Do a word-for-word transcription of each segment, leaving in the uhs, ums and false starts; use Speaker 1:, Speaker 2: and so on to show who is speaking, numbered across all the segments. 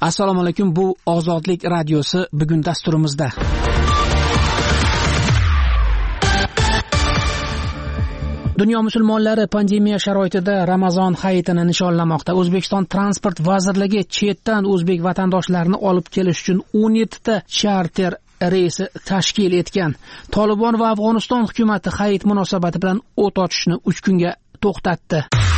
Speaker 1: Assalomu alaykum, bu Ozodlik radiosi. Bugun dasturimizda Dunyo musulmonlari pandemiya sharoitida Ramazon hayitini nishonlamoqda. O'zbekiston transport vazirligi chetdan o'zbek vatandoshlarini olib kelish uchun o'n yetti ta charter reysi tashkil etgan. Tolibon va Afg'oniston hukumati hayit munosabati bilan o't ochishni uch kunga to'xtatdi.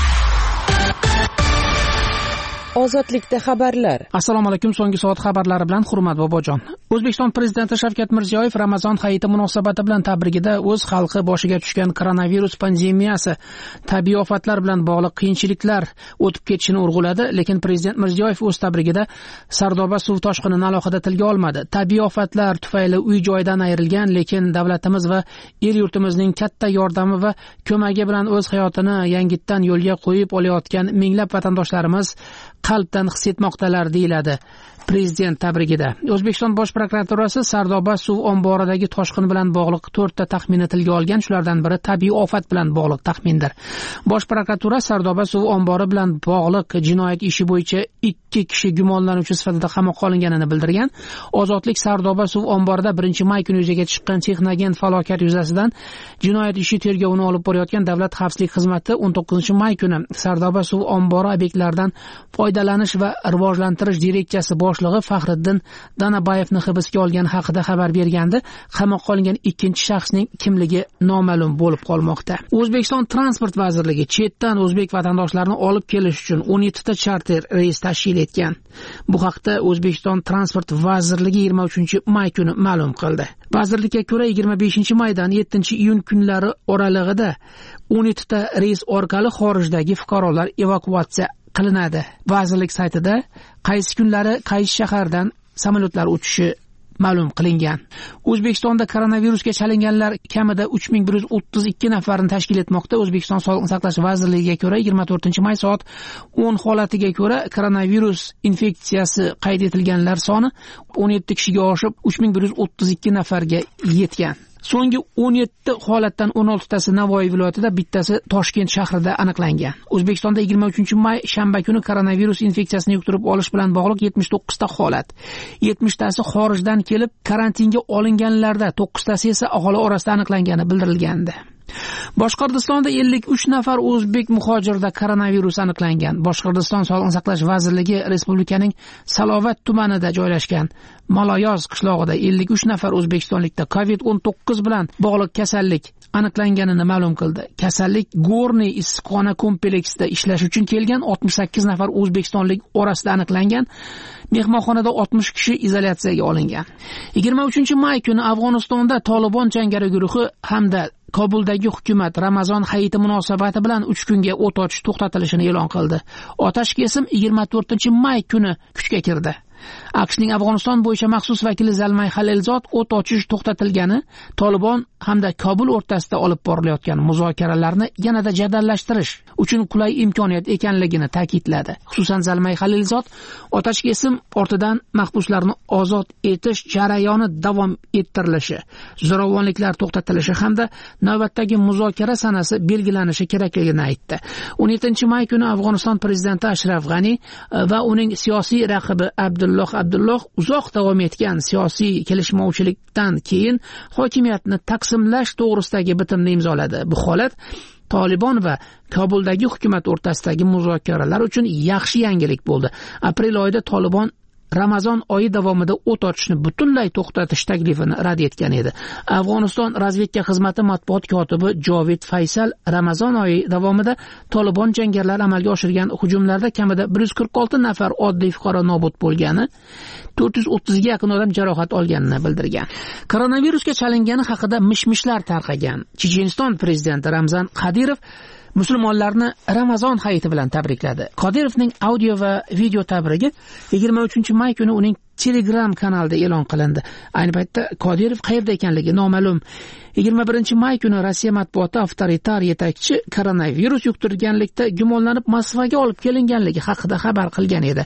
Speaker 2: Ozodlikda xabarlar.
Speaker 1: Assalomu alaykum, so'nggi soat xabarlari bilan Hurmat bobojon. O'zbekiston prezidenti Shavkat Mirziyoyev Ramazon hayiti munosabati bilan tabrigida o'z xalqi boshiga tushgan koronavirus pandemiyasi, tabiiy ofatlar bilan bog'liq qiyinchiliklar o'tib ketishini urg'uladi, lekin prezident Mirziyoyev o'z tabrigida Sardoba suv toshqinini alohida tilga olmadi. Tabiiy ofatlar tufayli uy-joydan ayrilgan, lekin davlatimiz va el yurtimizning katta yordami va ko'magi bilan o'z hayotini yangitdan yo'lga qo'yib olayotgan minglab vatandoshlarimiz qalbdan his etmoqdalar, deyiladi prezident tabrigida. O'zbekiston bosh prokuraturasi Sardoba suv omboridagi toshqin bilan bog'liq to'rtta taxminni tilga olgan, shulardan biri tabiiy ofat bilan bog'liq taxmindir. Bosh prokuratura Sardoba suv ombori bilan bog'liq jinoyat ishi bo'yicha ikki kishi gumonlanuvchi sifatida qamoqqa olinganini bildirgan. Ozodlik Sardoba suv omborida birinchi may kuni yuzaga chiqqan texnogen falokat yuzasidan jinoyat ishi tergovini olib borayotgan Davlat xavfsizlik xizmati o'n to'qqizinchi may kuni Sardoba suv ombori obyektlaridan foydalanish va rivojlantirish direksiyasi boshlig'i Faxriddin Danabayevni hibsga olgani haqida xabar bergandi. Qamoqqa olingan ikkinchi shaxsning kimligi noma'lum bo'lib qolmoqda. O'zbekiston transport vazirligi chetdan o'zbek vatandoshlarini olib kelish uchun o'n yetti ta charter reys tashkil etgan. Bu haqda O'zbekiston transport vazirligi yigirma uchinchi may kuni ma'lum qildi. Vazirlikka ko'ra yigirma beshinchi maydan yettinchi iyun kunlari oralig'ida o'n yetti ta reys orqali xorijdagi fuqarolar evakuatsiya qilinadi. Vazirlik saytida qaysi kunlari qaysi shahardan samolyotlar uchishi ma'lum qilingan. O'zbekistonda koronavirusga chalinganlar kamida uch ming bir yuz o'ttiz ikki nafarni tashkil etmoqda. O'zbekiston Sog'liqni saqlash vazirligiga ko'ra yigirma to'rtinchi may soat o'n holatiga ko'ra koronavirus infeksiyasi qayd etilganlar soni o'n yetti kishiga oshib uch ming bir yuz o'ttiz ikki nafarga yetgan. So'nggi o'n yetti holatdan o'n olti tasi Navoiy viloyatida, bittasi Toshkent shahrida aniqlangan. O'zbekistonda yigirma uchinchi may shanba kuni koronavirus infeksiyasini yuqtirib olish bilan bog'liq yetmish to'qqiz ta holat. yetmish tasi xorijdan kelib karantinga olinganlarda, to'qqiz tasi esa aholi orasida aniqlangani bildirilgandi. Boshqirdistonda ellik uch nafar o'zbek muhojirda koronavirus aniqlangan. Boshqirdiston Sog'liqni saqlash vazirligi respublikaning Salovat tumanida joylashgan Maloyoz qishlog'ida ellik uch nafar o'zbekistonlikda covid o'n to'qqiz bilan bog'liq kasallik aniqlanganini ma'lum qildi. Kasallik Gorniy issiqxona kompleksida ishlash uchun kelgan oltmish sakkiz nafar o'zbekistonlik orasida aniqlangan. Mehmonxonada oltmish kishi izolyatsiyaga olingan. yigirma uchinchi may kuni Afg'onistonda Tolibon jangari guruhi hamda Kobuldagi hukumat Ramazon hayiti munosabati bilan uch kunga o't ochish to'xtatilishini e'lon qildi. Otash kesim yigirma to'rtinchi may kuni kuchga kirdi. AQShning Afg'oniston bo'yicha maxsus vakili Zalmay Xalilzod o't ochish to'xtatilgani, Tolibon hamda Kobul o'rtasida olib borilayotgan muzokaralarni yanada jadallashtirish uchun qulay imkoniyat ekanligini ta'kidladi. Xususan Zalmay Xalilzod otash kesim ortidan mahbuslarni ozod etish jarayoni davom ettirilishi, zo'ravonliklar to'xtatilishi hamda navbatdagi muzokara sanasi belgilanishi kerakligini aytdi. o'n yettinchi may kuni Afg'oniston prezidenti Ashraf G'ani va uning siyosiy raqibi Abdulloh Abdulloh uzoq davom etgan siyosiy kelishmovchilikdan keyin hokimiyatni taqsimlash to'g'risidagi bitimni imzoladi. Bu holat Tolibon va Kobuldagi hukumat o'rtasidagi muzokaralar uchun yaxshi yangilik bo'ldi. Aprel oyida Tolibon Ramazon oyi davomida o't ochishni butunlay to'xtatish taklifini rad etgan edi. Afg'oniston razvedka xizmati matbuot kotibi Jovid Faysal Ramazon oyi davomida Tolibon jangarilar amalga oshirgan hujumlarda kamida bir yuz qirq olti nafar oddiy fuqaro nobud bo'lgani, to'rt yuz o'ttizga yaqin odam jarohat olganini bildirgan. Koronavirusga chalingani haqida mish-mishlar tarqagan. Checheniston prezidenti Ramzan Qodirov musulmonlarni Ramazon hayiti bilan tabrikladi. Qodirovning audio va video tabrigi yigirma uchinchi may kuni uning Telegram kanalida e'lon qilindi. Ayni paytda Qodirov qayerda ekanligi noma'lum. yigirma birinchi may kuni Rossiya matbuoti avtoritar yetakchi koronavirus yuqtirganlikda gumonlanib Moskvaga olib kelinganligi haqida xabar qilgan edi.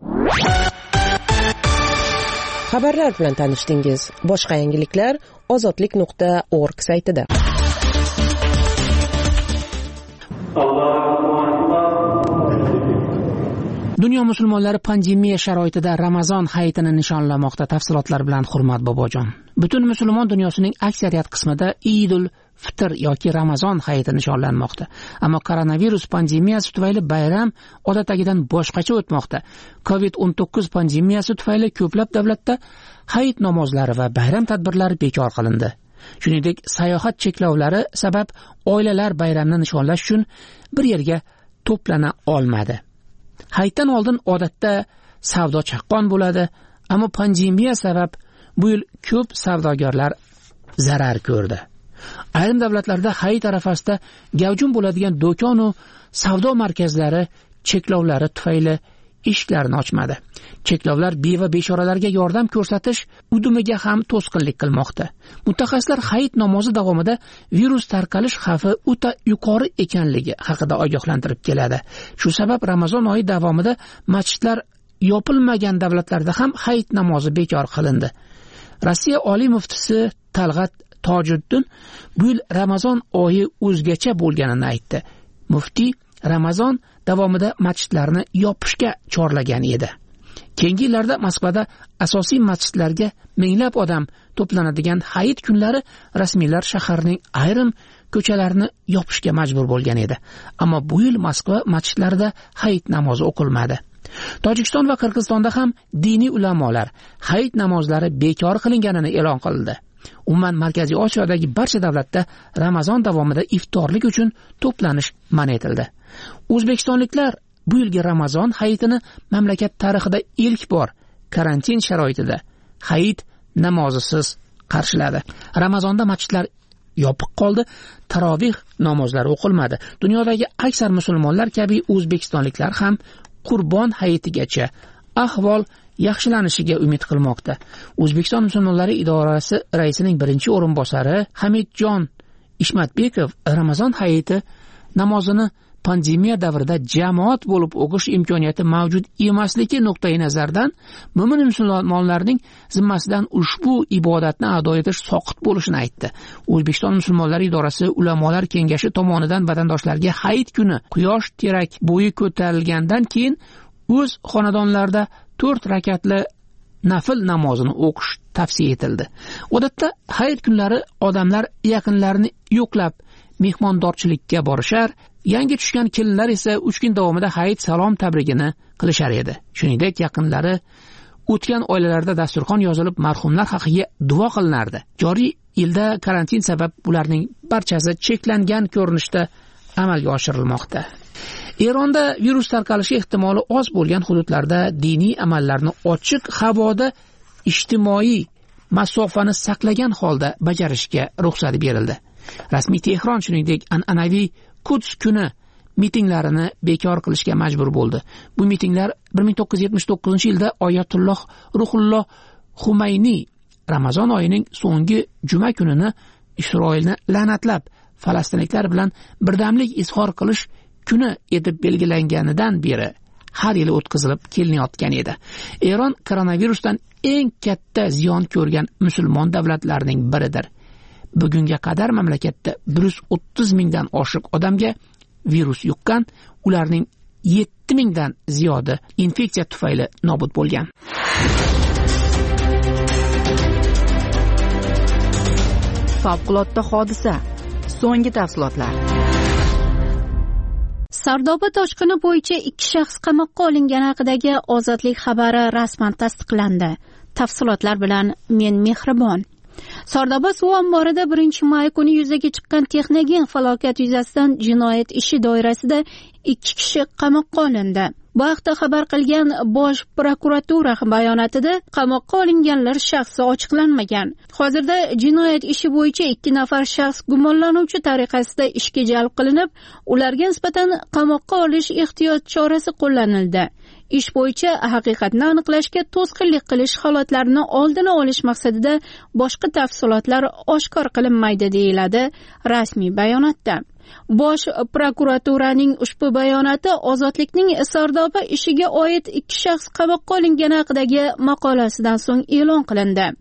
Speaker 2: Xabarlar bilan tanishdingiz. Boshqa yangiliklar ozodlik nuqta org saytida.
Speaker 1: Dunyo musulmonlari pandemiya sharoitida Ramazon hayitini nishonlamoqda. Tafsilotlar bilan Hurmat Bobojon. Butun musulmon dunyosining aksariyat qismida Idul Fitr yoki Ramazon hayiti nishonlanmoqda. Ammo koronavirus pandemiyasi tufayli bayram odatdagidan boshqacha o'tmoqda. covid o'n to'qqiz pandemiyasi tufayli ko'plab davlatda hayit namozlari va bayram tadbirlari bekor qilindi. Shuningdek, sayohat cheklovlari sabab oilalar bayramni nishonlash uchun bir yerga to'plana olmadi. Hayitdan oldin odatda savdo chaqqon bo'ladi, ammo pandemiya sabab bu yil ko'p savdogarlar zarar ko'rdi. Ayrim davlatlarda hayit arafasida gavjum bo'ladigan do'kon va savdo markazlari cheklovlari tufayli eshiklarini ochmadi. Cheklovlar beva beshoralarga yordam ko'rsatish udumiga ham to'sqinlik qilmoqda. Mutaxassislar hayit namozi davomida virus tarqalish xavfi o'ta yuqori ekanligi haqida ogohlantirib keladi. Shu sabab Ramazon oyi davomida masjidlar yopilmagan davlatlarda ham hayit namozi bekor qilindi. Rossiya oliy muftisi Talg'at Tojiddin bu yil Ramazon oyi o'zgacha bo'lganini aytdi. Muftiy Ramazon davomida masjidlarni yopishga chorlagan edi. Keyingi yillarda Moskvada asosiy masjidlarga minglab odam to'planadigan hayit kunlari rasmiylar shaharning ayrim ko'chalarini yopishga majbur bo'lgan edi. Ammo bu yil Moskva masjidlarida hayit namozi o'qilmadi. Tojikiston va Qirg'izistonda ham diniy ulamolar hayit namozlari bekor qilinganini e'lon qildi. Umuman Markaziy Osiyodagi barcha davlatda Ramazon davomida iftorlik uchun to'planish man etildi. O'zbekistonliklar bu yilgi Ramazon hayitini mamlakat tarixida ilk bor karantin sharoitida hayit namozisiz qarshiladi. Ramazonda masjidlar yopiq qoldi, tarovih namozlari o'qilmadi. Dunyodagi aksar musulmonlar kabi o'zbekistonliklar ham Qurbon hayitigacha ahvol yaxshilanishiga umid qilmoqda. O'zbekiston musulmonlari idorasi raisining birinchi o'rinbosari Hamidjon Ishmatbekov Ramazon hayiti namozini pandemiya davrida jamoat bo'lib o'qish imkoniyati mavjud emasligi nuqtai nazardan mo'min musulmonlarning zimmasidan ushbu ibodatni ado etish soqit bo'lishini aytdi. O'zbekiston musulmonlari idorasi ulamolar kengashi tomonidan vatandoshlarga hayit kuni quyosh terak bo'yi ko'tarilgandan keyin o'z xonadonlarida to'rt rakatli nafil namozini o'qish tavsiya etildi. Odatda hayit kunlari odamlar yaqinlarini yo'qlab mehmondorchilikka borishar, yangi tushgan kelinlar esa uch kun davomida hayit salom tabrigini qilishar edi. Shuningdek, yaqinlari o'tgan oilalarda dasturxon yozilib marhumlar haqiga duo qilinardi. Joriy yilda karantin sabab ularning barchasi cheklangan ko'rinishda amalga oshirilmoqda. Eronda virus tarqalishi ehtimoli oz bo'lgan hududlarda diniy amallarni ochiq havoda ijtimoiy masofani saqlagan holda bajarishga ruxsat berildi. Rasmiy Tehron shuningdek an'anaviy Quds kuni mitinglarini bekor qilishga majbur bo'ldi. Bu mitinglar bir ming to'qqiz yuz yetmish to'qqizinchi yilda Oyatulloh Ruhulloh Xumayniy Ramazon oyining so'nggi juma kunini Isroilni la'natlab, falastinliklar bilan birdamlik izhor qilish kuni etib belgilanganidan beri har yili o'tkazilib kelinayotgan edi. Eron koronavirusdan eng katta ziyon ko'rgan musulmon davlatlarning biridir. Bugunga qadar mamlakatda bir yuz o'ttiz mingdan oshiq odamga virus yuqqan, ularning yetti mingdan ziyodi infeksiya tufayli nobud bo'lgan.
Speaker 3: Favqulodda hodisa. So'nggi tafsilotlar.
Speaker 4: Sardoba toshqini bo'yicha ikki shaxs qamoqqa olingani haqidagi ozodlik xabari rasman tasdiqlandi. Tafsilotlar bilan men Mehribon. Sardoba suv omborida birinchi may kuni yuzaga chiqqan texnogen falokat yuzasidan jinoyat ishi doirasida ikki kishi qamoqqa olindi. Bu haqda xabar qilgan Bosh prokuratura bayonotida qamoqqa olinganlar shaxsi ochiqlanmagan. Hozirda jinoyat ishi bo'yicha ikki nafar shaxs gumonlanuvchi tariqasida ishga jalb qilinib, ularga nisbatan qamoqqa olish ehtiyot chorasi qo'llanildi. Ish bo'yicha haqiqatni aniqlashga to'sqinlik qilish holatlarini oldini olish maqsadida boshqa tafsilotlar oshkor qilinmaydi deyiladi rasmiy bayonotda. Bosh prokuraturaning ushbu bayonoti Ozodlikning Sardoba ishiga oid ikki shaxs qamoqqa olingani haqidagi maqolasidan so'ng e'lon qilindi.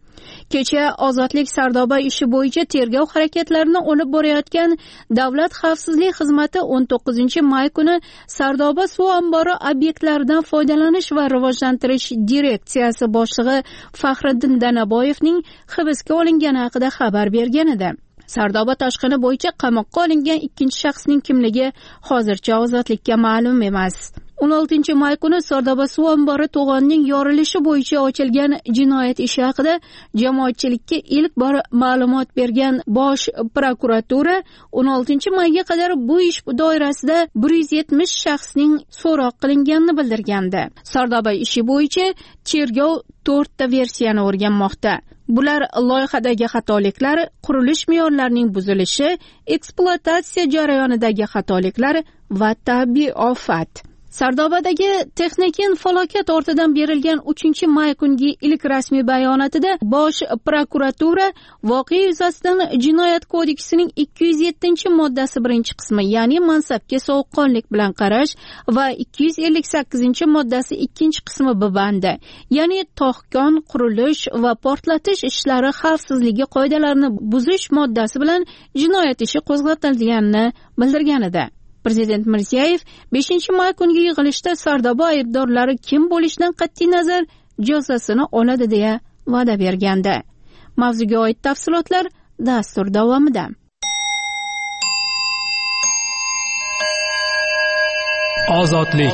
Speaker 4: kecha ozodlik Sardoba ishi bo'yicha tergov harakatlarini olib borayotgan Davlat xavfsizlik xizmati o'n to'qqizinchi may kuni Sardoba suv ombori obyektlaridan foydalanish va rivojlantirish direksiyasi boshlig'i Faxriddin Danaboyevning hibsga olingani haqida xabar bergan edi. Sardoba toshqini bo'yicha qamoqqa olingan ikkinchi shaxsning kimligi hozircha ozodlikka ma'lum emas. o'n oltinchi may kuni Sardoba suv ombori to'g'onining yorilishi bo'yicha ochilgan jinoyat ishi haqida jamoatchilikka ilk bor ma'lumot bergan Bosh prokuratura o'n oltinchi mayga qadar bu ish doirasida bir yuz yetmish shaxsning so'roq qilinganini bildirgandi. Sardoba ishi bo'yicha tergov to'rtta versiyani o'rganmoqda. Bular loyihadagi xatoliklar, qurilish me'yorlarining buzilishi, ekspluatatsiya jarayonidagi xatoliklar va tabiiy ofat. Sardobadagi Texnikin falokat ortidan berilgan uchinchi may kungi ilk rasmiy bayonotida Bosh prokuratura voqea yuzasidan Jinoyat kodeksining ikki yuz yettinchi moddasi birinchi qismi, ya'ni mansabga sovuqqonlik bilan qarash va ikki yuz ellik sakkizinchi moddasi ikkinchi qismi B bandi, ya'ni to'xkon, qurilish va portlatish ishlari xavfsizligi qoidalarini buzish moddasi bilan jinoyat ishi qo'zg'atilganini bildirgan edi. Prezident Mirziyoyev beshinchi may kungi yig'ilishda Sardoba aybdorlari kim bo'lishidan qat'iy nazar jazosini oladi deya va'da bergandi. Mavzuga oid tafsilotlar dastur davomida.
Speaker 1: Ozodlik.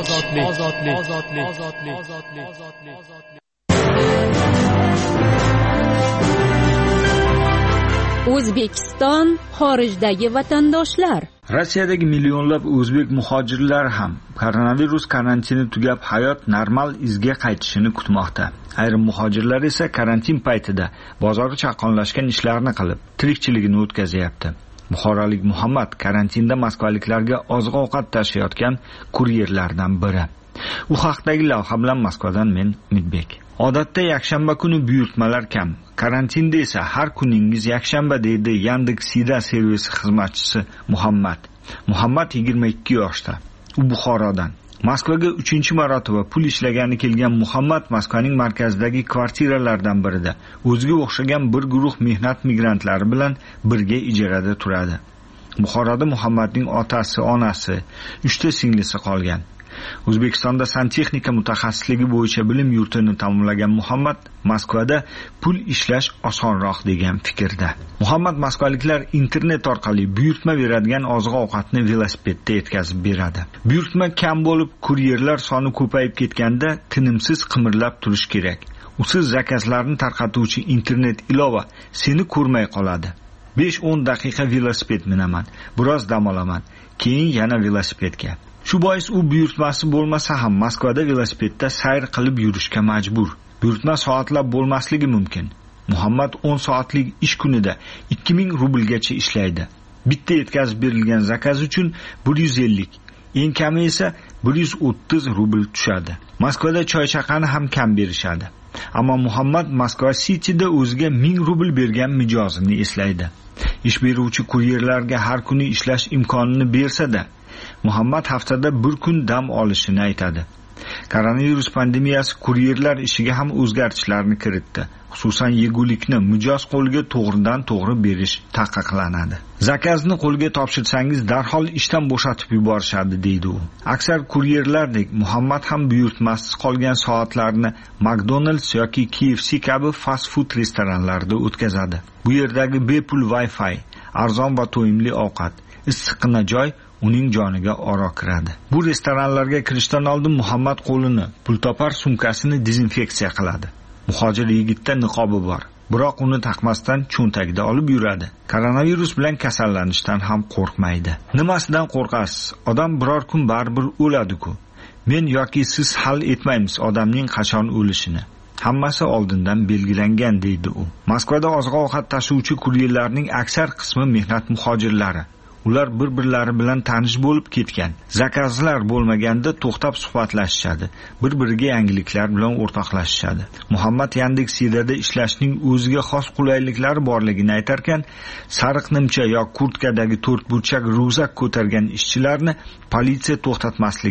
Speaker 4: O'zbekiston xorijdagi vatandoshlar.
Speaker 5: Rossiyadagi millionlab o'zbek muhojirlar ham koronavirus karantini tugab hayot normal izga qaytishini kutmoqda. Ayrim muhojirlar esa karantin paytida bozori chaqonlashgan ishlarni qilib, tirikchiligini o'tkazyapti. Buxorolik Muhammad karantinda moskvaliklarga oziq-ovqat tashiyotgan kuryerlardan biri. U haqdagi lavha bilan Moskvadan men Umidbek. Odatda yakshanba kuni buyurtmalar kam. Karantinda esa har kuningiz yakshanba deydi Yandex.Sida servisi xizmatchisi Muhammad. Muhammad yigirma ikki yoshda. U Buxorodan. Moskvaga uchinchi marotaba pul ishlagani kelgan Muhammad Moskvaning markazidagi kvartiralardan birida o'ziga o'xshagan bir guruh mehnat migrantlari bilan birga ijarada turadi. Buxoroda Muhammadning otasi, onasi, uchta singlisi qolgan. O'zbekistonda santexnika mutaxassisligi bo'yicha bilim yurtini tamomlagan Muhammad Moskvada pul ishlash osonroq degan fikrda. Muhammad moskvaliklar internet orqali buyurtma beradigan oziq-ovqatni velosipedda yetkazib beradi. Buyurtma kam bo'lib, kuryerlar soni ko'payib ketganda tinimsiz qimirlab turish kerak. Usiz zakazlarni tarqatuvchi internet ilova seni ko'rmay qoladi. besh o'n daqiqa velosiped minaman, biroz dam olaman, keyin yana velosipedga. Shu bois u buyurtmasi bo'lmasa ham Moskvada velosipedda sayr qilib yurishga majbur. Buyurtma soatlab bo'lmasligi mumkin. Muhammad o'n soatlik ish kunida ikki ming rublgacha ishlaydi. Bitta yetkazib berilgan zakaz uchun bir yuz ellik, eng kami esa bir yuz o'ttiz rubl tushadi. Moskvada choy-chaqani ham kam berishadi. Ammo Muhammad Moskva Cityda o'ziga ming rubl bergan mijozini eslaydi. Ish beruvchi kuryerlarga har kuni ishlash imkonini bersa-da, Muhammad haftada bir kun dam olishini aytadi. Koronavirus pandemiyasi kuryerlar ishiga ham o'zgartishlarni kiritdi. Xususan yegulikni mijoz qo'liga to'g'ridan to'g'ri berish taqiqlanadi. Zakazni qo'lga topshirsangiz darhol ishdan bo'shatib yuborishadi deydi u. Aksar kuryerlardek Muhammad ham buyurtmasiz qolgan soatlarni McDonald's yoki K F C kabi fast food restoranlarida o'tkazadi. Bu yerdagi bepul Wi-Fi, arzon va to'yimli ovqat, issiqqina joy uning joniga oro kiradi. Bu restoranlarga kirishdan oldin Muhammad qo'lini, pul topar sumkasini dezinfeksiya qiladi. Muhojir yigitda niqobi bor, biroq uni taqmasdan cho'ntagida olib yuradi. Koronavirus bilan kasallanishdan ham qo'rqmaydi. Nimasidan qo'rqasiz? Odam biror kun baribir o'ladi-ku. Men yoki siz hal etmaymiz odamning qachon o'lishini. Hammasi oldindan belgilangan deydi u. Moskvada oziq-ovqat tashuvchi kuryerlarning aksar qismi mehnat muhojirlari. Ular bir-birlari bilan tanish bo'lib ketgan. Zakazlar bo'lmaganda to'xtab suhbatlashishadi. Bir-biriga yangiliklar bilan o'rtoqlashishadi. Muhammad Yandex.Sidada ishlashning o'ziga xos qulayliklari borligini aytarkan, sariq nimcha yoki kurtkadagi to'rt burchak ryukzak ko'targan ishchilarni politsiya to'xtatmasligi,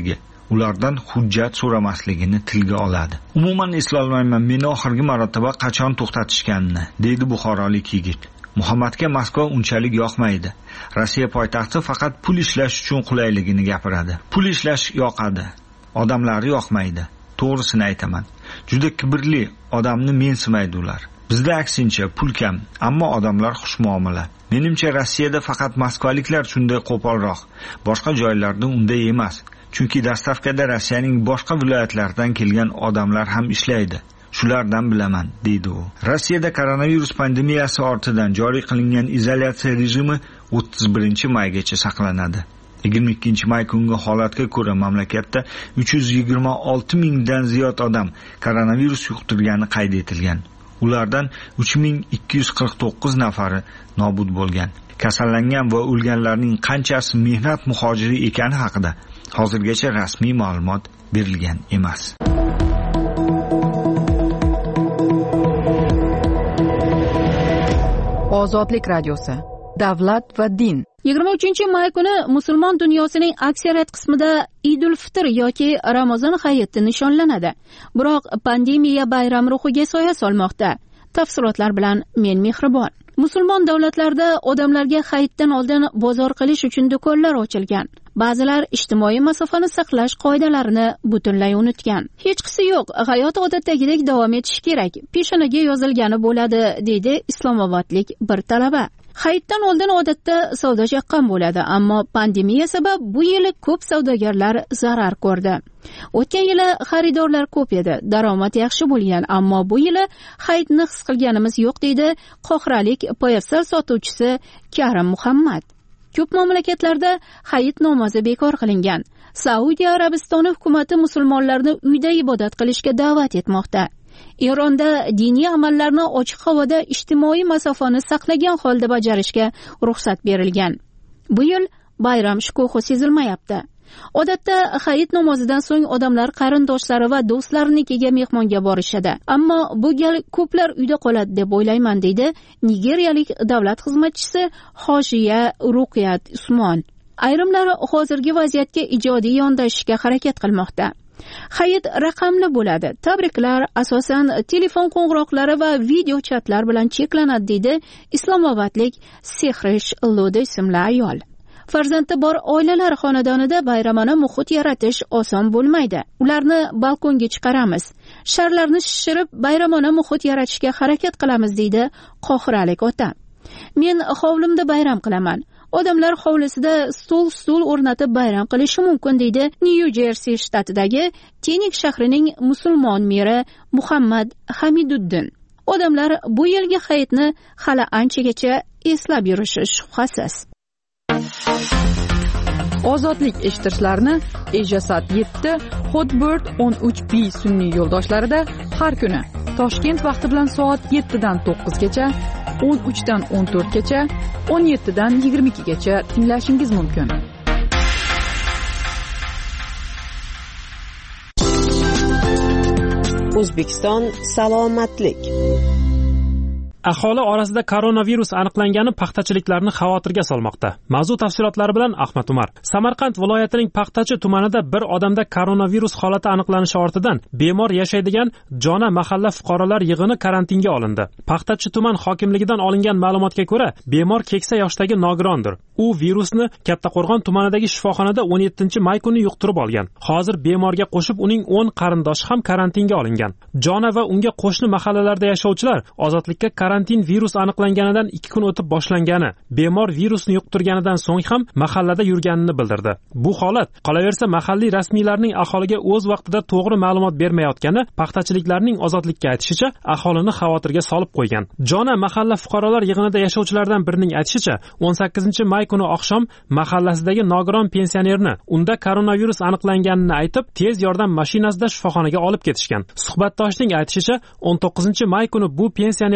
Speaker 5: ulardan hujjat so'ramasligini tilga oladi. Umuman eslolmayman meni oxirgi marotaba qachon to'xtatishganini, deydi buxorolik yigit. Muhammadga Moskva unchalik yoqmaydi. Rossiya poytaxti faqat pul ishlash uchun qulayligini gapiradi. Pul ishlash yoqadi, odamlari yoqmaydi. To'g'risini aytaman. Juda kibrli, odamni mensimaydi ular. Bizda aksincha pul kam, ammo odamlar xushmuomala. Menimcha Rossiyada faqat moskvaliklar shunday qo'polroq, boshqa joylarda unday emas. Chunki dastavkada Rossiyaning boshqa viloyatlaridan kelgan odamlar ham ishlaydi. Shulardan bilaman, deydi u. Rossiyada koronavirus pandemiyasi ortidan joriy qilingan izolyatsiya rejimi o'ttiz birinchi maygacha saqlanadi. yigirma ikkinchi may kungi holatga ko'ra mamlakatda uch yuz yigirma olti mingdan ziyod odam koronavirus yuqtirgani qayd etilgan. Ulardan uch ming ikki yuz qirq to'qqiz nafari nobud bo'lgan. Kasallangan va o'lganlarning qanchasi mehnat muhojiri ekani haqida hozirgacha rasmiy ma'lumot berilgan emas.
Speaker 3: Ozodlik radiosi. Davlat va din.
Speaker 4: yigirma uchinchi may kuni musulmon dunyosining aksariyat qismida Idul Fitr yoki Ramazon hayiti nishonlanadi. Biroq pandemiya bayram ruhiga soya solmoqda. Tafsilotlar bilan men Mehribon. Musulmon davlatlarda odamlarga hayitdan oldin bozor qilish uchun do'konlar ochilgan. Ba'zilar ijtimoiy masofani saqlash qoidalarini butunlay unutgan. Hech qisi yo'q, hayot odatdagidek davom etishi kerak. Peshonaga yozilgani bo'ladi, deydi islomobodlik bir talaba. Hayitdan oldin odatda savdo chaqqan bo'ladi, ammo pandemiya sabab bu yili ko'p savdogarlar zarar ko'rdi. O'tgan yili xaridorlar ko'p edi, daromad yaxshi bo'lgan, ammo bu yili hayitni his qilganimiz yo'q, deydi qohiralik poyafsal sotuvchisi Karim Muhammad. Ko'p mamlakatlarda hayit namozi bekor qilingan. Saudiya Arabistoni hukumati musulmonlarni uyda ibodat qilishga da'vat etmoqda. Eronda diniy amallarni ochiq havoda ijtimoiy masofani saqlagan holda bajarishga ruxsat berilgan. Bu yil bayram shukuhi sezilmayapti. Odatda hayit namozidan so'ng odamlar qarindoshlari va do'stlarininkiga mehmonga borishadi. Ammo bu gal ko'plar uyda qoladi deb o'ylayman, deydi nigeriyalik davlat xizmatchisi Hojiya Ruqiyat Usmon. Ayrimlar hozirgi vaziyatga ijodiy yondashishga harakat qilmoqda. Hayit raqamli bo'ladi. Tabriklar asosan telefon qo'ng'iroqlari va video chatlar bilan cheklanadi, deydi islomobodlik Sehrish Lodo ismli ayol. Farzandi bor oilalar xonadonida bayramona muhit yaratish oson bo'lmaydi. Ularni balkonga chiqaramiz. Sharlarni shishirib bayramona muhit yaratishga harakat qilamiz, deydi qohiralik ota. Men hovlimda bayram qilaman. Odamlar hovlisida stol-stol o'rnatib bayram qilishi mumkin, deydi Nyu-Jersey shtatidagi Tenik shahrining musulmon meri Muhammad Hamiduddin. Odamlar bu yilgi hayitni hali anchagacha eslab yurishi shubhasiz.
Speaker 3: Ozodlik eshittirishlarni Ejasat yetti, Hotbird o'n uch B sun'iy yo'ldoshlarida har kuni Toshkent vaqti bilan soat yettidan to'qqizgacha, o'n uchdan o'n to'rtgacha, o'n yettidan yigirma ikkigacha tinglashingiz mumkin.
Speaker 2: O'zbekiston salomatlik.
Speaker 6: Aholi orasida koronavirus aniqlangani paxtachiliklarni xavotirga solmoqda. Mavzu tafsilotlari bilan Ahmad Umar. Samarqand viloyatining Paxtachi tumanida bir odamda koronavirus holati aniqlanishi ortidan bemor yashaydigan Jona mahalla fuqarolar yig'ini karantinga olindi. Paxtachi tuman hokimligidan olingan ma'lumotga ko'ra, bemor keksa yoshdagi nogirondir. U virusni Kattaqo'rg'on tumanidagi shifoxonada o'n yettinchi may kuni yuqtirib olgan. Hozir bemorga qo'shib uning o'n qarindoshi ham karantinga olingan. Jona va unga qo'shni mahallalarda yashovchilar ozodlikka karantin virus aniqlanganidan ikki kun o'tib boshlangani, bemor virusni yuqtirganidan so'ng ham mahallada yurganini bildirdi. Bu holat qolaversa mahalliy rasmiylarning aholiga o'z vaqtida to'g'ri ma'lumot bermayotgani paxtachiliklarning ozodlikka aytishicha aholini xavotirga solib qo'ygan. Jona mahalla fuqarolar yig'inida yashovchilardan birining aytishicha, o'n sakkizinchi may kuni oqshom mahallasidagi nogiron pensionerni unda koronavirus aniqlanganini aytib, tez yordam mashinasida shifoxonaga olib ketishgan. Suhbatdoshning aytishicha, o'n to'qqizinchi may kuni bu pensionerning oilasi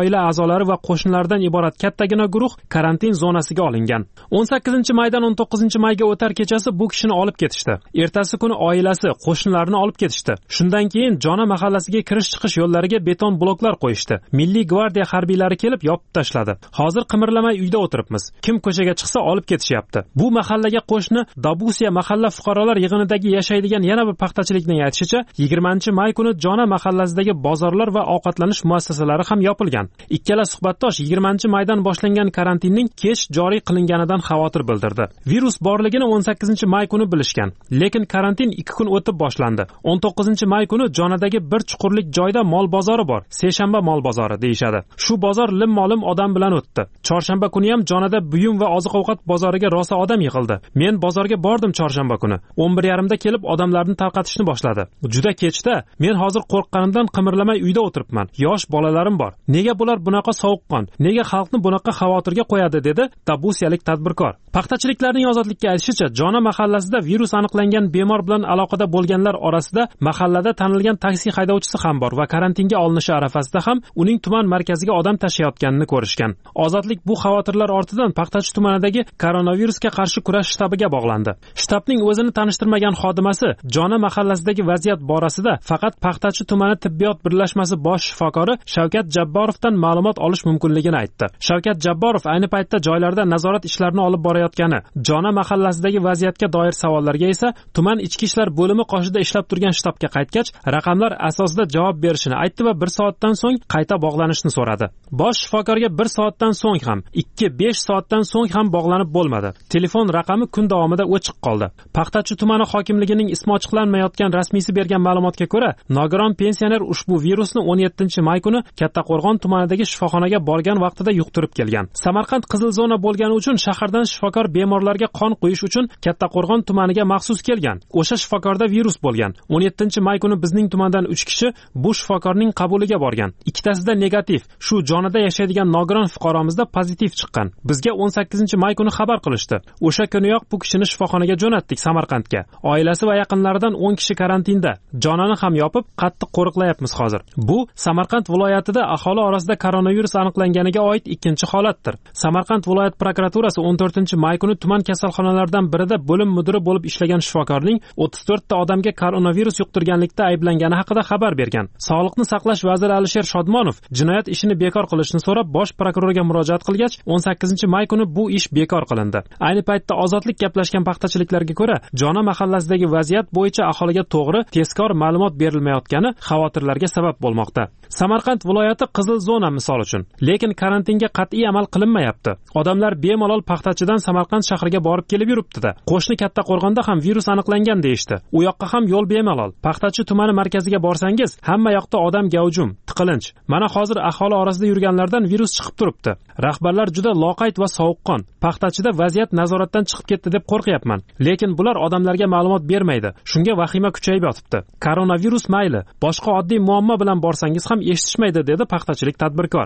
Speaker 6: oila a'zolari va qo'shnilardan iborat kattagina guruh karantin zonasiga olingan. o'n sakkizinchi maydan o'n to'qqizinchi mayga o'tar kechasi bu kishini olib ketishdi. Ertasi kuni oilasi, qo'shnilarini olib ketishdi. Shundan keyin Jona mahallasiga kirish-chiqish yo'llariga beton bloklar qo'yishdi. Milliy gvardiya harbiylari kelib yopib tashladi. Hozir qimirlamay uyda o'tiribmiz. Kim ko'chaga chiqsa olib ketishyapti. Bu mahallaga qo'shni Dabusiya mahalla fuqarolar yig'inidagi yashaydigan yana bir paxtachilikning aytishicha, yigirmanchi may kuni Jona mahallasidagi bozorlar va ovqatlanish muassasalari ham yopilgan. Ikkala suhbatdosh yigirmanchi maydan boshlangan karantinning kech joriy qilinganidan xavotir bildirdi. Virus borligini o'n sakkizinchi may kuni bilishgan, lekin karantin ikki kun o'tib boshlandi. o'n to'qqizinchi may kuni Jonadagi bir chuqurlik joyda mol bozori bor. Seshanba mol bozori deyshadi. Shu bozor lim-molim odam bilan o'tdi. Chorshanba kuni ham Jonada buyum va oziq-ovqat bozoriga rosa odam yig'ildi. Men bozorga bordim chorshanba kuni. o'n bir yarimda kelib odamlarni tarqatishni boshladi. Juda kechda men hozir qo'rqqanimdan qimirlamay uyda o'tiribman. Yosh bolalarim bor. Nega bular bunaqa sovuqqon? Nega xalqni bunaqa xavotirga qo'yadi, dedi Dabusiyalik tadbirkor. Paxtachiliklarning ozodlikka aytishicha, Jona mahallasida virus aniqlangan bemor bilan aloqada bo'lganlar orasida mahallada tanilgan taksi haydovchisi ham bor va karantinga olinishi arafasida ham uning tuman markaziga odam tashiyotganini ko'rishgan. Ozodlik bu xavotirlar ortidan Paxtachi tumanidagi koronavirusga qarshi kurash shtabiga bog'landi. Shtabning o'zini tanishtirmagan xodimasi Jona mahallasidagi vaziyat borasida faqat Paxtachi tumani tibbiyot birlashmasi bosh shifokori Shavkat Jabborovdan ma'lumot olish mumkinligini aytdi. Shavkat Jabborov ayni paytda joylarda nazorat ishlarini olib borayotgani, Jona mahallasidagi vaziyatga doir savollarga esa tuman ichki ishlar bo'limi qoshida ishlab turgan shtabga qaytgach, raqamlar asosida javob berishini aytdi va bir soatdan so'ng qayta bog'lanishni so'radi. Bosh shifokorga bir soatdan so'ng ham, ikki besh soatdan so'ng ham bog'lanib bo'lmadi. Telefon raqami kun davomida o'chiq qoldi. Paxtachi tumani hokimligining ismi ochiqlanmayotgan rasmiysi bergan ma'lumotga ko'ra, nogiron pensioner ushbu virusni o'n yettinchi may kuni Kattaqo'rg'on tumanidagi shifoxonaga borgan vaqtida yuqtirib kelgan. Samarqand qizil zona bo'lgani uchun shahardan shifokor bemorlarga qon quyish uchun Kattaqo'rg'on tumaniga maxsus kelgan. O'sha shifokorda virus bo'lgan. o'n yettinchi may kuni bizning tumandan uch kishi bu shifokorning qabuliga borgan. Ikkitasida negativ. Shu Jonada yashaydigan nogiron fuqaromizda pozitiv chiqqan. Bizga o'n sakkizinchi may kuni xabar qilishdi. O'sha kuniyoq bu kishini shifoxonaga jo'natdik Samarqandga. Oilasi va yaqinlaridan o'n kishi karantinda. Jonani ham yopib, qattiq qo'riqlayapmiz hozir. Bu Samarqand viloyatida aholi orasida koronavirus aniqlanganiga oid ikkinchi holatdir. Samarqand viloyat prokuraturasi o'n to'rtinchi may kuni tuman kasalxonalaridan birida bo'lim mudiri bo'lib ishlagan shifokorning o'ttiz to'rtta odamga koronavirus yuqtirganlikda ayblangani haqida xabar bergan. Sog'liqni saqlash vaziri Alisher Shodmonov jinoyat ishini bekor qilishni so'rab bosh prokurorga murojaat qilgach, o'n sakkizinchi may kuni bu ish bekor qilindi. Ayni paytda ozodlik gaplashgan paxtachiliklarga ko'ra, Jona mahallasidagi vaziyat bo'yicha aholiga to'g'ri, tezkor ma'lumot berilmayotgani xavotirlarga sabab bo'lmoqda. Samarqand viloyati qizil zona misol uchun, lekin karantinga qat'iy amal qilinmayapti. Odamlar bemalol Paxtachidan Samarqand shahriga borib kelib yuribdi-da. Qo'shni Kattaqo'rg'onda ham virus aniqlangan deyishdi. U yoqqa ham yo'l bemalol. Paxtachi tumani markaziga borsangiz, hamma yoqda odam gavjum, tiqilinch. Mana hozir aholi orasida yurganlardan virus chiqib turibdi. Rahbarlar juda loqayd va sovuqqon. Paxtachida vaziyat nazoratdan chiqib ketdi deb qo'rqyapman. Lekin bular odamlarga ma'lumot bermaydi. Shunga vahima kuchayib yotibdi. Koronavirus mayli, boshqa oddiy muammo bilan borsangiz ham eshitishmaydi, dedi paxtachilik tadbirkor.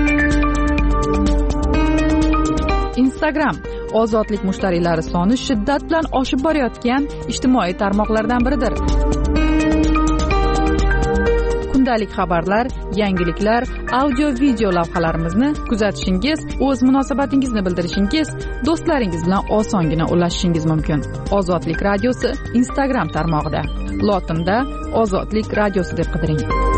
Speaker 3: Instagram ozodlik mushtariylari soni shiddat bilan oshib borayotgan ijtimoiy tarmoqlardan biridir. Kundalik xabarlar, yangiliklar, audio-video lavhalarimizni kuzatishingiz, o'z munosabatingizni bildirishingiz, do'stlaringiz bilan osongina ulashishingiz mumkin. Ozodlik radiosi Instagram tarmog'ida. Lotinda Ozodlik radiosi deb qidiring.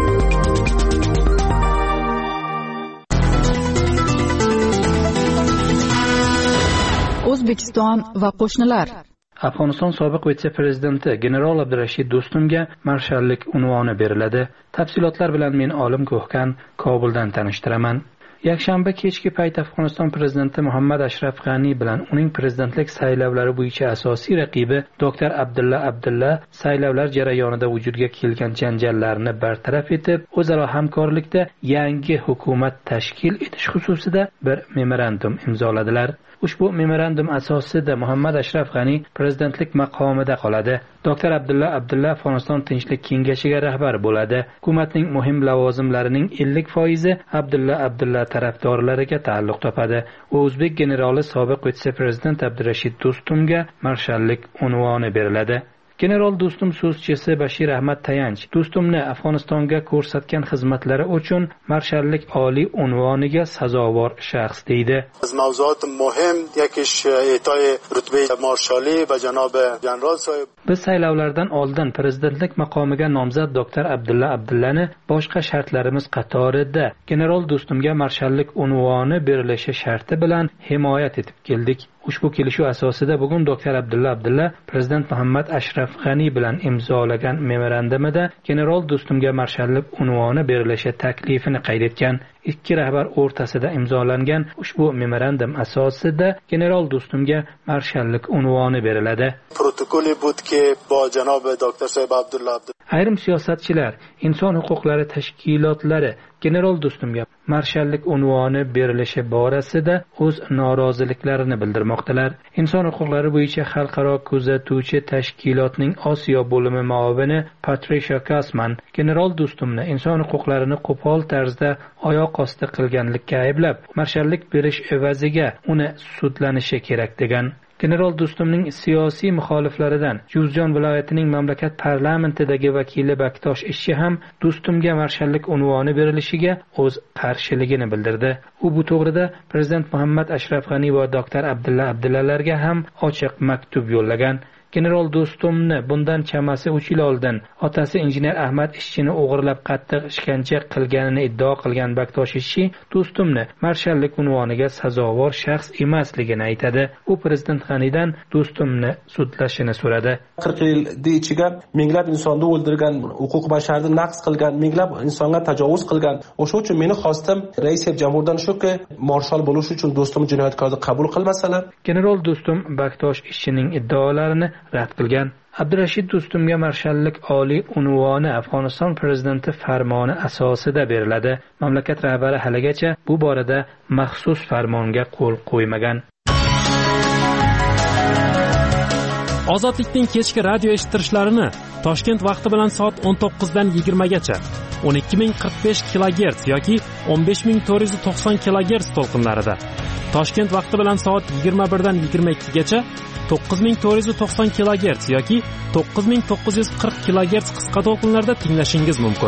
Speaker 3: O'zbekiston va qo'shnilar.
Speaker 7: Afg'oniston sobiq vitse-prezidenti general Abdurashid Do'stumga marshallik unvoni beriladi. Tafsilotlar bilan men Olim Ko'hkan Kobuldan tanishtiraman. Yakshanba kechki payt Afg'oniston prezidenti Muhammad Ashraf G'ani bilan uning prezidentlik saylovlari bo'yicha asosiy raqibi doktor Abdulla Abdulla saylovlar jarayonida vujudga kelgan janjallarni bartaraf etib, o'zaro hamkorlikda yangi hukumat tashkil etish xususida bir memorandum imzoladilar. Ushbu memorandum asosida Muhammad Ashraf G'ani prezidentlik maqomida qoladi. doktor Abdulla Abdulla Afg'oniston Tinchlik kengashiga rahbar bo'ladi. Hukumatning muhim lavozimlarining ellik foizi Abdulla Abdulla tarafdorlariga ta'alluq topadi. Va o'zbek generali sobiq vitse-prezident Abdurashid Do'stumga marshallik unvoni beriladi. General Do'stum so'zchisi Bashir Ahmad Tayanch Do'stumni Afg'onistonga ko'rsatgan xizmatlari uchun marshallik oliy unvoniga sazovor shaxs deydi.
Speaker 8: از موضوعات مهم یکیش اعطای رتبه مارشالی به جناب جنرال صاحب.
Speaker 7: Biz saylovlardan oldin prezidentlik maqomiga nomzod doktor Abdulla Abdullani boshqa shartlarimiz qatorida General Do'stumga marshallik unvoni berilishi sharti bilan himoyat etib keldik. Ushbu kelishuv asosida bugun doktor Abdulla Abdulla prezident Muhammad Ashraf G'ani bilan imzolagan memorandumida General Do'stumga marshallik unvoni berilishi taklifini qayd etgan. Ikki rahbar o'rtasida imzolangan ushbu memorandum asosida General Do'stumga marshallik unvoni beriladi.
Speaker 8: Protokoli بود که با جناب دکتر صاحب عبدالله عبدالله
Speaker 7: Ayrim siyosatchilar, inson huquqlari tashkilotlari General Do'stumga marshallik unvoni berilishi borasida o'z noroziliklarini bildirmoqdalar. Inson huquqlari bo'yicha xalqaro kuzatuvchi tashkilotning Osiyo bo'limi muavini Patricia Kasman General Do'stumni inson huquqlarini qo'pol tarzda oyoq osti qilganlikka ayblab, marshallik berish evaziga uni sudlanishi kerak degan. General Do'stumning siyosiy muxoliflaridan Juzjon viloyatining mamlakat parlamentidagi vakili Baktosh Ishchi ham Do'stumga marshallik unvoni berilishiga o'z qarshiligini bildirdi. U bu to'g'rida prezident Muhammad Ashraf G'ani va doktor Abdulla Abdullalarga ham ochiq maktub yo'llagan. General Do'stumni bundan chamasi uch yil oldin otasi injener Ahmad Ishchini o'g'irlab qattiq ishkencha qilganini iddao qilgan Baktosh Ishchi Do'stumni marshallik unvoniga sazovor shaxs emasligini aytadi. U prezident G'anidan Do'stumni sudlashini so'radi.
Speaker 9: qirq yilda ichiga minglab insonni o'ldirgan, huquq basharni naqs qilgan, minglab insonga tajovuz qilgan. O'sha uchun meni xostim rais jamhurdan shuki, marshal bo'lish uchun Do'stum jinoyatkorni qabul qilmasalar.
Speaker 7: General Do'stum Baktosh Ishchining iddaolarini rad qilgan. Abdurashid Do'stumga marshallik oliy unvoni Afg'oniston prezidenti farmoni asosida beriladi. Mamlakat rahbari haligacha bu borada maxsus farmonga qo'l qo'ymagan.
Speaker 6: Ozodlikning kechki radio eshittirishlarini Toshkent vaqti bilan soat o'n to'qqizdan yigirmagacha o'n ikki ming qirq besh kilogerts yoki o'n besh ming to'rt yuz to'qson kilogerts to'lqinlarida, Toshkent vaqti bilan soat yigirma birdan yigirma ikkigacha to'qqiz ming to'rt yuz to'qson kilogerts yoki to'qqiz ming to'qqiz yuz qirq kilogerts qisqa to'lqinlarda tinglashingiz mumkin.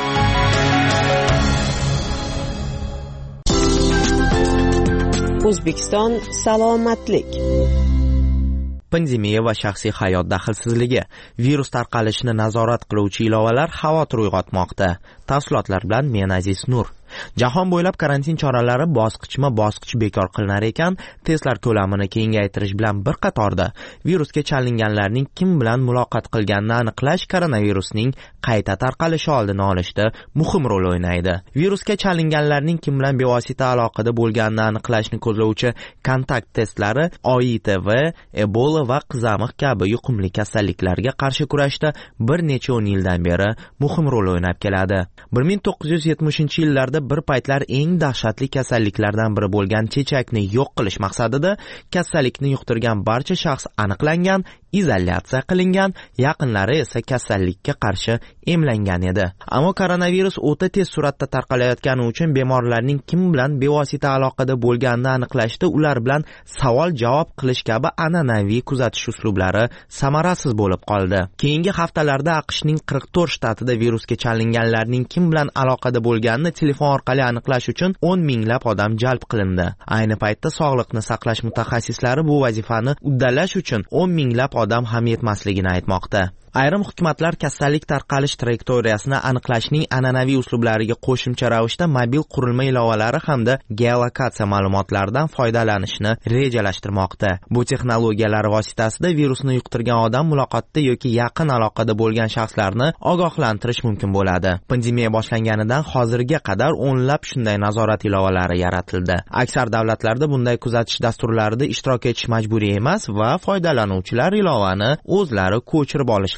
Speaker 2: O'zbekiston salomatlik.
Speaker 10: Pandemiya va shaxsiy hayot daxlsizligi, virus tarqalishini nazorat qiluvchi ilovalar xavotir uyg'otmoqda. Tafsilotlar bilan men Aziz Nur. Jahon bo'ylab karantin choralari bosqichma-bosqich bekor qilinar ekan, testlar ko'lamini kengaytirish bilan bir qatorda virusga chalinganlarning kim bilan muloqot qilganini aniqlash koronavirusning qayta tarqalishi oldini olishda muhim rol o'ynaydi. Virusga chalinganlarning kim bilan bevosita aloqada bo'lganini aniqlashni ko'zlovchi kontakt testlari O I T V, Ebola va qizamiq kabi yuqumli kasalliklarga qarshi kurashda bir necha o'n yildan beri muhim rol o'ynab keladi. bir ming to'qqiz yuz yetmishinchi yillarda bir paytlar eng dahshatli kasalliklardan biri bo'lgan chechakni yo'q qilish maqsadida kasallikni yuqtirgan barcha shaxs aniqlangan, izolyatsiya qilingan, yaqinlari esa kasallikka qarshi emlangan edi. Ammo koronavirus o'ta tez suratda tarqalayotgani uchun bemorlarning kim bilan bevosita aloqada bo'lganini aniqlashda ular bilan savol-javob qilish kabi an'anaviy kuzatish uslublari samarasiz bo'lib qoldi. Keyingi haftalarda AQShning qirq to'rt shtatida virusga chalinganlarning kim bilan aloqada bo'lganini telefon orqali aniqlash uchun o'n minglab odam jalb qilindi. Ayni paytda sog'liqni saqlash mutaxassislari bu vazifani uddalash uchun o'n minglab odam ham yetmasligini aytmoqda. Ayrim hukumatlar kasallik tarqalish trayektoriyasini aniqlashning an'anaviy uslublariga qo'shimcha ravishda mobil qurilma ilovalari hamda geolokatsiya ma'lumotlaridan foydalanishni rejalashtirmoqda. Bu texnologiyalar vositasida virusni yuqtirgan odam muloqotda yoki yaqin aloqada bo'lgan shaxslarni ogohlantirish mumkin bo'ladi. Pandemiya boshlanganidan hozirga qadar o'nlab shunday nazorat ilovalari yaratildi. Aksar davlatlarda bunday kuzatish dasturlarida ishtirok etish majburiy emas va foydalanuvchilar ilovani o'zlari ko'chirib olish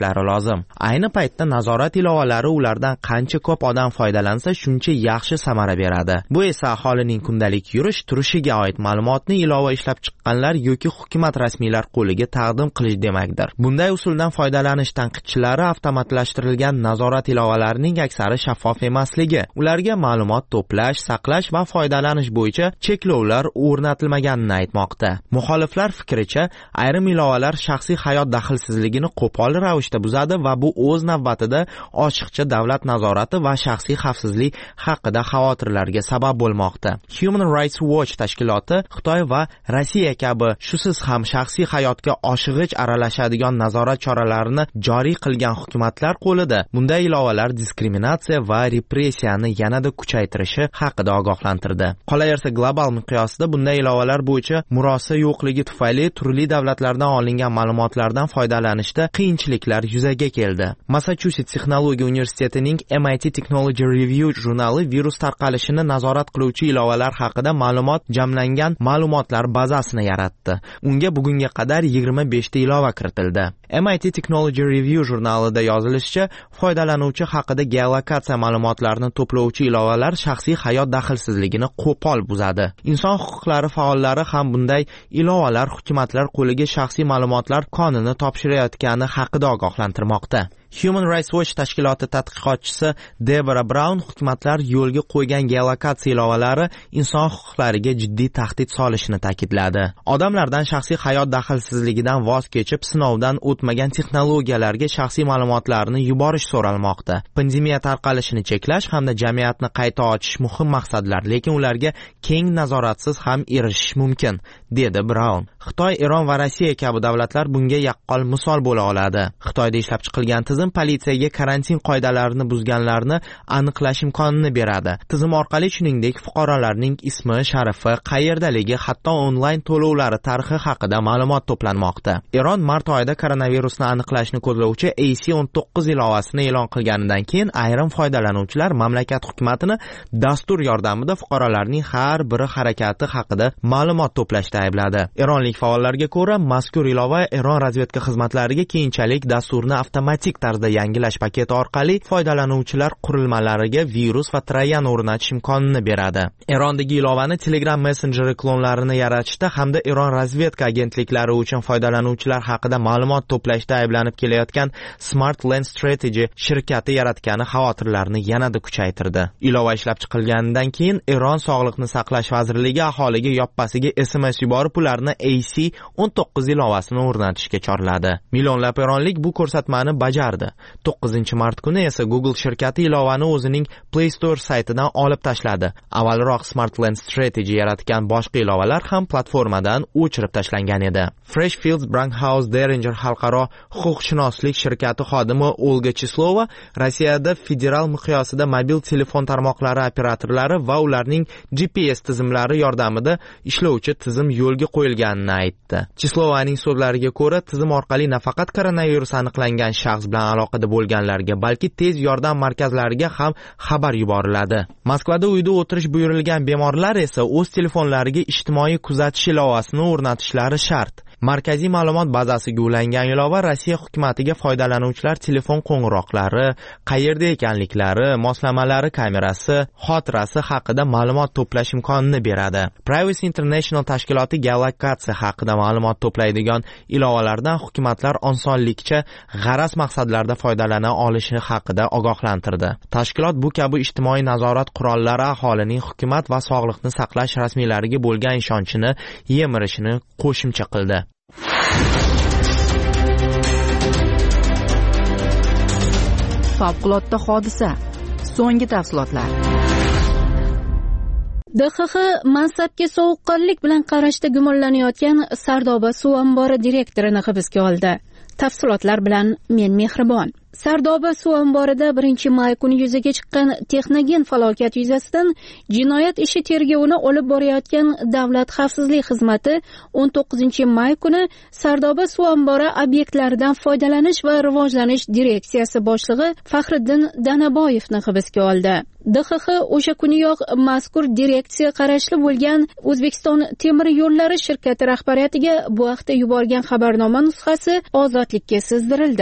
Speaker 10: olishlari lozim. Ayni paytda nazorat ilovalari ulardan qancha ko'p odam foydalansa shuncha yaxshi samara beradi. Bu esa aholining kundalik yurish turishiga oid ma'lumotni ilova ishlab chiqqanlar yoki hukumat rasmiylar qo'liga taqdim qilish demakdir. Bunday usuldan foydalanish tanqidchilari avtomatlashtirilgan nazorat ilovalarining aksari shaffof emasligi, ularga ma'lumot to'plash, saqlash va foydalanish bo'yicha cheklovlar o'rnatilmaganini aytmoqda. Muxoliflar fikricha, ayrim ilovalar shaxsiy hayot daxlsizligini qo'pol ravishda buzadi va bu o'z navbatida ochiqcha davlat nazorati va shaxsiy xavfsizlik haqida xavotirlarga sabab bo'lmoqda. Human Rights Watch tashkiloti Xitoy va Rossiya kabi shusiz ham shaxsiy hayotga oshig'ich aralashadigan nazorat choralarini joriy qilgan hukumatlar qo'lida bunday ilovalar diskriminatsiya va repressiyani yanada kuchaytirishi haqida ogohlantirdi. Qolaversa, global miqyosda bunday ilovalar bo'yicha murosa yo'qligi tufayli turli davlatlardan olingan ma'lumotlardan foydalanishda qiyinchiliklar yuzaga keldi. Massachusetts texnologiya universitetining M I T Technology Review jurnali virus tarqalishini nazorat qiluvchi ilovalar haqida ma'lumot jamlangan ma'lumotlar bazasini yaratdi. Unga bugunga qadar yigirma besh ta ilova kiritildi. M I T Technology Review jurnalida yozilishicha, foydalanuvchi haqida geolokatsiya ma'lumotlarini to'plovchi ilovalar shaxsiy hayot daxlsizligini qo'pol buzadi. Inson huquqlari faollari ham bunday ilovalar hukumatlar qo'liga shaxsiy ma'lumotlar konini topshirayotgani haqida ogohlantirmoqda. Human Rights Watch tashkiloti tadqiqotchisi Deborah Brown hukumatlar yo'lga qo'ygan geolokatsiya ilovalari inson huquqlariga jiddiy tahdid solishini ta'kidladi. Odamlardan shaxsiy hayot daxlsizligidan voz kechib, sinovdan o'tmagan texnologiyalarga shaxsiy ma'lumotlarini yuborish so'ralmoqda. Pandemiya tarqalishini cheklash hamda jamiyatni qayta ochish muhim maqsadlar, lekin ularga keng nazoratsiz ham erishish mumkin, dedi Brown. Xitoy, Eron va Rossiya kabi davlatlar bunga yaqqol misol bo'la oladi. Xitoyda ishlab chiqilgan tizim politsiyaga karantin qoidalarini buzganlarni aniqlash imkonini beradi. Tizim orqali shuningdek fuqarolarning ismi, sharifi, qayerdaligi, hatto onlayn to'lovlari tarixi haqida ma'lumot to'planmoqda. Eron mart oyida koronavirusni aniqlashni ko'zlovchi A C o'n to'qqiz ilovasini e'lon qilganidan keyin ayrim foydalanuvchilar mamlakat hukumatini dastur yordamida fuqarolarning har biri harakati haqida ma'lumot to'plashda aybladi. Eronlik faollarga ko'ra, mazkur ilova Eron razvedka xizmatlariga keyinchalik dasturni avtomatik tarzda yangilash paketi orqali foydalanuvchilar qurilmalariga virus va troyan o'rnatish imkonini beradi. Erondagi ilovani Telegram messenjeri klonlarini yaratishda hamda Eron razvedka agentliklari uchun foydalanuvchilar haqida ma'lumot to'plashda ayblanib kelayotgan Smart Lens Strategy shirkati yaratgani xavotirlarni yanada kuchaytirdi. Ilova ishlab chiqilganidan keyin Eron Sog'liqni saqlash vazirligi aholiga yoppasiga S M S yuborib ularni A C o'n to'qqiz ilovasini o'rnatishga chorladi. Millionlab eronlik bu ko'rsatmani bajardi. to'qqizinchi mart kuni esa Google shirkati ilovani o'zining Play Store saytidan olib tashladi. Avvalroq Smart Lens Strategy yaratgan boshqa ilovalar ham platformadan o'chirib tashlangan edi. Freshfields Brandhaus Derringer xalqaro huquqshunoslik shirkati xodimi Olga Chislova Rossiyada federal miqyosida mobil telefon tarmoqlari operatorlari va ularning G P S tizimlari yordamida ishlovchi tizim yo'lga qo'yilganini aytdi. Chislovaning so'zlariga ko'ra, tizim orqali nafaqat koronavirus aniqlangan shaxs bilan aloqada bo'lganlarga, balki tez yordam markazlariga ham xabar yuboriladi. Moskvada uyda o'tirish buyurilgan bemorlar esa o'z telefonlariga ijtimoiy kuzatish ilovasini o'rnatishlari shart. Markaziy ma'lumot bazasiga ulangan ilova Rossiya hukumatiga foydalanuvchilar telefon qo'ng'iroqlari, qayerda ekanliklari, moslamalari kamerasi, xotirasi haqida ma'lumot to'plash imkonini beradi. Privacy International tashkiloti geolokatsiya haqida ma'lumot to'playdigan ilovalardan hukumatlar osonlikcha g'araz maqsadlarda foydalana olishi haqida ogohlantirdi. Tashkilot bu kabi ijtimoiy nazorat qurollari aholining hukumat va sog'liqni saqlash rasmiylariga bo'lgan ishonchini yemirishini qo'shimcha qildi.
Speaker 3: Favqulodda hodisa. So'nggi tafsilotlar.
Speaker 4: D X X mansabga sovuqqonlik bilan qarashda gumonlanayotgan Sardoba suv ombori direktorini hibsga oldi. Tafsilotlar bilan men Mehribon. Sardoba suv omborida birinchi may kuni yuzaga chiqqan texnogen falokat yuzasidan jinoyat ishi tergovini olib borayotgan Davlat xavfsizlik xizmati o'n to'qqizinchi may kuni Sardoba suv ombori obyektlaridan foydalanish va rivojlanish direksiyasi boshlig'i Faxriddin Danaboyevni hibsga oldi. D X X o'sha kuniyoq mazkur direksiya qarashli bo'lgan O'zbekiston temir yo'llari shirkati rahbariyatiga bu haqda yuborgan xabarnoma nusxasi ozodlikka sizdirildi.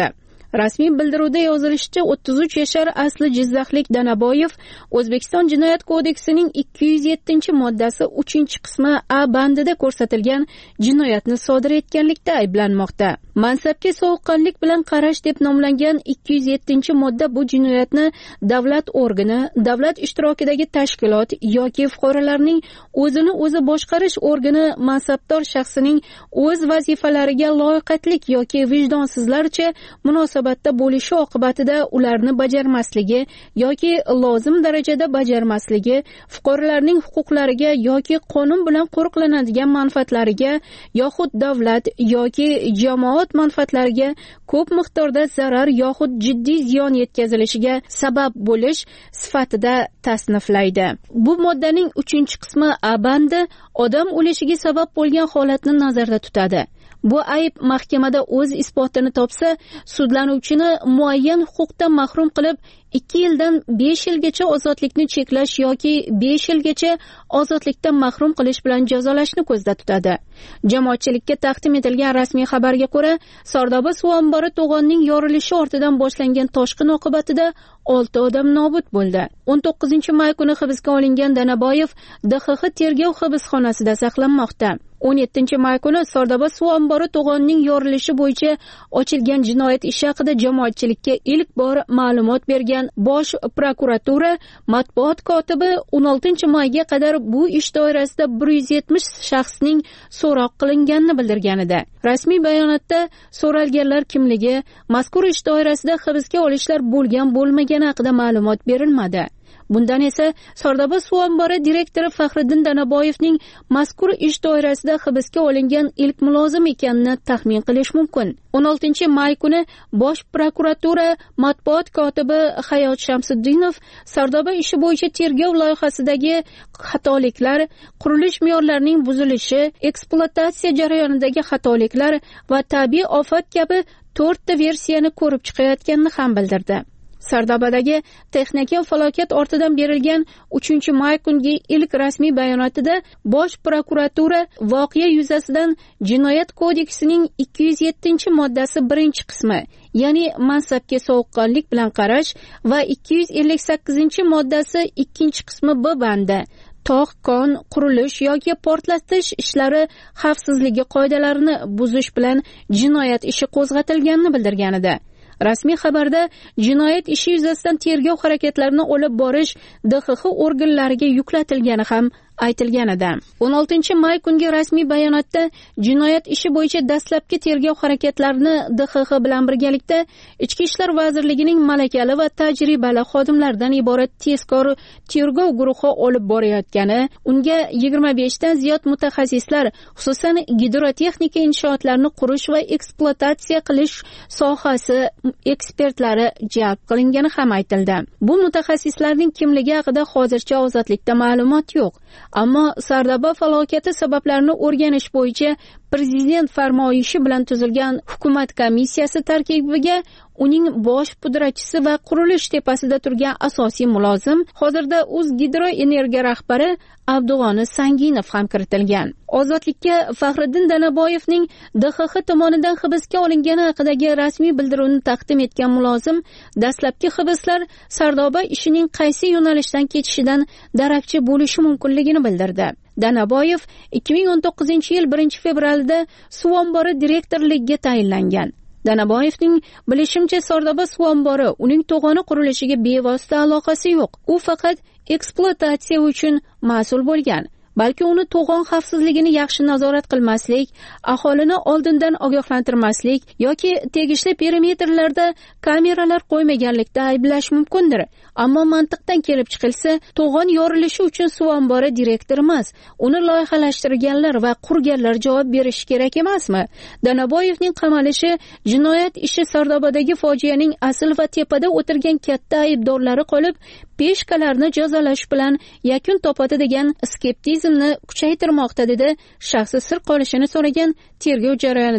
Speaker 4: Rasmiy bildiruvda yozilishicha, o'ttiz uch yashar asli jizzaxlik Danaboyev O'zbekiston Jinoyat kodeksining ikki yuz yettinchi moddasi uchinchi qismi A bandida ko'rsatilgan jinoyatni sodir etganlikda ayblanmoqda. Mansabga sovuqqonlik bilan qarash deb nomlangan ikki yuz yettinchi modda bu jinoyatni davlat organi, davlat ishtirokidagi tashkilot yoki fuqarolarning o'zini o'zi boshqarish organi mansabdor shaxsining o'z vazifalariga loyiqatlik yoki vijdonsizlarcha munosabatda bo'lishi oqibatida ularni bajarmasligi yoki lozim darajada bajarmasligi, fuqarolarning huquqlariga yoki qonun bilan qo'riqlanadigan manfaatlariga yoxud davlat yoki jamoat manfaatlariga ko'p miqdorda zarar yoxud jiddiy ziyon yetkazilishiga sabab bo'lish sifatida tasniflaydi. Bu moddaning uchinchi qismi A bandi odam o'lishiga sabab bo'lgan holatni nazarda tutadi. Bu ayb mahkamada o'z isbotini topsa, sudlanuvchini muayyan huquqdan mahrum qilib ikki yildan besh yilgacha ozodlikni cheklash yoki besh yilgacha ozodlikdan mahrum qilish bilan jazolashni ko'zda tutadi. Jamoatchilikka taqdim etilgan rasmiy xabarga ko'ra, Sardoba suv ombori to'g'onning yorilishi ortidan boshlangan toshqin oqibatida olti odam nobud bo'ldi. o'n to'qqizinchi may kuni hibsga olingan Danaboyev D X X tergov hibsxonasida saqlanmoqda. o'n yettinchi may kuni Sardoba suv ombori to'g'onining yorilishi bo'yicha ochilgan jinoyat ishi haqida jamoatchilikka ilk bor ma'lumot bergan Bosh prokuratura matbuot kotibi o'n oltinchi mayga qadar bu ish doirasida bir yuz yetmish shaxsning so'roq qilinganini bildirgan edi. Rasmiy bayonotda so'ralganlar kimligi, mazkur ish doirasida hibsga olishlar bo'lgan bo'lmagani haqida ma'lumot berilmadi. Bundan esa Sardoba suv ombori direktori Faxriddin Danaboyevning mazkur ish doirasida hibsga olingan ilk mulozim ekanini taxmin qilish mumkin. o'n oltinchi may kuni Bosh prokuratura matbuot kotibi Hayot Shamsiddinov Sardoba ishi bo'yicha tergov loyihasidagi xatoliklar, qurilish me'yorlarining buzilishi, ekspluatatsiya jarayonidagi xatoliklar va tabiiy ofat kabi to'rtta versiyani ko'rib chiqayotganini ham bildirdi. Sardobadagi texnika falokat ortidan berilgan uchinchi may kungi ilk rasmiy bayonotida Bosh prokuratura voqea yuzasidan Jinoyat kodeksining ikki yuz yettinchi moddasi birinchi qismi, ya'ni mansabga sovuqqonlik bilan qarash va ikki yuz ellik sakkizinchi moddasi ikkinchi qismi B bandi tog', kon, qurilish yoki portlatish ishlari xavfsizligi qoidalarini buzish bilan jinoyat ishi qo'zg'atilganini bildirgan edi. Rasmiy xabarda jinoyat ishi yuzasidan tergov harakatlarini olib borish D X X organlariga yuklatilgani ham aytilgan edi. o'n oltinchi may kungi rasmiy bayonotda jinoyat ishi bo'yicha dastlabki tergov harakatlarini D X X bilan birgalikda Ichki ishlar vazirligining malakali va tajribali xodimlaridan iborat tezkor tergov guruhi olib borayotgani, unga yigirma beshdan ziyod mutaxassislar, xususan gidrotexnika inshootlarini qurish va ekspluatatsiya qilish sohasi ekspertlari jalb qilingani ham aytildi. Bu mutaxassislarning kimligi haqida hozircha ozodlikda ma'lumot yo'q. Ammo Sardoba falokati sabablarini o'rganish bo'yicha Prezident farmoyishi bilan tuzilgan hukumat komissiyasi tarkibiga uning bosh pudratchisi va qurilish tepasida turgan asosiy mulozim, hozirda O'zgidroenergiya rahbari Abdug'oni Sanginov ham kiritilgan. Ozodlikka Faxriddin Danaboyevning D X X tomonidan hibsga olingani haqidagi rasmiy bildiruvni taqdim etgan mulozim dastlabki hibslar Sardoba ishining qaysi yo'nalishdan ketishidan darakchi bo'lishi mumkinligini bildirdi. Danaboyev ikki ming o'n to'qqizinchi yil birinchi fevralda suv ombori direktorligiga tayinlangan. Danaboyevning bilishimcha Sardoba suv ombori uning to'g'oni qurilishiga bevosita aloqasi yo'q. U faqat ekspluatatsiya uchun mas'ul bo'lgan. Balki uni to'g'on xavfsizligini yaxshi nazorat qilmaslik, aholini oldindan ogohlantirmaslik yoki tegishli perimetrlarda kameralar qo'ymaganlikda ayblash mumkindir. Ammo mantiqdan kelib chiqilsa, to'g'on yorilishi uchun suv ombori direktor emas, uni loyihalashtirganlar va qurganlar javob berishi kerak emasmi? Danaboyevning qamalishi jinoyat ishi Sardobadagi fojianing asl va tepada o'tirgan katta aybdorlari qolib, peshkalarni jazolash bilan yakun topadi degan skeptizmni kuchaytirmoqda, dedi shaxsi sir qolishini so'ragan tergov jarayonidan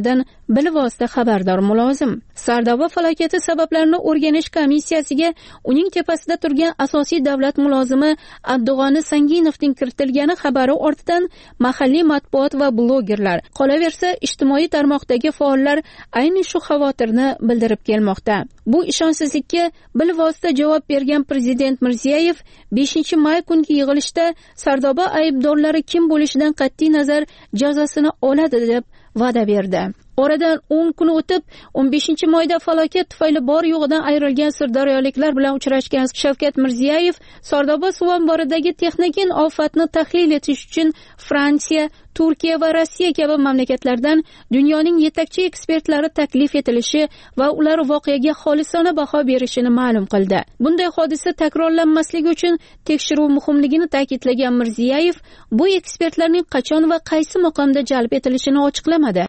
Speaker 4: bilvosita xabardor mulozim. Sardoba falokati sabablarini o'rganish komissiyasiga uning tepasida turgan asosiy davlat mulozimi Abdug'oni Sanginovning kiritilgani xabari ortidan mahalliy matbuot va blogerlar, qolaversa ijtimoiy tarmoqdagi faollar ayni shu xavotirni bildirib kelmoqda. Bu ishonchsizlikka bilvosita javob bergan prezident Mirziyoyev beshinchi may kungi yig'ilishda Sardoba aybdorlari kim bo'lishidan qat'iy nazar jazosini oladi deb va'da berdi. Oradan o'n kun o'tib, o'n beshinchi mayda falokat tufayli bor yo'g'idan ayrilgan sirdaryoliklar bilan uchrashgan Shavkat Mirziyoyev Sardoba suv omboridagi texnogen ofatni tahlil etish uchun Fransiya, Turkiya va Rossiya kabi mamlakatlardan dunyoning yetakchi ekspertlari taklif etilishi va ular voqeaga xolisona baho berishini ma'lum qildi. Bunday hodisa takrorlanmasligi uchun tekshiruv muhimligini ta'kidlagan Mirziyoyev bu ekspertlarning qachon va qaysi maqomda jalb etilishini ochiqlamadi.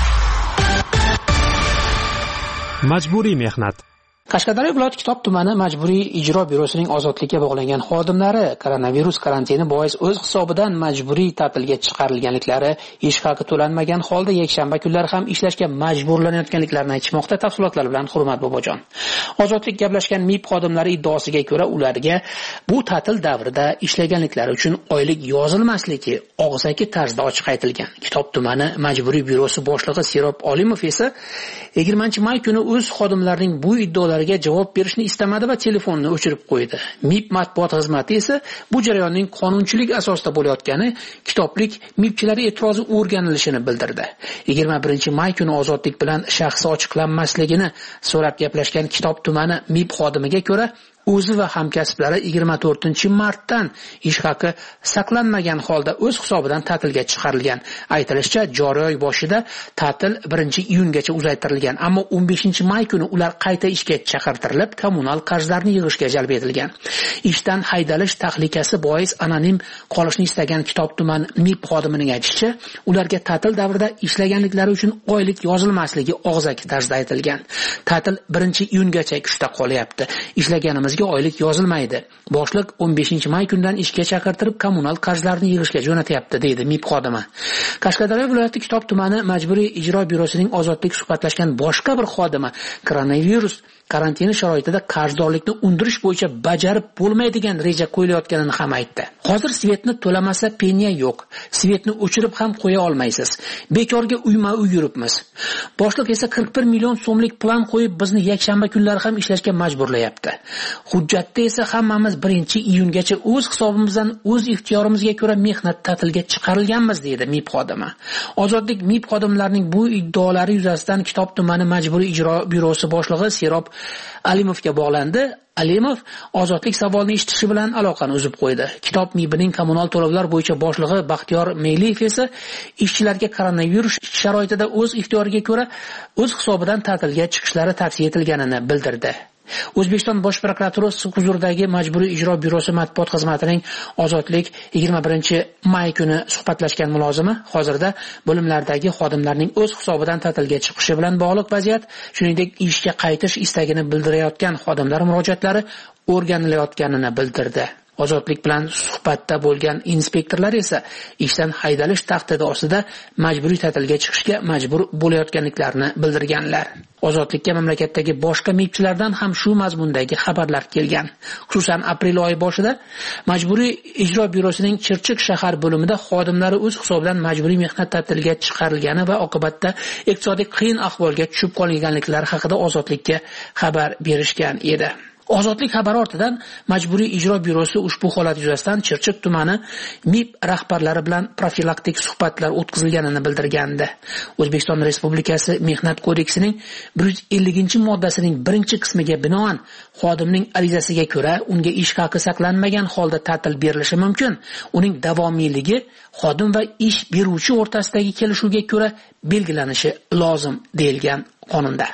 Speaker 6: Majburiy mehnat.
Speaker 1: Qashqadaryo viloyat Kitob tumani majburiy ijro byurosining ozodlikka bog'langan xodimlari koronavirus karantini bois o'z hisobidan majburiy ta'tilga chiqarilganliklari, ish haqi to'lanmagan holda yakshanba kunlari ham ishlashga majburlanayotganliklarini aytishmoqda. Tafsilotlar bilan Hurmat Bobojon. Ozodlik gaplashgan M I B xodimlari iddaosiga ko'ra, ularga bu ta'til davrida ishlaganliklari uchun oylik yozilmasligi og'zaki tarzda ochiq aytilgan. Kitob tumani majburiy byurosi boshlig'i Serob Olimov esa yigirmanchi may kuni o'z xodimlarining bu iddaolariga javob berishni istamadi va telefonni o'chirib qo'ydi. M I B matbuot xizmati esa bu jarayonning qonunchilik asosida bo'layotgani, kitoblik M I Bchilar e'tirozi o'rganilishini bildirdi. yigirma birinchi may kuni ozodlik bilan shaxsi ochiqlanmasligini so'rab gaplashgan Kitob tumani M I B xodimiga ko'ra, o'zi va hamkasblari yigirma to'rtinchi martdan ish haqi saqlanmagan holda o'z hisobidan ta'tilga chiqarilgan. Aytilishicha, joriy oy boshida ta'til birinchi iyungacha uzaytirilgan, ammo o'n beshinchi may kuni ular qayta ishga chaqirtirilib, kommunal qarzlarni yig'ishga jalb etilgan. Ishdan haydalish tahlikasi bois anonim qolishni istagan Kitob tumani M I B xodimining aytishicha, ularga ta'til davrida ishlaganliklari uchun oylik yozilmasligi og'zaki tarzda aytilgan. Ta'til birinchi iyungacha kuchda qolyapti. Ishlaganimiz oylik yozilmaydi. Boshliq o'n beshinchi may kundan ishga chaqirtirib kommunal qarzlarni yig'ishga jo'natyapti, deydi M I B xodimi. Qashqadaryo viloyati Kitob tumani majburiy ijro byurosining ozodlik suhbatlashgan boshqa bir xodimi koronavirus karantini sharoitida qarzdorlikni undirish bo'yicha bajarib bo'lmaydigan reja qo'yilayotganini ham aytdi. Hozir svetni to'lamasa penya yo'q. Svetni o'chirib ham qo'ya olmaysiz. Bekorga uyma-uy yuribmiz. Boshliq esa qirq bir million so'mlik plan qo'yib bizni yakshanba kunlari ham ishlashga majburlayapti. Hujjatda esa hammamiz birinchi iyungacha o'z hisobimizdan, o'z ixtiyorimizga ko'ra mehnat ta'tilga chiqarilganmiz, deydi M I B xodimi. Ozodlik M I B xodimlarining bu iddaolari yuzasidan Kitob tumani majburiy ijro byurosi boshlig'i Serob Alimovga bog'landi. Alimov ozodlik savolni eshitishi bilan aloqani uzib qo'ydi. Kitob M I Bning kommunal to'lovlar bo'yicha boshlig'i Baxtiyor Meyliyev esa ishchilarga koronavirus sharoitida o'z ixtiyoriga ko'ra o'z hisobidan ta'tilga chiqishlari tavsiya etilganini bildirdi. O'zbekiston Bosh prokuraturasi huzuridagi majburiy ijro byurosi matbuot xizmatining ozodlik yigirma birinchi may kuni suhbatlashgan mulozimi hozirda bo'limlardagi xodimlarning o'z hisobidan ta'tilga chiqishi bilan bog'liq vaziyat, shuningdek ishga qaytish istagini bildirayotgan xodimlar murojaatlari o'rganilayotganini bildirdi. Ozodlik bilan suhbatda bo'lgan inspektorlar esa ishdan haydalish tahdidi ostida majburiy ta'tilga chiqishga majbur bo'layotganliklarini bildirganlar. Ozodlikka mamlakatdagi boshqa M I Bchilardan ham shu mazmundagi xabarlar kelgan. Xususan, aprel oyi boshida majburiy ijro byurosining Chirchiq shahar bo'limida xodimlari o'z hisobidan majburiy mehnat ta'tiliga chiqarilgani va oqibatda iqtisodiy qiyin ahvolga tushib qolganliklari haqida Ozodlikka xabar berishgan edi. Ozodlik xabari ortidan majburiy ijro byurosi ushbu holat yuzasidan Chirchiq tumani M I B rahbarlari bilan profilaktik suhbatlar o'tkazilganini bildirgandi. O'zbekiston Respublikasi Mehnat kodeksining bir yuz ellinchi moddasining birinchi qismiga binoan xodimning arizasiga ko'ra unga ish haqi saqlanmagan holda ta'til berilishi mumkin. Uning davomiyligi xodim va ish beruvchi o'rtasidagi kelishuvga ko'ra belgilanishi lozim deyilgan qonunda.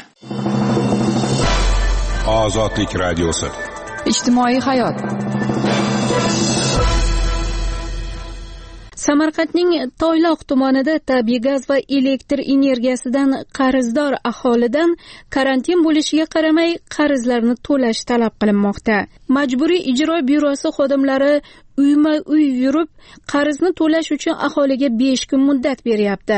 Speaker 11: Ozodlik radiosi.
Speaker 3: Ijtimoiy hayot.
Speaker 4: Samarqandning Toyloq tumanida tabiiy gaz va elektr energiyasidan qarzdor aholidan karantin bo'lishiga qaramay qarzlarni to'lash talab qilinmoqda. Majburiy ijro byurosi xodimlari uyma-uy yurib qarzni to'lash uchun aholiga besh kun muddat beryapti.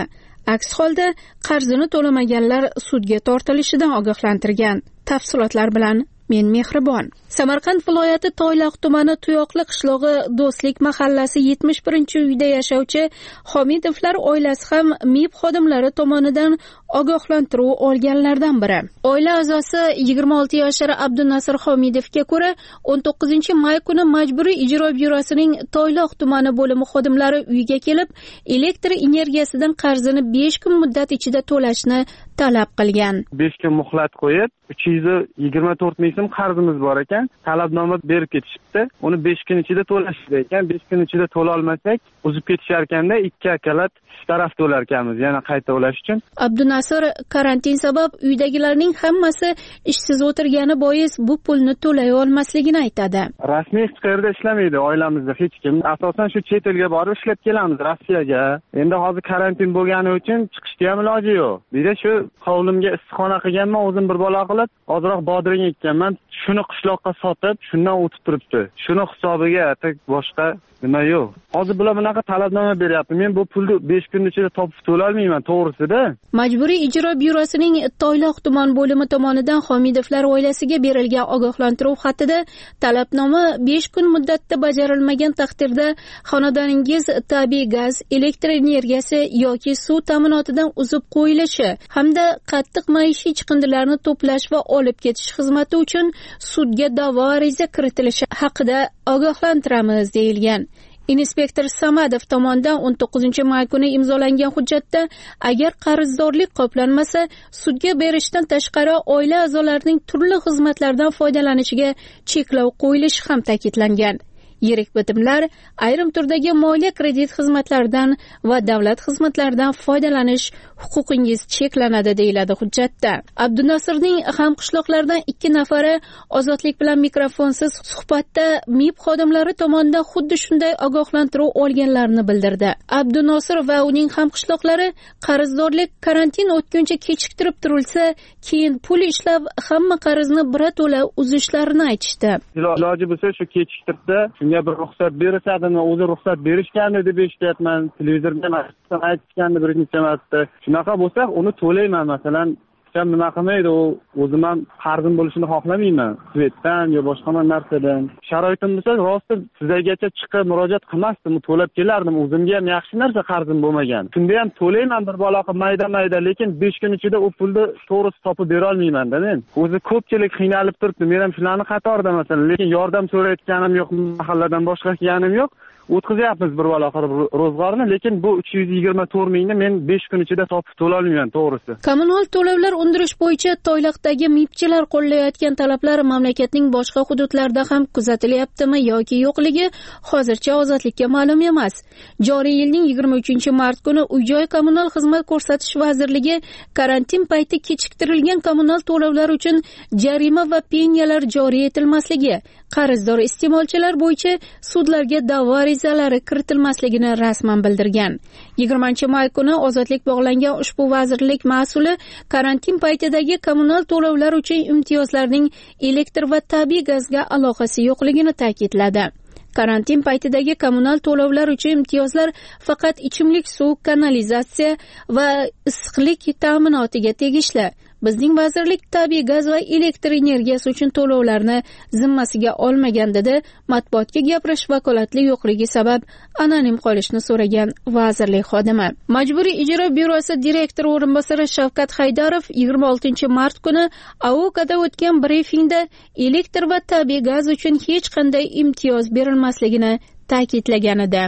Speaker 4: Aks holda qarzini to'lamaganlar sudga tortilishidan ogohlantirgan. Tafsilotlar bilan men Mehribon. Samarqand viloyati Toyloq tumani Tuyoqli qishlog'i Do'stlik mahallasi yetmish birinchi uyda yashovchi Homidovlar oilasi ham M I B xodimlari tomonidan ogohlantiruv olganlardan biri. Oila a'zosi yigirma olti yashar Abdunasir Homidovga ko'ra, o'n to'qqizinchi may kuni Majburiy ijro byurosining Toyloq tumani bo'limi xodimlari uyga kelib, elektr energiyasidan qarzini besh kun muddat ichida to'lashni talab qilgan.
Speaker 12: besh kun muhlat qo'yib, uch yuz yigirma to'rt ming so'm qarzimiz bor ekan, talabnoma berib ketishibdi. Uni besh kun ichida to'lashdi ekan. besh kun ichida to'la olmasak, uzib ketishar ekanda ikki akalat taraf to'lar ekanmiz, yana qayta to'lash uchun.
Speaker 4: Abdunasir karantin sabab uydagilarning hammasi ishsiz o'tirgani bois bu pulni to'lay olmasligini aytadi.
Speaker 12: Rasmiy hech qayerda ishlamaydi oilamizda hech kim. Asosan shu chet elga borib ishlab kelamiz, Rossiyaga. Endi hozir karantin bo'lgani uchun chiqishga ham iloji yo'q. Bir shu hovlimga issiqxona qilganman, o'zim bir bola qilib, ozroq bodring ekkanman. Shuni qishloqqa sotib, shundan o'tib turibdi. Shuni hisobiga boshqa nima yo'q. Hozir bular bunaqa talabnoma beryapti. Men bu pulni besh kun ichida topib to'la olmayman, to'g'risida.
Speaker 4: Majburiy ijro byurosining Toyloq tuman bo'limi tomonidan Homidovlar oilasiga berilgan ogohlantiruv xatida talabnoma besh kun muddatda bajarilmagan taqdirda xonadoningiz tabiiy gaz, elektr energiyasi yoki suv ta'minotidan uzib qo'yilishi hamda qattiq maishiy chiqindilarni to'plash va olib ketish xizmati uchun sudga da'vo ariza kiritilishi haqida ogohlantiramiz deyilgan. Inspektor Samadov tomonidan o'n to'qqizinchi may kuni imzolangan hujjatda agar qarzdorlik qoplanmasa, sudga berishdan tashqari oila a'zolarining turli xizmatlardan foydalanishiga cheklov qo'yilishi ham ta'kidlangan. Yirik bitimlar, ayrim turdagi moliya kredit xizmatlaridan va davlat xizmatlaridan foydalanish huquqingiz cheklanadi deyiladi hujjatda. Abdunasirning hamqishloqlaridan ikki nafari Ozodlik bilan mikrofonsiz suhbatda M I B xodimlari tomonidan xuddi shunday ogohlantiruv olganlarini bildirdi. Abdunasir va uning hamqishloqlari qarzdorlik karantin o'tguncha kechiktirib turilsa, keyin pul ishlab hamma qarzni birato'la uzishlarini aytishdi.
Speaker 12: Iloji bo'lsa shu kechiktirdi. Shunga bir ruxsat berishadimi, o'zi ruxsat berishgandi deb eshityapman. Televizorda aytishgandi bir necha marta. Shunaqa bo'lsa, uni to'layman masalan. Ham nima qilmaydi, u o'zim ham qarzim bo'lishini xohlamayman. Svetdan yo boshqa narsadan. Sharoitim bo'lsa, rosti sizlargacha chiqib murojaat qilmasdim, to'lab kelardim. O'zimga ham yaxshi narsa qarzim bo'lmagan. Shunda ham to'layman bir bola qilib mayda-mayda, lekin besh kun ichida u pulni to'g'ri topib bera olmayman-da men. O'zi ko'pchilik qiynalib turibdi. Men ham shularni qatorida masalan, lekin yordam so'rayotganim yo'q, mahalladan boshqa qilganim yo'q. O'tkazayapmiz bir bola qilib ro'zg'orni, lekin bu uch yuz yigirma to'rt mingni men besh kun ichida topib to'la olmayman, to'g'risi.
Speaker 4: Kommunal to'lovlar undirish bo'yicha Toyloqdagi M I Bchilar qo'llayotgan talablar mamlakatning boshqa hududlarida ham kuzatilyaptimi yoki yo'qligi hozircha Ozodlikka ma'lum emas. Joriy yilning yigirma uchinchi mart kuni Uy-joy kommunal xizmat ko'rsatish vazirligi karantin payti kechiktirilgan kommunal to'lovlar uchun jarima va pensiyalar joriy etilmasligi, qarzdor iste'molchilar bo'yicha sudlarga da'vo arizalari kiritilmasligini rasman bildirgan. yigirmanchi may kuni Ozodlik bog'langan ushbu vazirlik mas'uli karantin paytidagi kommunal to'lovlar uchun imtiyozlarning elektr va tabiiy gazga aloqasi yo'qligini ta'kidladi. Karantin paytidagi kommunal to'lovlar uchun imtiyozlar faqat ichimlik suv, kanalizatsiya va issiqlik ta'minotiga tegishli. Bizning vazirlik tabiiy gaz va elektr energiyasi uchun to'lovlarni zimmasiga olmagan dedi. Matbuotga gapirish vakolatli yo'qligi sabab anonim qolishni so'ragan vazirlik xodimi. Majburiy ijro byurosi direktori o'rinbosari Shavkat Haydarov yigirma oltinchi mart kuni A O K'da o'tgan brifingda elektr va tabiiy gaz uchun hech qanday imtiyoz berilmasligini ta'kidlagan edi.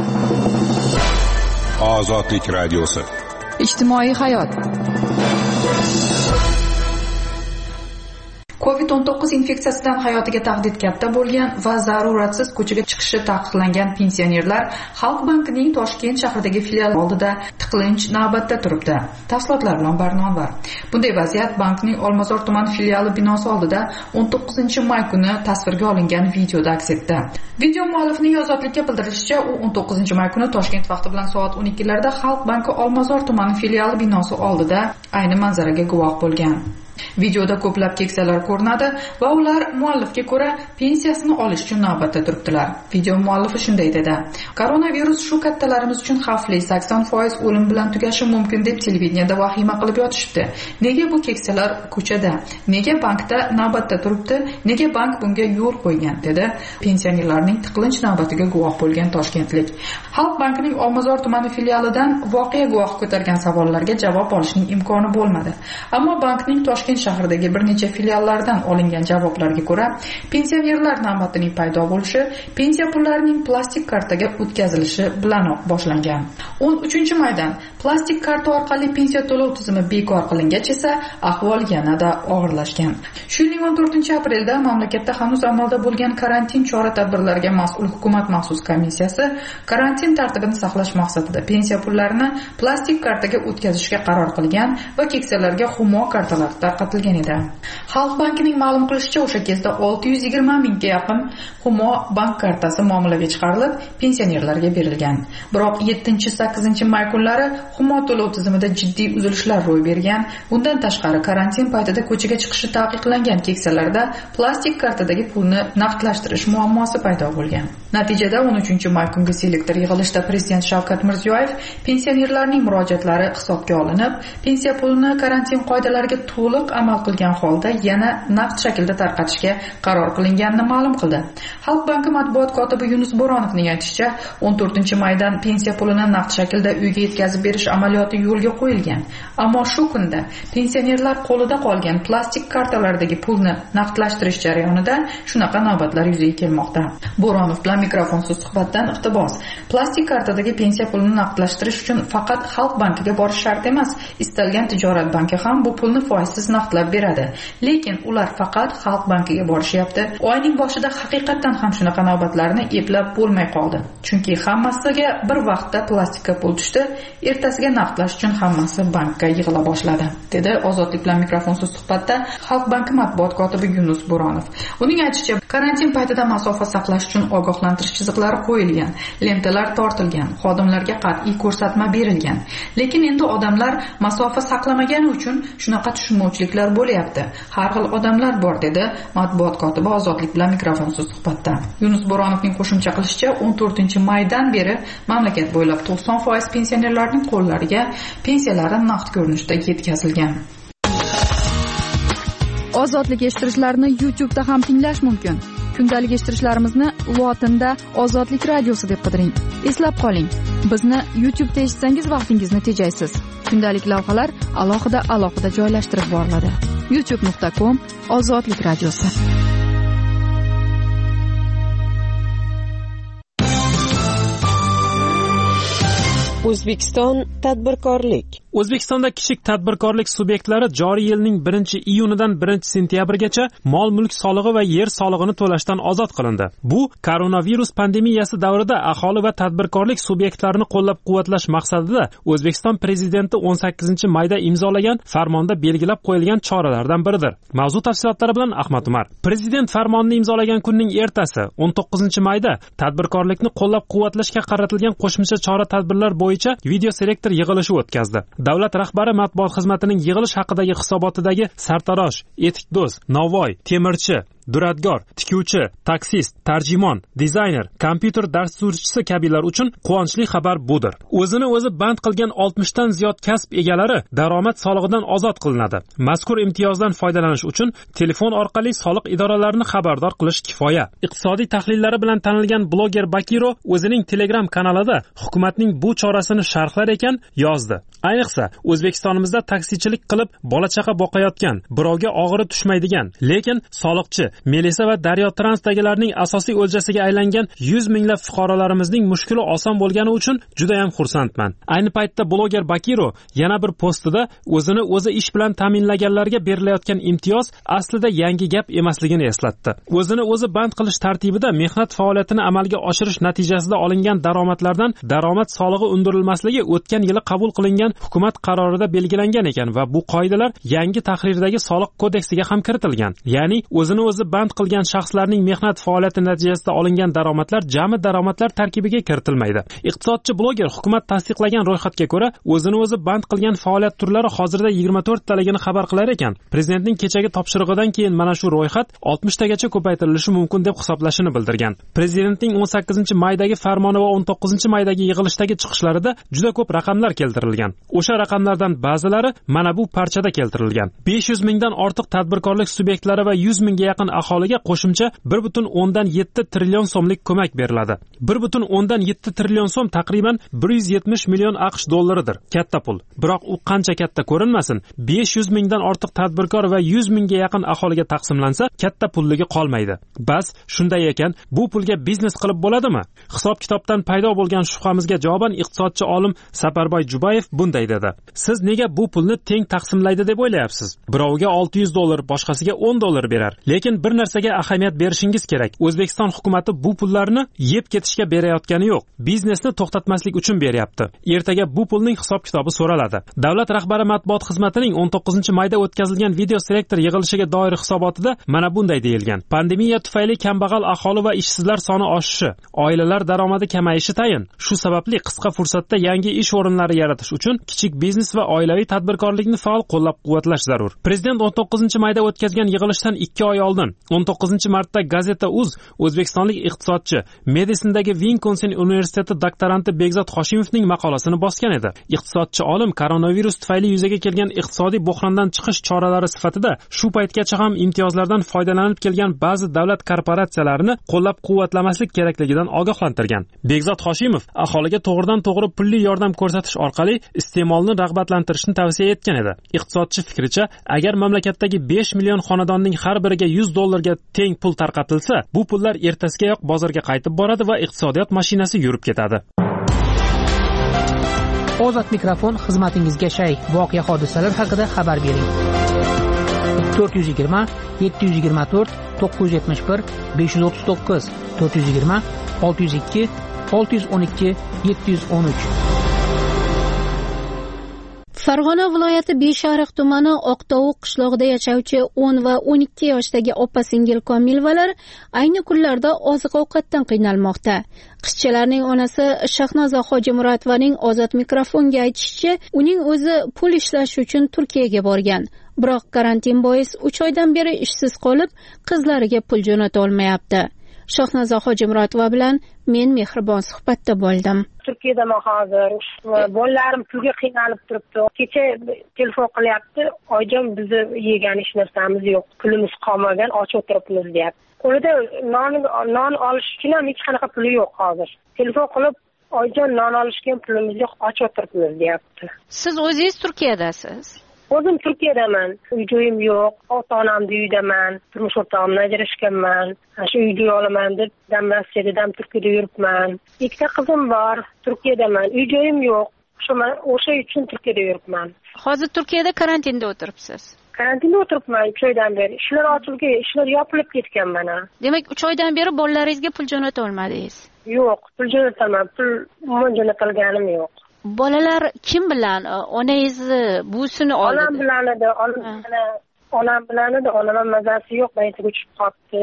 Speaker 11: Ozodlik radiosi.
Speaker 3: Ijtimoiy hayot. covid o'n to'qqiz infeksiyasidan hayotiga tahdid katta bo'lgan va zaruratsiz ko'chaga chiqishi taqiqlangan pensionerlar Xalq bankining Toshkent shahridagi filiali oldida tiqilinch navbatda turibdi. Tafsilotlar bilan Barnonvar. Bunday vaziyat bankning Olmazor tuman filiali binosi oldida o'n to'qqizinchi may kuni tasvirga olingan videoda aks etdi. Video muallifining Ozodlikka bildirishicha, u o'n to'qqizinchi may kuni Toshkent vaqti bilan soat o'n ikkilarda Xalq banki Olmazor tumani filiali binosi oldida ayni manzaraga guvoh bo'lgan. Videoda ko'plab keksalar ko'rinadi va ular muallifga ko'ra pensiyasini olish uchun navbatda turibdilar. Video muallifi shunday dedi: "Koronavirus shu kattalarimiz uchun xavfli, sakson foiz o'lim bilan tugashi mumkin deb televideniyada vahima qilib yotishibdi. Nega bu keksalar ko'chada? Nega bankda navbatda turibdi? Nega bank bunga yo'l qo'ygan?" dedi pensionerlarning tiqilinch navbatiga guvoh bo'lgan toshkentlik. Xalq bankining Olmazor tumani filialidan voqea guvohi ko'targan savollarga javob olishning imkoni bo'lmadi. Ammo bankning Toshkent shahridagi bir necha filiallaridan olingan javoblarga ko'ra, pensionerlar navbatining paydo bo'lishi pensiya pullarining plastik kartaga o'tkazilishi bilanoq boshlangan. o'n uchinchi maydan plastik karta orqali pensiya to'lov tizimi bekor qilingan esa ahvol yanada og'irlashgan. Shu yilning o'n to'rtinchi aprelda mamlakatda hanuz amalda bo'lgan karantin chora-tadbirlariga mas'ul hukumat maxsus komissiyasi karantin tartibini saqlash maqsadida pensiya pullarini plastik kartaga o'tkazishga qaror qilgan va keksalarga Humo kartalar tarqatilgan edi. Xalq bankining ma'lum qilishicha, o'sha kezda olti yuz yigirma mingga yaqin Humo bank kartasi muomalaga chiqarilib, pensionerlarga berilgan. Biroq yettinchi sakkizinchi may kunlari Humo to'lov tizimida jiddiy uzilishlar ro'y bergan. Bundan tashqari, karantin paytida ko'chaga chiqishi taqiqlangan keksalarda plastik kartadagi pulni naqdlashtirish muammosi paydo bo'lgan. Natijada o'n uchinchi may kungi selektor yig'ilishida Prezident Shavkat Mirziyoyev pensionerlarning murojaatlari hisobga olinib, pensiya pulini karantin qoidalariga to'liq amal qilgan holda yana naqd shaklda tarqatishga qaror qilinganini ma'lum qildi. Xalq banki matbuot kotibi Yunus Bo'ronovning aytishicha, o'n to'rtinchi maydan pensiya pulini naqd shaklda uyga yetkazib berish amaliyoti yo'lga qo'yilgan. Ammo shu kunda pensionerlar qo'lida qolgan plastik kartalardagi pulni naqdlashtirish jarayonida shunaqa navbatlar yuzaga kelmoqda. Bo'ronov bilan mikrofonsiz suhbatdan iqtibos: plastik kartadagi pensiya pulini naqdlashtirish uchun faqat Xalq bankiga borish shart emas, istalgan tijorat banki ham bu pulni foizsiz naqdlab beradi. Lekin ular faqat Xalq bankiga borishyapti. Oyning boshida haqiqatan ham shunaqa navbatlarni eplab bo'lmay qoldi. Chunki hammasiga bir vaqtda plastikka pul tushdi, ertasiga naqdlash uchun hammasi bankka yig'ila boshladi, dedi Ozodlik bilan mikrofonsiz suhbatda Xalq banki matbuot kotibi Yunus Bo'ronov. Uning aytishicha, karantin paytida masofa saqlash uchun ogohlantirish chiziqlari qo'yilgan, lentalar tortilgan, xodimlarga qat'iy ko'rsatma berilgan. Lekin endi odamlar masofa saqlamagani uchun shunaqa tushunmovchiliklar bo'lyapti. Har xil odamlar bor, dedi matbuot kotibi Ozodlik bilan mikrofonsiz suhbatda. Yunus Bo'ronovning qo'shimcha qilishicha, o'n to'rtinchi maydan beri mamlakat bo'ylab to'qson foiz pensionerlarning qo'llariga pensiyalari naqd ko'rinishda yetkazilgan. Ozodlik eshittirishlarni YouTube'da ham tinglash mumkin. Kundalik eshittirishlarimizni Lotinda Ozodlik radiosi deb qidiring. Eslab qoling, bizni YouTube'da eshitsangiz vaqtingizni tejaysiz. Kundalik lavhalar alohida alohida joylashtirib boriladi. youtube nuqta com Ozodlik radiosi.
Speaker 2: O'zbekiston tadbirkorlik.
Speaker 6: O'zbekistonda kichik tadbirkorlik subyektlari joriy yilning birinchi iyunidan birinchi sentyabrgacha mol mulk solig'i va yer solig'ini to'lashdan ozod qilindi. Bu koronavirus pandemiyasi davrida aholi va tadbirkorlik subyektlarini qo'llab-quvvatlash maqsadida O'zbekiston prezidenti o'n sakkizinchi mayda imzolagan farmonda belgilab qo'yilgan choralardan biridir. Mavzu tafsilotlari bilan Ahmad Umar. Prezident farmonini imzolagan kunning ertasi o'n to'qqizinchi mayda tadbirkorlikni qo'llab-quvvatlashga qaratilgan qo'shimcha chora-tadbirlar bo'yicha video selektor yig'ilishi o'tkazdi. Davlat rahbari matbuot xizmatining yig'ilish haqidagi hisobotidagi sartarosh, etikdo'st, novvoy, temirchi, duradgor, tikuvchi, taksist, tarjimon, dizayner, kompyuter dasturchisi kabilar uchun quvonchli xabar budir. O'zini o'zi band qilgan oltmishdan ziyod kasb egalari daromad solig'idan ozod qilinadi. Mazkur imtiyozdan foydalanish uchun telefon orqali soliq idoralarini xabardor qilish kifoya. Iqtisodiy tahlillari bilan tanilgan bloger Bakiro o'zining Telegram kanalida hukumatning bu chorasini sharhlar ekan yozdi. Ayniqsa, O'zbekistonimizda taksichilik qilib bola-chaqa boqayotgan, birovga og'iri tushmaydigan, lekin soliqchi, Melisa va Daryo Transdagilarning asosiy o'ljasiga aylangan yuz minglab fuqarolarimizning mushkuli oson bo'lgani uchun juda ham xursandman. Ayni paytda bloger Bakiro yana bir postida o'zini o'zi ish bilan ta'minlaganlarga berilayotgan imtiyoz aslida yangi gap emasligini eslatdi. O'zini o'zi band qilish tartibida mehnat faoliyatini amalga oshirish natijasida olingan daromadlardan daromad solig'i undirilmasligi o'tgan yili qabul qilingan hukumat qarorida belgilangan ekan va bu qoidalar yangi tahrirdagi soliq kodeksiga ham kiritilgan. Ya'ni o'zini o'zi band qilgan shaxslarning mehnat faoliyati natijasida olingan daromadlar jami daromadlar tarkibiga kiritilmaydi. Iqtisodchi bloger hukumat tasdiqlagan ro'yxatga ko'ra, o'zini o'zi band qilgan faoliyat turlari hozirda yigirma to'rt taligini xabar qilar ekan. Prezidentning kechagi topshirig'idan keyin mana shu ro'yxat oltmish tagacha ko'paytirilishi mumkin deb hisoblashini bildirgan. Prezidentning o'n sakkizinchi maydagi farmoni va o'n to'qqizinchi maydagi yig'ilishdagi chiqishlarida juda ko'p raqamlar keltirilgan. O'sha raqamlardan ba'zilari mana bu parchada keltirilgan. besh yuz mingdan ortiq tadbirkorlik subyektlari va yuz mingga yaqin aholiga qo'shimcha bir butun o'ndan yetti trillion so'mlik ko'mak beriladi. bir butun o'ndan yetti trillion so'm taqriban bir yuz yetmish million AQSh dollaridir. Katta pul. Biroq u qancha katta ko'rinmasin, besh yuz mingdan ortiq tadbirkor va yuz mingga yaqin aholiga taqsimlansa, katta pulligi qolmaydi. Bas, shunday ekan, bu pulga biznes qilib bo'ladimi? Hisob-kitobdan paydo bo'lgan shubhamizga javoban iqtisodchi olim Saparboy Jubayev bunday dedi: Siz nega bu pulni teng taqsimlaydi deb o'ylayapsiz? Birovga olti yuz dollar, boshqasiga o'n dollar berar. Lekin bir narsaga ahamiyat berishingiz kerak. O'zbekiston hukumatı bu pullarni yeb ketishga berayotgani yo'q. Biznesni to'xtatmaslik uchun beryapti. Ertaga bu pulning hisob-kitobi so'raladi. Davlat rahbari matbuot xizmatining o'n to'qqizinchi mayda o'tkazilgan video selektor yig'ilishiga doir hisobotida mana bunday deyilgan: Pandemiya tufayli kambag'al aholi va ishsizlar soni oshishi, oilalar daromadi kamayishi tayin. Shu sababli qisqa fursatda yangi ish o'rinlari yaratish uchun kichik biznes va oilaviy tadbirkorlikni faol qo'llab-quvvatlash zarur. Prezident o'n to'qqizinchi mayda o'tkazgan yig'ilishdan ikki oy oldin o'n to'qqizinchi martda Gazeta uz o'zbekistonlik iqtisodchi, Medisindagi Wisconsin universiteti doktoranti Begzod Hoshimovning maqolasini bosgan edi. Iqtisodchi olim koronavirus tufayli yuzaga kelgan iqtisodiy bo'hrondan chiqish choralari sifatida shu paytgacha ham imtiyozlardan foydalanib kelgan ba'zi davlat korporatsiyalarini qo'llab-quvvatlamaslik kerakligidan ogohlantirgan. Begzod Hoshimov aholiga to'g'ridan to'g'ri pulli yordam ko'rsatish orqali iste'molni rag'batlantirishni tavsiya etgan edi. Iqtisodchi fikricha, agar mamlakatdagi besh million xonadonning har biriga yuz dollarga teng pul tarqatilsa, bu pullar ertasigayoq bozorga qaytib boradi va iqtisodiyot mashinasi yurib ketadi.
Speaker 1: Ozod mikrofon xizmatingizga shay. Voqea hodisalar haqida xabar bering. to'rt yuz yigirma yetti yuz yigirma to'rt to'qqiz yuz yetmish bir besh yuz o'ttiz to'qqiz to'rt yuz yigirma olti yuz ikki olti yuz o'n ikki yetti yuz o'n uch.
Speaker 4: Farg'ona viloyati Beshariq tumani Oqtovuq qishlog'ida yashovchi o'n va o'n ikki yoshdagi opa-singil Komilvalar ayni kunlarda oziq-ovqatdan qiynalmoqda. Qizchalarning onasi Shahnoza Hojimuratovaning Ozod mikrofonga aytishicha, uning o'zi pul ishlash uchun Turkiyaga borgan. Biroq karantin bois uch oydan beri ishsiz qolib, qizlariga pul jo'nata olmayapti. Shahnoza Hojimuratova bilan men mehribon suhbatda bo'ldim.
Speaker 13: Turkiyadaman hozir. Bolalarim pulga qiynalib turibdi. Kecha telefon qilyapti. Oyjon, bizni yegan hech narsamiz yo'q. Pulimiz qolmagan, och o'tiribmiz deyapti. Qo'lida non non olish uchun ham hech qanaqa puli yo'q hozir. Telefon qilib, oyjon, non olishga ham pulimiz yo'q, och o'tiribmiz deyapti.
Speaker 4: Siz o'zingiz Turkiyadasiz?
Speaker 13: O'zim Turkiyadaman. Uy-joyim yo'q. Ota-onamning uyidaman. Turmush o'rtog'imni ajrashganman. Shu uy-joy olaman deb dam Rossiyada, dam Turkiyada yuribman. Ikkita qizim bor. Turkiyadaman. Uy-joyim yo'q. O'sha uchun Turkiyada yuribman.
Speaker 4: Hozir Turkiyada karantinda o'tiribsiz.
Speaker 13: Karantinda o'tiribman uch oydan beri. Ishlar ochilgan, ishlar yopilib ketgan mana.
Speaker 4: Demak, uch oydan beri bolalaringizga pul jo'nata olmadingiz?
Speaker 13: Yo'q, pul jo'nataman. Pul umuman jo'natilganim yo'q.
Speaker 4: Bolalar kim bilan? Onangizni, buvisini oldi?
Speaker 13: Onam bilan edi, onam bilan edi, onam mazasi yo'q, baytaga tushib qolibdi.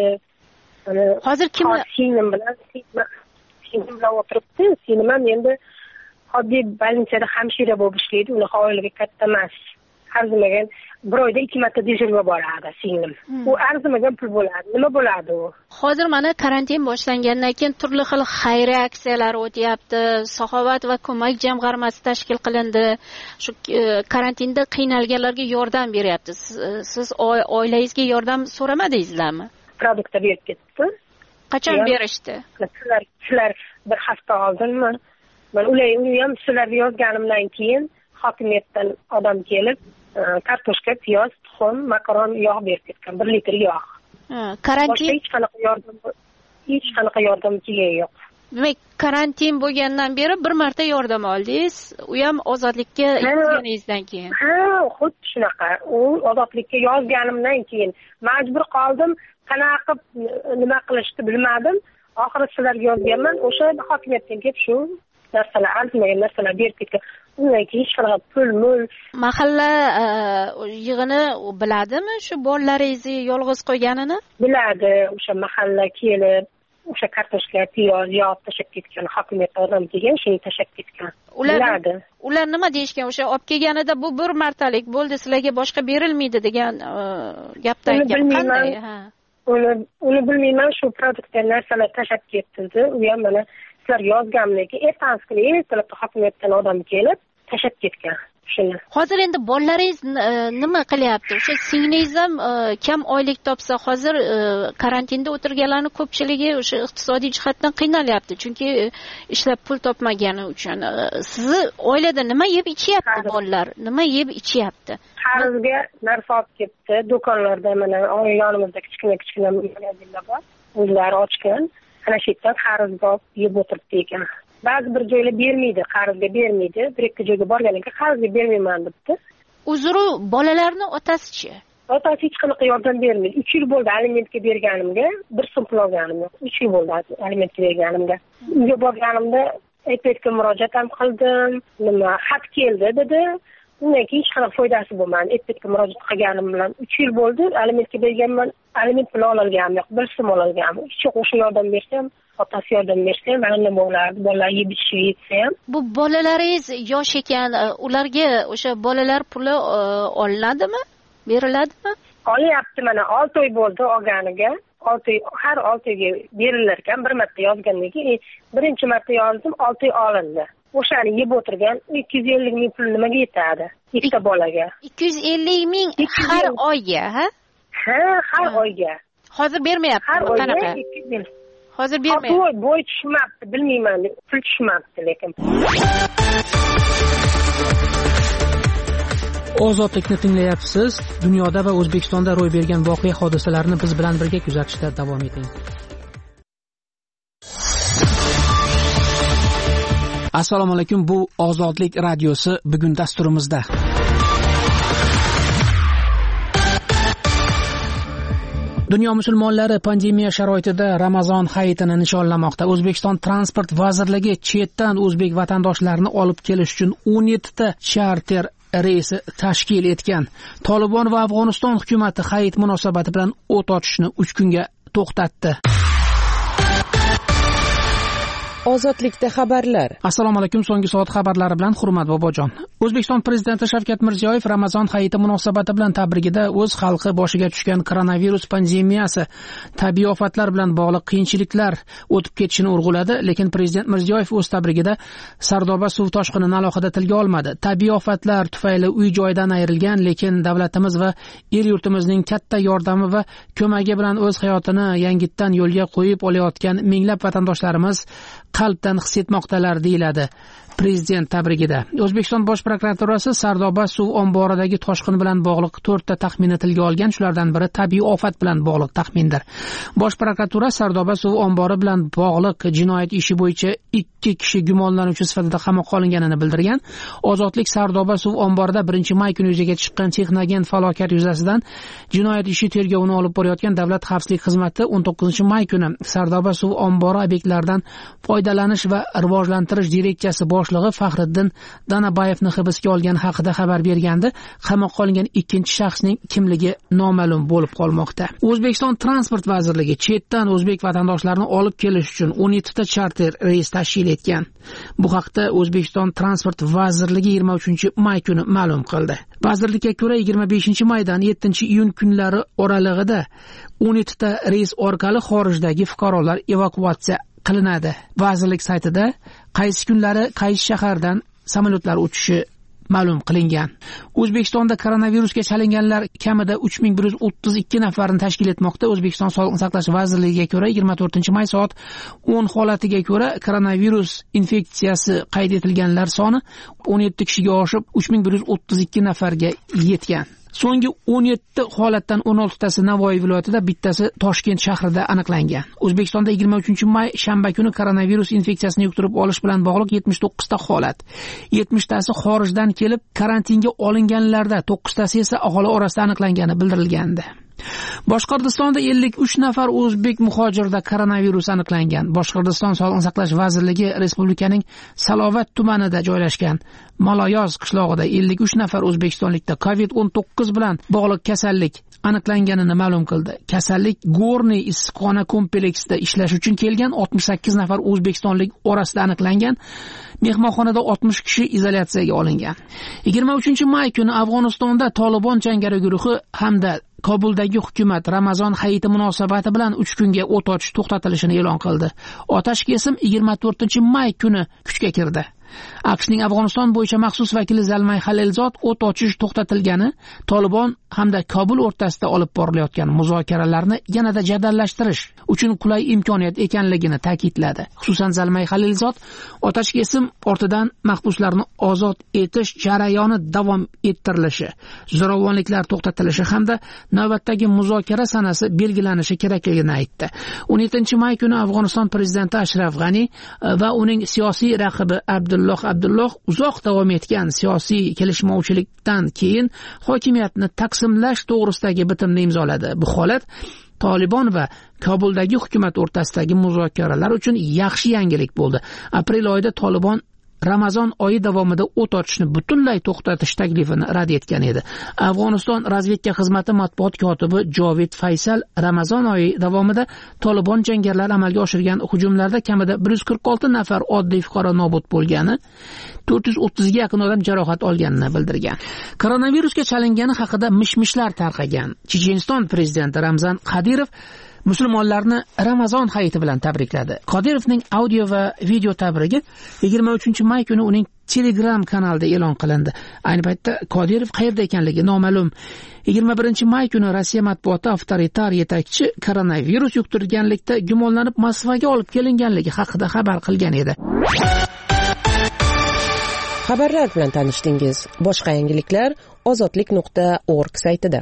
Speaker 4: Hozir kim bilan?
Speaker 13: Singlim bilan, singlim bilan o'tiribdi. Singlim ham endi oddiy больницада hamshira bo'lib ishlaydi, uni oilaga katta emas. Arzimagan bir oyda ikki marta dejurga boradi singlim. U arzimagan pul bo'ladi. Nima bo'ladi u?
Speaker 4: Hozir mana karantin boshlangandan keyin turli xil xayriya aksiyalari o'tyapti. Saxovat va ko'mak jamg'armasi tashkil qilindi. Shu karantinda qiynalganlarga yordam beryapti. Siz oilangizga yordam so'ramadingizlarmi?
Speaker 13: Produktlar berib ketdi.
Speaker 4: Qachon berishdi?
Speaker 13: Sizlar sizlar bir hafta oldinmi? Men ular uni ham sizlarga yozganimdan keyin hokimiyatdan odam kelib, kartoshka, piyoz, tuxum, makaron, yog' berib ketgan, bir litr yog'.
Speaker 4: Karantin
Speaker 13: hech qanaqa yordam hech qanaqa yordam kelgan yo'q.
Speaker 4: Demak, karantin bo'lgandan beri bir marta yordam oldingiz, u ham ozodlikka yozganingizdan keyin.
Speaker 13: Ha, xuddi shunaqa. U ozodlikka yozganimdan keyin majbur qoldim, qanaqa qilib nima qilishni bilmadim. Oxiri sizlarga yozganman, o'sha hokimiyatdan kelib shu narsalar, arzimagan narsalar berib ketgan. undan keyin hech qanaqa pul mul.
Speaker 4: Mahalla yig'ini biladimi shu bolalaringizni yolg'iz qo'yganini?
Speaker 13: Biladi. O'sha mahalla kelib o'sha kartoshka, piyoz yog'ib tashlab ketgan, hokimiyat odam kelgan, shuni tashlab ketgan.
Speaker 4: Ular ular nima deyishgan? O'sha olib kelganida bu bir martalik bo'ldi, sizlarga boshqa berilmaydi degan gapdan qanday? Ha.
Speaker 13: Uni uni bilmayman, shu produktlar narsalar tashlab ketdi. U ham mana sizlar yozganmiki, ertasi kuni ertalabda hokimiyatdan odam kelib tashlab ketgan. Shuni.
Speaker 4: Hozir endi bolalaringiz nima qilyapti? O'sha singlingiz ham kam oylik topsa, hozir karantinda o'tirganlarning ko'pchiligi o'sha iqtisodiy jihatdan qiynalyapti, chunki ishlab pul topmagani uchun. Sizni oilada nima yeb ichyapti bolalar? Nima yeb ichyapti?
Speaker 13: Qarzga narsa olib ketdi, do'konlarda mana yonimizda kichkina-kichkina magazinlar bor. O'zlari ochgan. Ana shu yerdan qarzga olib yeb o'tiribdi ekan. Ba'zi bir joylar bermaydi, qarzga bermaydi. Bir ikki joyga borganimda qarzga bermayman debdi.
Speaker 4: Uzru bolalarning otasi-chi?
Speaker 13: Otasi hech qanaqa yordam bermaydi. uch yil bo'ldi alimentga berganimga, bir so'm pul olganim yo'q. uch yil bo'ldi alimentga berganimga. Uyga borganimda aytga murojaat ham qildim. Nima, xat keldi dedi. Undan keyin hech qanaqa foydasi bo'lmadi. Aytga murojaat qilganim bilan uch yil bo'ldi alimentga berganman. Aliment pul ololganim yo'q, bir so'm ololganim. Hech yo'q, o'sha yordam bersam, otasi yordam bersa, mana nima bo'lardi? Bolalar yeb ichishi yetsa ham.
Speaker 4: Bu bolalaringiz yosh ekan, ularga o'sha bolalar puli olinadimi? Beriladimi?
Speaker 13: Olyapti, mana olti oy bo'ldi olganiga. olti oy, har olti oyga berilar ekan, bir marta yozgandan keyin birinchi marta yozdim, olti oy olindi. O'shani yeb o'tirgan ikki yuz ellik ming pul nimaga yetadi? Ikkita bolaga.
Speaker 4: ikki yuz ellik ming har oyga, ha?
Speaker 13: Ha, har oyga.
Speaker 4: Hozir bermayapti.
Speaker 13: Har
Speaker 4: qanaqa? Hozir bermayapti.
Speaker 13: Bo'y bo'y tushmabdi, bilmayman, pul tushmabdi lekin.
Speaker 1: Ozodlikni tinglayapsiz. Dunyoda va O'zbekistonda ro'y bergan voqea hodisalarni biz bilan birga kuzatishda davom eting. Assalomu alaykum, bu Ozodlik radiosi. Bugun dasturimizda Dunyo musulmonlari pandemiya sharoitida Ramazon hayitini nishonlamoqda. O'zbekiston transport vazirligi chetdan o'zbek vatandoshlarini olib kelish uchun o'n yettita charter reysi tashkil etgan. Tolibon va Afg'oniston hukumati hayit munosabati bilan o't ochishni uch kunga to'xtatdi.
Speaker 2: Ozodlikda xabarlar.
Speaker 1: Assalomu alaykum, so'nggi soat xabarlari bilan Hurmat bobojon. O'zbekiston prezidenti Shavkat Mirziyoyev Ramazon hayiti munosabati bilan tabrigida o'z xalqi boshiga tushgan koronavirus pandemiyasi, tabiiy ofatlar bilan bog'liq qiyinchiliklar o'tib ketishini urg'uladi, lekin prezident Mirziyoyev o'z tabrigida Sardoba suv toshqinini alohida tilga olmadi. Tabiiy ofatlar tufayli uy-joydan ayrilgan, lekin davlatimiz va el-yurtimizning katta yordami va ko'magi bilan o'z hayotini yangitdan yo'lga qo'yib olayotgan minglab vatandoshlarimiz qalbdan his etmoqdalar, deyiladi prezident tabrigida. O'zbekiston bosh prokuraturasi Sardoba suv omboridagi toshqin bilan bog'liq to'rtta taxminni tilga olgan, shulardan biri tabiiy ofat bilan bog'liq taxmindir. Bosh prokuratura Sardoba suv ombori bilan bog'liq jinoyat ishi bo'yicha ikki kishi gumonlanuvchi sifatida qamoqqa olinganini bildirgan. Ozodlik Sardoba suv omborida birinchi may kuni yuzaga chiqqan texnogen falokat yuzasidan jinoyat ishi tergovini olib borayotgan Davlat xavfsizlik xizmati o'n to'qqizinchi may kuni Sardoba suv ombori obyektlaridan foydalanish va rivojlantirish direksiyasi boshlig'i Faxriddin Danabayevni hibsga olgani haqida xabar bergandi. Qamoqqa olingan ikkinchi shaxsning kimligi noma'lum bo'lib qolmoqda. O'zbekiston transport vazirligi chetdan o'zbek vatandoshlarini olib kelish uchun o'n yettita charter reys tashkil etgan. Bu haqda O'zbekiston transport vazirligi yigirma uchinchi may kuni ma'lum qildi. Vazirlikka ko'ra yigirma beshinchi maydan yettinchi iyun kunlari oralig'ida o'n yettita reys orqali xorijdagi fuqarolar evakuatsiya qilinadi. Vazirlik saytida qaysi kunlari qaysi shahardan samolyotlar uchishi ma'lum qilingan. O'zbekistonda koronavirusga chalinganlar kamida uch ming bir yuz o'ttiz ikki nafarni tashkil etmoqda. O'zbekiston Sog'liqni saqlash vazirligiga ko'ra yigirma to'rtinchi may soat o'n holatiga ko'ra koronavirus infeksiyasi qayd etilganlar soni o'n yetti kishiga oshib uch ming bir yuz o'ttiz ikki nafarga yetgan. So'nggi o'n yetti holatdan o'n oltitasi Navoiy viloyatida, bittasi Toshkent shahrida aniqlangan. O'zbekistonda yigirma uchinchi may shanba kuni koronavirus infeksiyasini yuqtirib olish bilan bog'liq yetmish to'qqizta holat. yetmishtasi xorijdan kelib karantinga olinganlarda, to'qqiztasi esa aholi orasida aniqlangani bildirilgandi. Boshqirdistonda ellik uch nafar o'zbek muhojirida koronavirus aniqlangan. Boshqirdiston Sog'liqni saqlash vazirligi respublikaning Salovat tumanida joylashgan Maloyoz qishlog'ida ellik uch nafar o'zbekistonlikda covid o'n to'qqiz bilan bog'liq kasallik aniqlanganini ma'lum qildi. Kasallik Gorniy issiqxona kompleksida ishlash uchun kelgan oltmish sakkiz nafar o'zbekistonlik orasida aniqlangan. Mehmonxonada oltmish kishi izolyatsiyaga olingan. yigirma uchinchi may kuni Afg'onistonda Tolibon jangari guruhi hamda Kobuldagi hukumat Ramazon hayiti munosabati bilan uch kunga o't ochish to'xtatilishini e'lon qildi. Otash kesim yigirma to'rtinchi may kuni kuchga kirdi. AQShning Afg'oniston bo'yicha maxsus vakili Zalmay Khalilzod o't ochish to'xtatilgani Tolibon hamda Kobul o'rtasida olib borilayotgan muzokaralarni yanada jadallashtirish uchun qulay imkoniyat ekanligini ta'kidladi. Xususan Zalmay Khalilzod otash kesim ortidan mahbuslarni ozod etish jarayoni davom ettirilishi, zo'ravonliklar to'xtatilishi hamda navbatdagi muzokara sanasi belgilanishi kerakligini aytdi. o'n yettinchi may kuni Afg'oniston prezidenti Ashraf G'ani va uning siyosiy raqibi Abdulloh Abdulloh uzoq davom etgan siyosiy kelishmovchilikdan keyin hokimiyatni taqsimlash to'g'risidagi bitimni imzoladi. Bu holat Tolibon va Kobuldagi hukumat o'rtasidagi muzokaralar uchun yaxshi yangilik bo'ldi. Aprel oyida Tolibon Ramazon oyi davomida o't ochishni butunlay to'xtatish taklifini rad etgan edi. Afg'oniston razvedka xizmati matbuot kotibi Jovid Faysal Ramazon oyi davomida Tolibon jangarilar amalga oshirgan hujumlarda kamida bir yuz qirq olti nafar oddiy fuqaro nobud bo'lgani, to'rt yuz o'ttizga yaqin odam jarohat olganini bildirgan. Koronavirusga chalingani haqida mish-mishlar tarqagan. Checheniston prezidenti Ramzan Qodirov musulmonlarni Ramazon hayiti bilan tabrikladi. Qodirovning audio va video tabrigi yigirma uchinchi may kuni uning Telegram kanalida e'lon qilindi. Ayni paytda Qodirov qayerda ekanligi noma'lum. yigirma birinchi may kuni Rossiya matbuoti avtoritar yetakchi koronavirus yuqtirganlikda gumonlanib Moskvaga olib kelinganligi haqida xabar qilgan edi.
Speaker 2: Xabarlar bilan tanishdingiz. Boshqa yangiliklar ozodlik nuqta org saytida.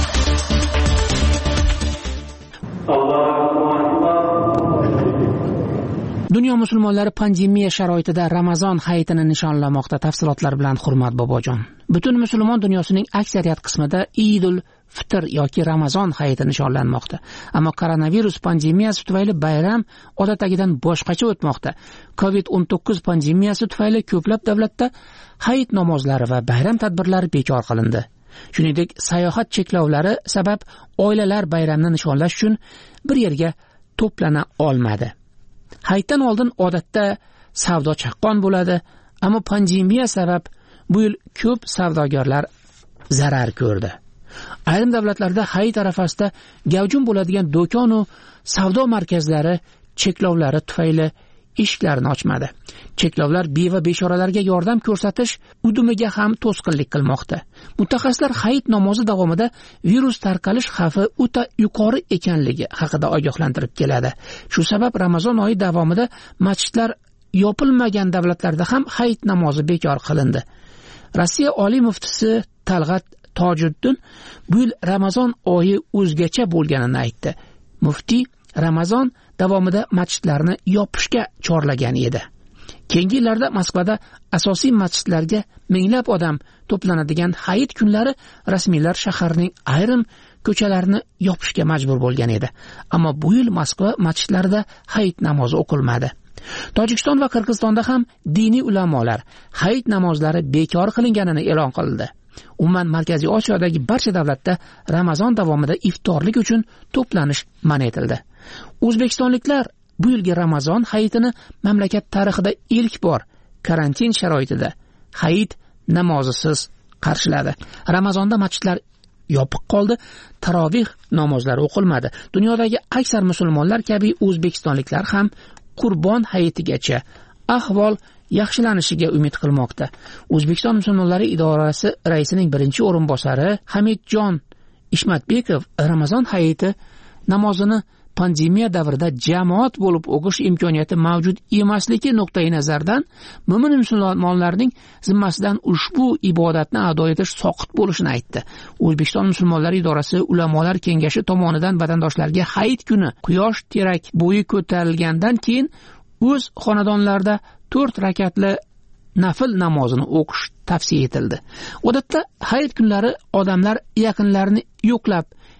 Speaker 1: Dunyo musulmonlari pandemiya sharoitida Ramazon hayitini nishonlamoqda. Tafsilotlar bilan Hurmat Bobojon. Butun musulmon dunyosining aksariyat qismida Idul Fitr yoki Ramazon hayiti nishonlanmoqda. Ammo koronavirus pandemiyasi tufayli bayram odatdagidan boshqacha o'tmoqda. covid o'n to'qqiz pandemiyasi tufayli ko'plab davlatda hayit namozlari va bayram tadbirlari bekor qilindi. Shuningdek, sayohat cheklovlari sabab oilalar bayramni nishonlash uchun bir yerga to'plana olmadi. Hayitdan oldin odatda savdo chaqqon bo'ladi, ammo pandemiya sabab bu yil ko'p savdogarlar zarar ko'rdi. Ayrim davlatlarda hayit arafasida gavjum bo'ladigan do'kon va savdo markazlari cheklovlari tufayli eshiklarini ochmadi. Cheklovlar beva beshoralarga yordam ko'rsatish udumiga ham to'sqinlik qilmoqda. Mutaxassislar hayit namozi davomida virus tarqalish xavfi o'ta yuqori ekanligi haqida ogohlantirib keladi. Shu sabab Ramazon oyi davomida masjidlar yopilmagan davlatlarda ham hayit namozi bekor qilindi. Rossiya oliy muftisi Talg'at Tojiddin bu yil Ramazon oyi o'zgacha bo'lganini aytdi. Muftiy Ramazon davomida masjidlarni yopishga chorlagan edi. Keyingi yillarda Moskvada asosiy masjidlarga minglab odam to'planadigan hayit kunlari rasmiylar shaharning ayrim ko'chalarini yopishga majbur bo'lgan edi. Ammo bu yil Moskva masjidlarida hayit namozi o'qilmadi. Tojikiston va Qirg'izistonda ham diniy ulamolar hayit namozlari bekor qilinganini e'lon qildi. Umuman Markaziy Osiyodagi barcha davlatda Ramazon davomida iftorlik uchun to'planish man etildi. O'zbekistonliklar bu yilgi Ramazon hayitini mamlakat tarixida ilk bor karantin sharoitida hayit namozisiz qarshiladi. Ramazonda masjidlar yopiq qoldi, tarovih namozlari o'qilmadi. Dunyodagi aksar musulmonlar kabi o'zbekistonliklar ham Qurbon hayitigacha ahvol yaxshilanishiga umid qilmoqda. O'zbekiston musulmonlari idorasi raisining birinchi o'rinbosari Hamidjon Ishmatbekov Ramazon hayiti namozini pandemiya davrida jamoat bo'lib o'qish imkoniyati mavjud emasligi nuqtai nazardan mo'min musulmonlarning zimmasidan ushbu ibodatni ado etish soqit bo'lishini aytdi. O'zbekiston musulmonlari idorasi ulamolar kengashi tomonidan vatandoshlarga hayit kuni quyosh terak bo'yi ko'tarilgandan keyin o'z xonadonlarida to'rt rakatli nafil namozini o'qish tavsiya etildi. Odatda hayit kunlari odamlar yaqinlarini yo'qlab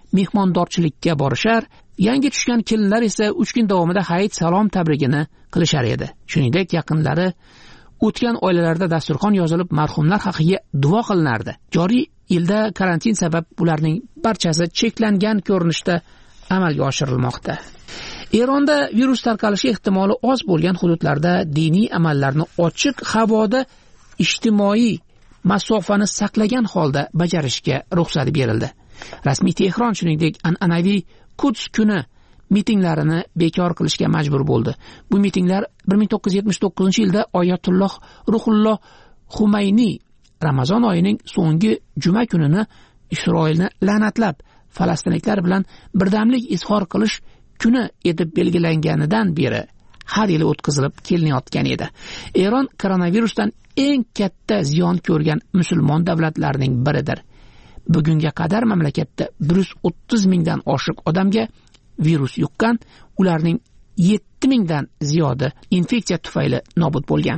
Speaker 1: mehmondorchilikka borishar, yangi tushgan kelinlar esa uch kun davomida hayit salom tabrigini qilishar edi. Shuningdek, yaqinlari o'tgan oilalarda dasturxon yozilib marhumlar haqiga duo qilinardi. Joriy yilda karantin sabab ularning barchasi cheklangan ko'rinishda amalga oshirilmoqda. Eronda virus tarqalishi ehtimoli oz bo'lgan hududlarda diniy amallarni ochiq havoda ijtimoiy masofani saqlagan holda bajarishga ruxsat berildi. Rasmiy Tehron shuningdek an'anaviy Quds kuni mitinglarini bekor qilishga majbur bo'ldi. Bu mitinglar bir ming to'qqiz yuz yetmish to'qqizinchi yilda Oyatulloh Ruhulloh Xumayniy Ramazon oyining so'nggi juma kunini Isroilni la'natlab, falastinliklar bilan birdamlik izhor qilish kuni etib belgilanganidan beri har yili o'tkazilib kelinayotgan edi. Eron koronavirusdan eng katta ziyon ko'rgan musulmon davlatlarining biridir. Bugunga qadar mamlakatda bir yuz o'ttiz mingdan oshiq odamga virus yuqqan, ularning yetti mingdan ziyodi infeksiya tufayli nobud bo'lgan.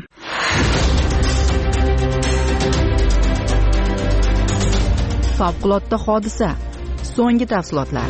Speaker 3: Favqulodda hodisa. So'nggi tafsilotlar.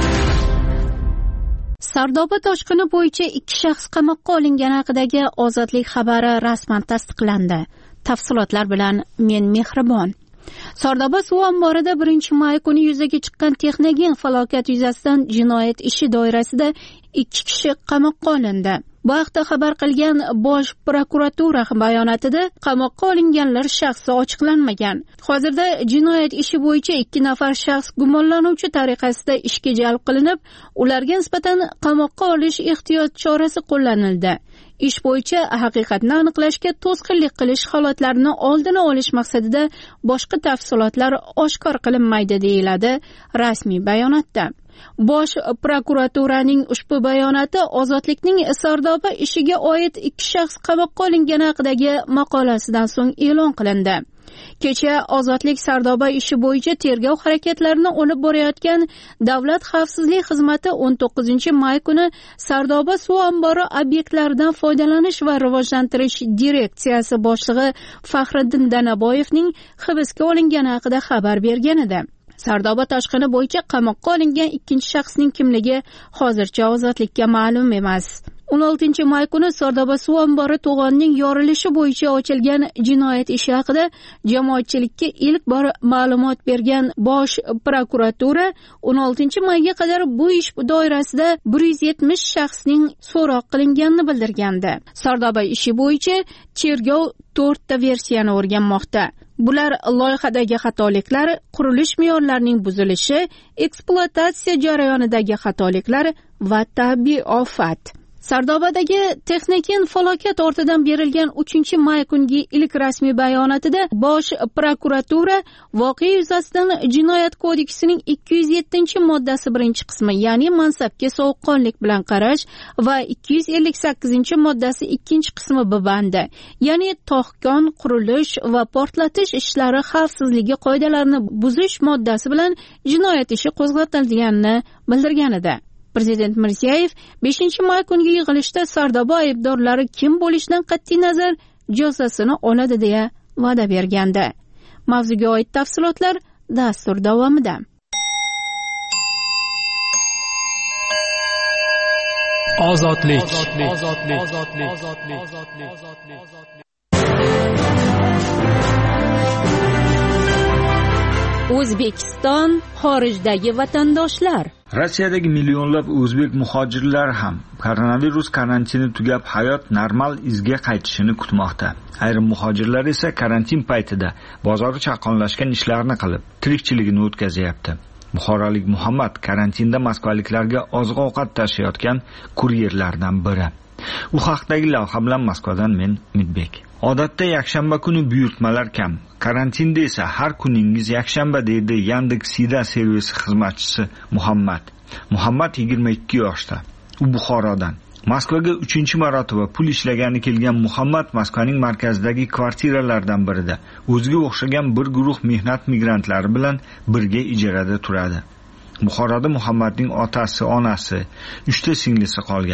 Speaker 4: Sardoba toshqini bo'yicha ikki shaxs qamoqqa olingani haqidagi ozodlik xabari rasman tasdiqlandi. Tafsilotlar bilan men Mehribon. Sardoba suv omborida birinchi may kuni yuzaga chiqqan texnogen falokat yuzasidan jinoyat ishi doirasida ikki kishi qamoqqa olindi. Bu haqda xabar qilgan Bosh prokuratura bayonotida qamoqqa olinganlar shaxsi ochiqlanmagan. Hozirda jinoyat ishi bo'yicha ikki nafar shaxs gumonlanuvchi tariqasida ishga jalb qilinib, ularga nisbatan qamoqqa olish ehtiyot chorasi qo'llanildi. Ish bo'yicha haqiqatni aniqlashga to'sqinlik qilish holatlarini oldini olish maqsadida boshqa tafsilotlar oshkor qilinmaydi deyiladi rasmiy bayonotda. Bosh prokuraturaning ushbu bayonoti Ozodlikning Sardoba ishiga oid ikki shaxs qamoqqa olingani haqidagi maqolasidan so'ng e'lon qilindi. Kecha Ozodlik Sardoba ishi bo'yicha tergov harakatlarini olib borayotgan Davlat xavfsizlik xizmati o'n to'qqizinchi may kuni Sardoba suv ombori obyektlaridan foydalanish va rivojlantirish direksiyasi boshlig'i Faxriddin Danaboyevning hibsga olingani haqida xabar bergan edi. Sardoba toshqini bo'yicha qamoqqa olingan ikkinchi shaxsning kimligi hozircha ozodlikka ma'lum emas. o'n oltinchi may kuni Sardoba suv ombori to'g'onining yorilishi bo'yicha ochilgan jinoyat ishi haqida jamoatchilikka ilk bor ma'lumot bergan Bosh prokuratura o'n oltinchi mayga qadar bu ish doirasida bir yuz yetmish shaxsning so'roq qilinganini bildirgandi. Sardoba ishi bo'yicha tergov to'rtta versiyani o'rganmoqda. Bular loyihadagi xatoliklar, qurilish me'yorlarining buzilishi, ekspluatatsiya jarayonidagi xatoliklar va tabiiy ofat. Sardobadagi texnogen falokat ortidan berilgan uchinchi may kungi ilk rasmiy bayonotida Bosh prokuratura voqea yuzasidan Jinoyat kodeksining ikki yuz yettinchi moddasi birinchi qismi, ya'ni mansabga sovuqqonlik bilan qarash va ikki yuz ellik sakkizinchi moddasi ikkinchi qismi bandi, ya'ni to'xkon, qurilish va portlatish ishlari xavfsizligi qoidalarini buzish moddasi bilan jinoyat ishi qo'zg'atilganini bildirgan edi. Prezident Mirziyoyev beshinchi may kungi yig'ilishda Sardoba aybdorlari kim bo'lishidan qat'iy nazar jazosini oladi deya va'da bergandi. Mavzuga oid tafsilotlar dastur davomida.
Speaker 6: Ozodlik.
Speaker 4: O'zbekiston xorijdagi vatandoshlar.
Speaker 5: Rossiyadagi millionlab o'zbek muhojirlar ham koronavirus karantini tugab hayot normal izga qaytishini kutmoqda. Ayrim muhojirlar esa karantin paytida bozori chaqqonlashgan ishlarni qilib, tirikchiligini o'tkazyapti. Buxorolik Muhammad karantinda moskvaliklarga oziq-ovqat tashiyotgan kuryerlardan biri. U haqdagi lavha bilan Moskvadan men Umidbek. Odatda yakshanba kuni buyurtmalar kam. Karantinda esa har kuningiz yakshanba deydi Yandex.Sida servisi xizmatchisi Muhammad. Muhammad yigirma ikki yoshda. U Buxorodan. Moskvaga uchinchi marotaba pul ishlagani kelgan Muhammad Moskvaning markazidagi kvartiralardan birida o'ziga o'xshagan bir guruh mehnat migrantlari bilan birga ijarada turadi. Buxoroda Muhammadning otasi, onasi, uchta singlisi qolgan.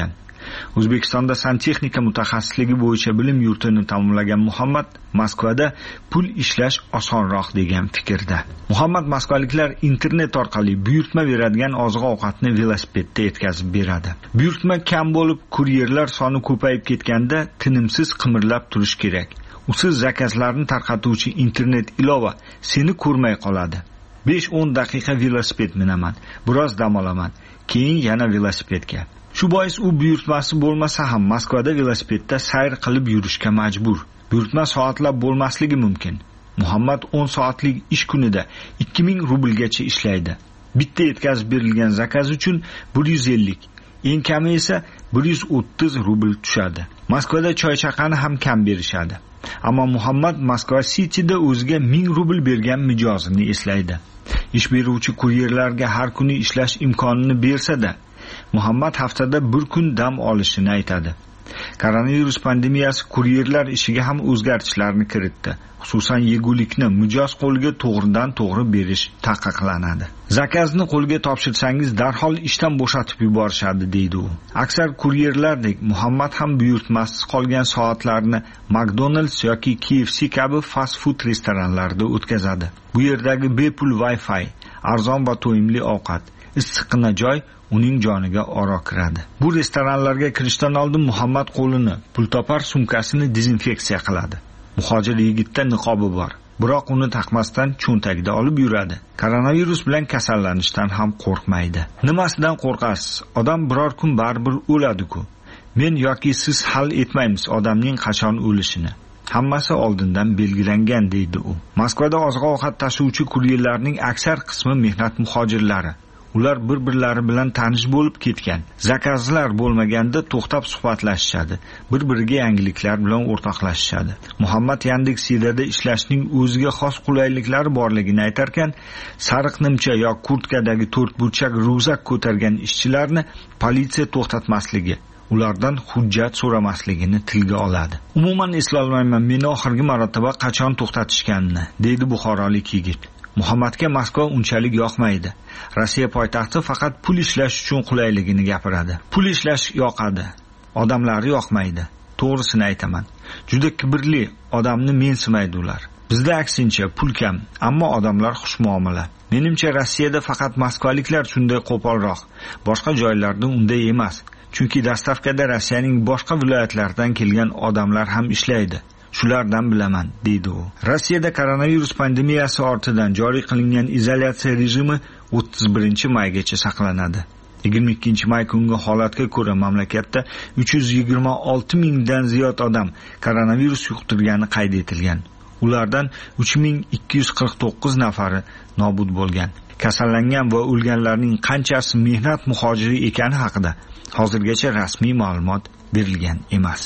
Speaker 5: O'zbekistonda santexnika mutaxassisligi bo'yicha bilim yurtini tamomlagan Muhammad Moskvada pul ishlash osonroq degan fikrda. Muhammad moskvaliklar internet orqali buyurtma beradigan oziq-ovqatni velosipedda yetkazib beradi. Buyurtma kam bo'lib, kuryerlar soni ko'payib ketganda tinimsiz qimirlab turish kerak. Usiz zakazlarni tarqatuvchi internet ilova seni ko'rmay qoladi. besh o'n daqiqa velosiped minaman, biroz dam olaman, keyin yana velosipedga. Shu bois u buyurtmasi bo'lmasa ham Moskvada velosipedda sayr qilib yurishga majbur. Buyurtma soatlab bo'lmasligi mumkin. Muhammad o'n soatlik ish kunida ikki ming rublgacha ishlaydi. Bitta yetkazib berilgan zakaz uchun bir yuz ellik, eng kami esa bir yuz o'ttiz rubl tushadi. Moskvada choy-chaqani ham kam berishadi. Ammo Muhammad Moskva City'da o'ziga ming rubl bergan mijozini eslaydi. Ish beruvchi kuryerlarga har kuni ishlash imkonini bersa-da, Muhammad haftada bir kun dam olishini aytadi. Koronavirus pandemiyasi kuryerlar ishiga ham o'zgartishlarni kiritdi. Xususan yegulikni mijoz qo'liga to'g'ridan to'g'ri berish taqiqlanadi. Zakazni qo'lga topshirsangiz darhol ishdan bo'shatib yuborishadi, deydi u. Aksar kuryerlardek Muhammad ham buyurtmasiz qolgan soatlarni McDonald's yoki K F C kabi fast food restoranlarida o'tkazadi. Bu yerdagi bepul Wi-Fi, arzon va to'yimli ovqat, issiqqina joy uning joniga oro kiradi. Bu restoranlarga kirishdan oldin Muhammad qo'lini, pultopar sumkasini dezinfeksiya qiladi. Muhojir yigitda niqobi bor, biroq uni taqmasdan cho'ntagida olib yuradi. Koronavirus bilan kasallanishdan ham qo'rqmaydi. Nimasidan qo'rqasiz? Odam biror kun baribir o'ladi-ku. Men yoki siz hal etmaymiz odamning qachon o'lishini. Hammasi oldindan belgilangan, deydi u. Moskvada oziq-ovqat tashuvchi kuryerlarning aksar qismi mehnat muhojirlari. Ular bir-birlari bilan tanish bo'lib ketgan. Zakazlar bo'lmaganda to'xtab suhbatlashishadi, bir-biriga yangiliklar bilan o'rtoqlashishadi. Muhammad Yandex.C'da ishlashning o'ziga xos qulayliklari borligini aytarkan, sariq nimcha yoki kurtkadagi to'rt burchak ryukzak ko'targan ishchilarni politsiya to'xtatmasligi, ulardan hujjat so'ramasligini tilga oladi. Umuman eslolmayman meni oxirgi marotaba qachon to'xtatishganini, deydi buxorolik yigit. Muhammadga Moskva unchalik yoqmaydi. Rossiya poytaxti faqat pul ishlash uchun qulayligini gapiradi. Pul ishlash yoqadi, odamlari yoqmaydi. To'g'risini aytaman. Juda kibrli, odamni mensimaydi ular. Bizda aksincha pul kam, ammo odamlar xushmuomala. Menimcha Rossiyada faqat moskvaliklar shunday qo'polroq, boshqa joylarda unday emas. Chunki dastavkada Rossiyaning boshqa viloyatlaridan kelgan odamlar ham ishlaydi. Shulardan bilaman, deydi u. Rossiyada koronavirus pandemiyasi ortidan joriy qilingan izolyatsiya rejimi o'ttiz birinchi maygacha saqlanadi. yigirma ikkinchi may kungi holatga ko'ra mamlakatda uch yuz yigirma olti mingdan ziyod odam koronavirus yuqtirgani qayd etilgan. Ulardan uch ming ikki yuz qirq to'qqiz nafari nobud bo'lgan. Kasallangan va o'lganlarning qanchasi mehnat muhojiri ekani haqida hozirgacha rasmiy ma'lumot berilgan emas.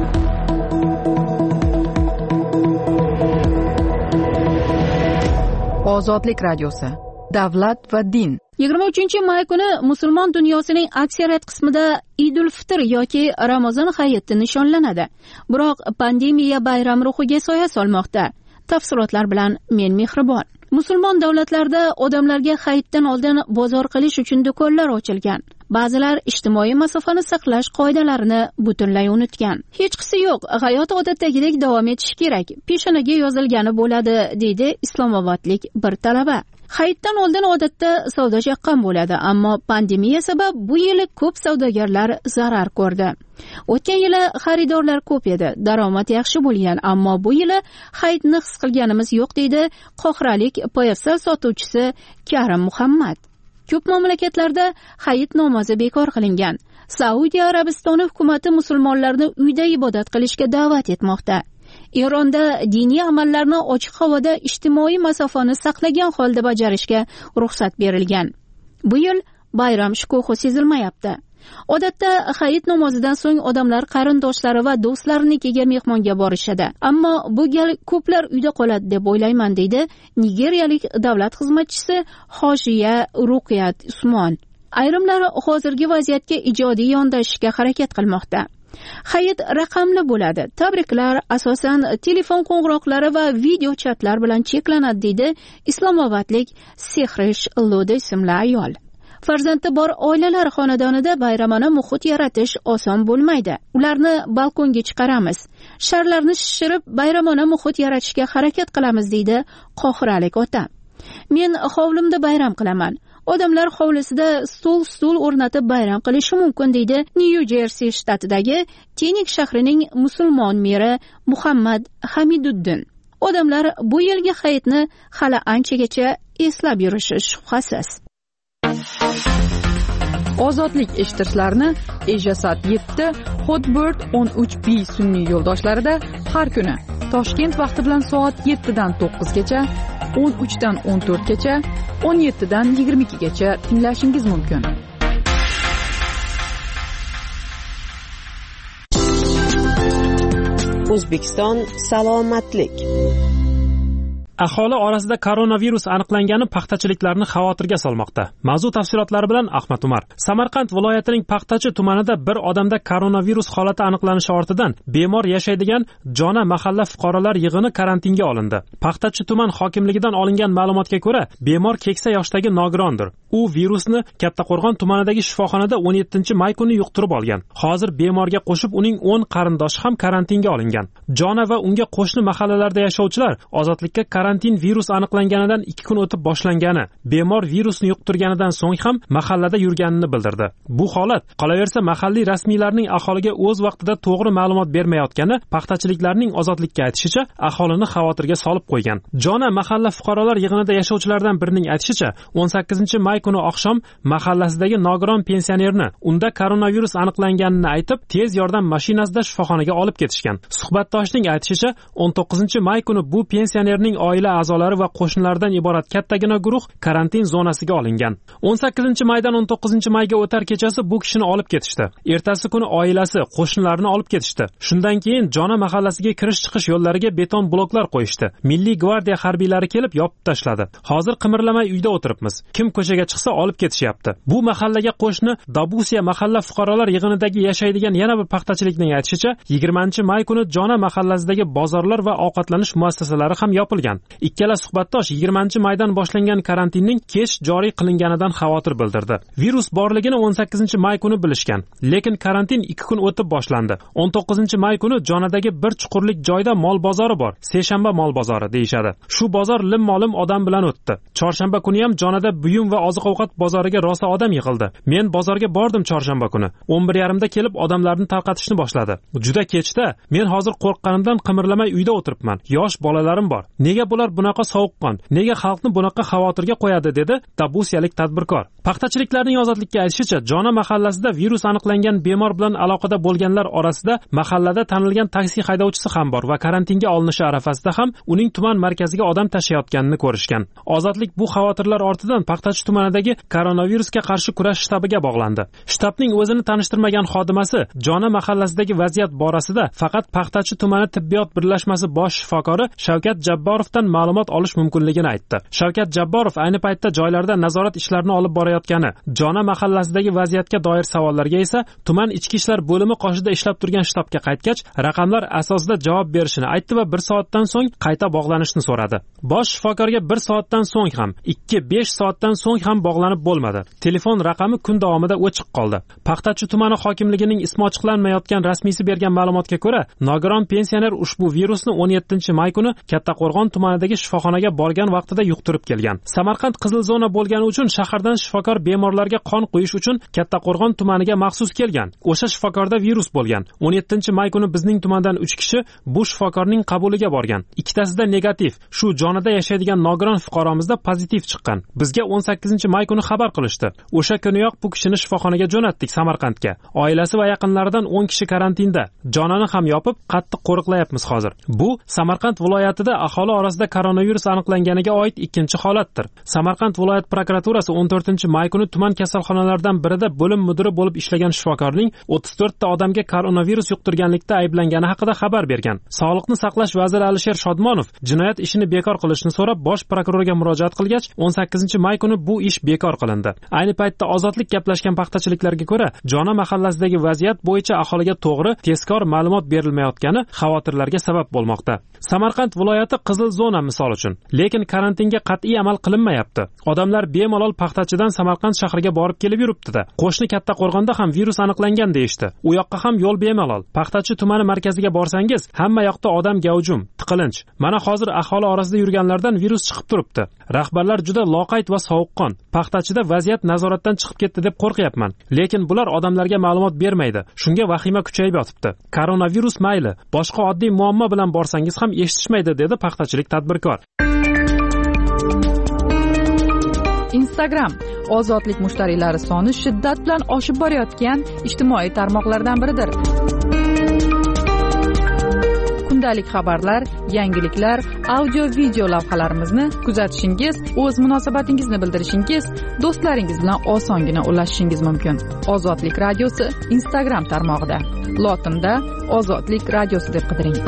Speaker 3: Ozodlik radiosi. Davlat va din.
Speaker 4: yigirma uchinchi may kuni musulmon dunyosining aksariyat qismida Idul Fitr yoki Ramazon hayiti nishonlanadi. Biroq pandemiya bayram ruhiga soya solmoqda. Tafsilotlar bilan men Mehribon. Musulmon davlatlarda odamlarga hayitdan oldin bozor qilish uchun do'konlar ochilgan. Ba'zilar ijtimoiy masofani saqlash qoidalarini butunlay unutgan. Hech qisi yo'q, hayot odatdagidek davom etishi kerak. Peshonaga yozilgani bo'ladi, deydi Islomobodlik bir talaba. Hayitdan oldin odatda savdo chaqqan bo'ladi, ammo pandemiya sabab bu yil ko'p savdogarlar zarar ko'rdi. O'tgan yili xaridorlar ko'p edi, daromad yaxshi bo'lgan, ammo bu yili hayitni his qilganimiz yo'q, deydi Qohiralik P S L sotuvchisi Karim Muhammad. Ko'p mamlakatlarda hayit namozi bekor qilingan. Saudiya Arabistoni hukumati musulmonlarni uyda ibodat qilishga da'vat etmoqda. Eronda diniy amallarni ochiq havoda ijtimoiy masofani saqlagan holda bajarishga ruxsat berilgan. Bu yil bayram shukuhi sezilmayapti. Odatda hayit namozidan so'ng odamlar qarindoshlari va do'stlarinikiga mehmonga borishadi. Ammo bu gal ko'plar uyda qoladi deb o'ylayman, deydi nigeriyalik davlat xizmatchisi Hojiya Ruqyat Usmon. Ayrimlar hozirgi vaziyatga ijodiy yondashishga harakat qilmoqda. Hayit raqamli bo'ladi. Tabriklar asosan telefon qo'ng'iroqlari va video chatlar bilan cheklanadi, deydi Islomobodlik Sehrish Lo'da ismli ayol. farzandi bor oilalar xonadonida bayramona muhit yaratish oson bo'lmaydi. Ularni balkonga chiqaramiz, sharlarni shishirib bayramona muhit yaratishga harakat qilamiz, deydi Qohiralik ota. Men hovlimda bayram qilaman. Odamlar hovlisida stol-stul o'rnatib bayram qilishi mumkin, deydi Nyu-Jersi shtatidagi Tenik shahrining musulmon meri Muhammad Hamiduddin. Odamlar bu yilgi hayitni hali anchagacha eslab yurishi shubhasiz.
Speaker 3: Ozodlik eshitishlarini Ejasat yetti, Hotbird o'n uch B sun'iy yo'ldoshlarida har kuni Toshkent vaqti bilan soat yettidan to'qqizgacha, o'n uchdan o'n to'rtgacha, o'n yettidan yigirma ikkigacha tinglashingiz mumkin.
Speaker 2: O'zbekiston salomatlik.
Speaker 6: Aholi orasida koronavirus aniqlangani paxtachiliklarni xavotirga solmoqda. Mavzu tafsilotlari bilan Ahmad Umar. Samarqand viloyatining Paxtachi tumanida bir odamda koronavirus holati aniqlanishi ortidan bemor yashaydigan Jona mahalla fuqarolar yig'ini karantinga olindi. Paxtachi tuman hokimligidan olingan ma'lumotga ko'ra, bemor keksa yoshdagi nogirondir. U virusni Kattaqo'rg'on tumanidagi shifoxonada o'n yettinchi may kuni yuqtirib olgan. Hozir bemorga qo'shib uning o'n qarindoshi ham karantinga olingan. Jona va unga qo'shni mahallalarda yashovchilar ozodlikka karantin virus aniqlanganidan ikki kun o'tib boshlangani, bemor virusni yuqtirganidan so'ng ham mahallada yurganini bildirdi. Bu holat qolaversa mahalliy rasmiylarning aholiga o'z vaqtida to'g'ri ma'lumot bermayotgani paxtachiliklarning ozodlikka aytishicha aholini xavotirga solib qo'ygan. Jona mahalla fuqarolar yig'inida yashovchilardan birining aytishicha, o'n sakkizinchi may kuni oqshom mahallasidagi nogiron pensionerni unda koronavirus aniqlanganini aytib, tez yordam mashinasida shifoxonaga olib ketishgan. Suhbatdoshning aytishicha, o'n to'qqizinchi may kuni bu pensionerning oila a'zolari va qo'shnilardan iborat kattagina guruh karantin zonasiga olingan. o'n sakkizinchi maydan o'n to'qqizinchi mayga o'tar kechasi bu kishini olib ketishdi. Ertasi kuni oilasi, qo'shnilarini olib ketishdi. Shundan keyin Jona mahallasiga kirish-chiqish yo'llariga beton bloklar qo'yishdi. Milliy gvardiya harbiylari kelib yopib tashladi. Hozir qimirlamay uyda o'tiribmiz. Kim ko'chaga chiqsa olib ketishyapti. Bu mahallaga qo'shni Dabusiya mahalla fuqarolar yig'inidagi yashaydigan yana bir paxtachilikning aytishicha, yigirmanchi may kuni Jona mahallasidagi bozorlar va ovqatlanish muassasalari ham yopilgan. Ikkala suhbatdosh yigirmanchi maydan boshlangan karantinning kech joriy qilinganidan xavotir bildirdi. Virus borligini o'n sakkizinchi may kuni bilishgan, lekin karantin ikki kun o'tib boshlandi. o'n to'qqizinchi may kuni Jonadagi bir chuqurlik joyda mol bozori bor, Seshanba mol bozori deyshadi. Shu bozor lim-molim odam bilan o'tdi. Chorshanba kuni ham Jonada buyum va oziq-ovqat bozoriga rosa odam yig'ildi. Men bozorga bordim chorshanba kuni. o'n bir yarimda kelib odamlarni tarqatishni boshladi. Juda kechda, men hozir qo'rqqanimdan qimirlamay uyda o'tiribman. Yosh bolalarim bor. Nega bular bunaqa sovuqqon? Nega xalqni bunaqa xavotirga qo'yadi, dedi Dabusiyalik tadbirkor. Paxtachiliklarning ozodlikka aytishicha, Jona mahallasida virus aniqlangan bemor bilan aloqada bo'lganlar orasida mahallada tanilgan taksi haydovchisi ham bor va karantinga olinishi arafasida ham uning tuman markaziga odam tashiyotganini ko'rishgan. Ozodlik bu xavotirlar ortidan Paxtachi tumanidagi koronavirusga qarshi kurash shtabiga bog'landi. Shtabning o'zini tanishtirmagan xodimasi Jona mahallasidagi vaziyat borasida faqat Paxtachi tumani tibbiyot birlashmasi bosh shifokori Shavkat Jabborovdan ma'lumot olish mumkinligini aytdi. Shavkat Jabborov ayni paytda joylarda nazorat ishlarini olib borayotgani, Jona mahallasidagi vaziyatga doir savollarga esa tuman ichki ishlar bo'limi qoshida ishlab turgan shtabga qaytgach, raqamlar asosida javob berishini aytdi va bir soatdan so'ng qayta bog'lanishni so'radi. Bosh shifokorga bir soatdan so'ng ham, ikki besh soatdan so'ng ham bog'lanib bo'lmadi. Telefon raqami kun davomida o'chiq qoldi. Paxtachi tumani hokimligining ismi ochiqlanmayotgan rasmiysi bergan ma'lumotga ko'ra, nogiron pensioner ushbu virusni o'n yettinchi may kuni Kattaqo'rg'on tumanidagi shifoxonaga borgan vaqtida yuqtirib kelgan. Samarqand qizil zona bo'lgani uchun shahardan shifokor bemorlarga qon qo'yish uchun Kattaqo'rg'on tumaniga maxsus kelgan. O'sha shifokorda virus bo'lgan. o'n yettinchi may kuni bizning tumandan uch kishi bu shifokorning qabuliga borgan. Ikkitasida negativ. Shu Jonada yashaydigan nogiron fuqaromizda pozitiv chiqqan. Bizga o'n sakkizinchi may kuni xabar qilishdi. O'sha kuniyoq bu kishini shifoxonaga jo'natdik Samarqandga. Oilasi va yaqinlaridan o'n kishi karantinda. Jonani ham yopib, qattiq qo'riqlayapmiz hozir. Bu Samarqand viloyatida aholi orasida koronavirus aniqlanganiga oid ikkinchi holatdir. Samarqand viloyat prokuraturasi o'n to'rtinchi may kuni tuman kasalxonalaridan birida bo'lim mudiri bo'lib ishlagan shifokorning o'ttiz to'rtta odamga koronavirus yuqtirganlikda ayblangani haqida xabar bergan. Sog'liqni saqlash vaziri Alisher Shodmonov jinoyat ishini bekor qilishni so'rab bosh prokurorga murojaat qilgach, o'n sakkizinchi may kuni bu ish bekor qilindi. Ayni paytda ozodlik gaplashgan paxtachiliklarga ko'ra, Jona mahallasidagi vaziyat bo'yicha aholiga to'g'ri, tezkor ma'lumot berilmayotgani xavotirlarga sabab bo'lmoqda. Samarqand viloyati qizil zona Barselona misol uchun. Lekin karantinga qat'iy amal qilinmayapti. Odamlar bemalol paxtachidan Samarqand shahriga borib kelib yuribdi-da. Qo'shni Kattaqo'rg'onda ham virus aniqlangan deyishdi. U yoqqa ham yo'l bemalol. Paxtachi tumani markaziga borsangiz, hamma yoqda odam gavjum, tiqilinch. Mana hozir aholi orasida yurganlardan virus chiqib turibdi. Rahbarlar juda loqayd va sovuqqon. Paxtachida vaziyat nazoratdan chiqib ketdi deb qo'rqyapman. Lekin bular odamlarga ma'lumot bermaydi. Shunga vahima kuchayib yotibdi. Koronavirus mayli, boshqa oddiy muammo bilan borsangiz ham eshitishmaydi, dedi paxtachilik tadbirkor.
Speaker 3: Instagram ozodlik mushtariylari soni shiddat bilan oshib borayotgan ijtimoiy tarmoqlardan biridir. Kundalik xabarlar, yangiliklar, audio-video lavhalarimizni kuzatishingiz, o'z munosabatingizni bildirishingiz, do'stlaringiz bilan osongina ulashishingiz mumkin. Ozodlik radiosi Instagram tarmog'ida. Lotinda Ozodlik radiosi deb qidiring.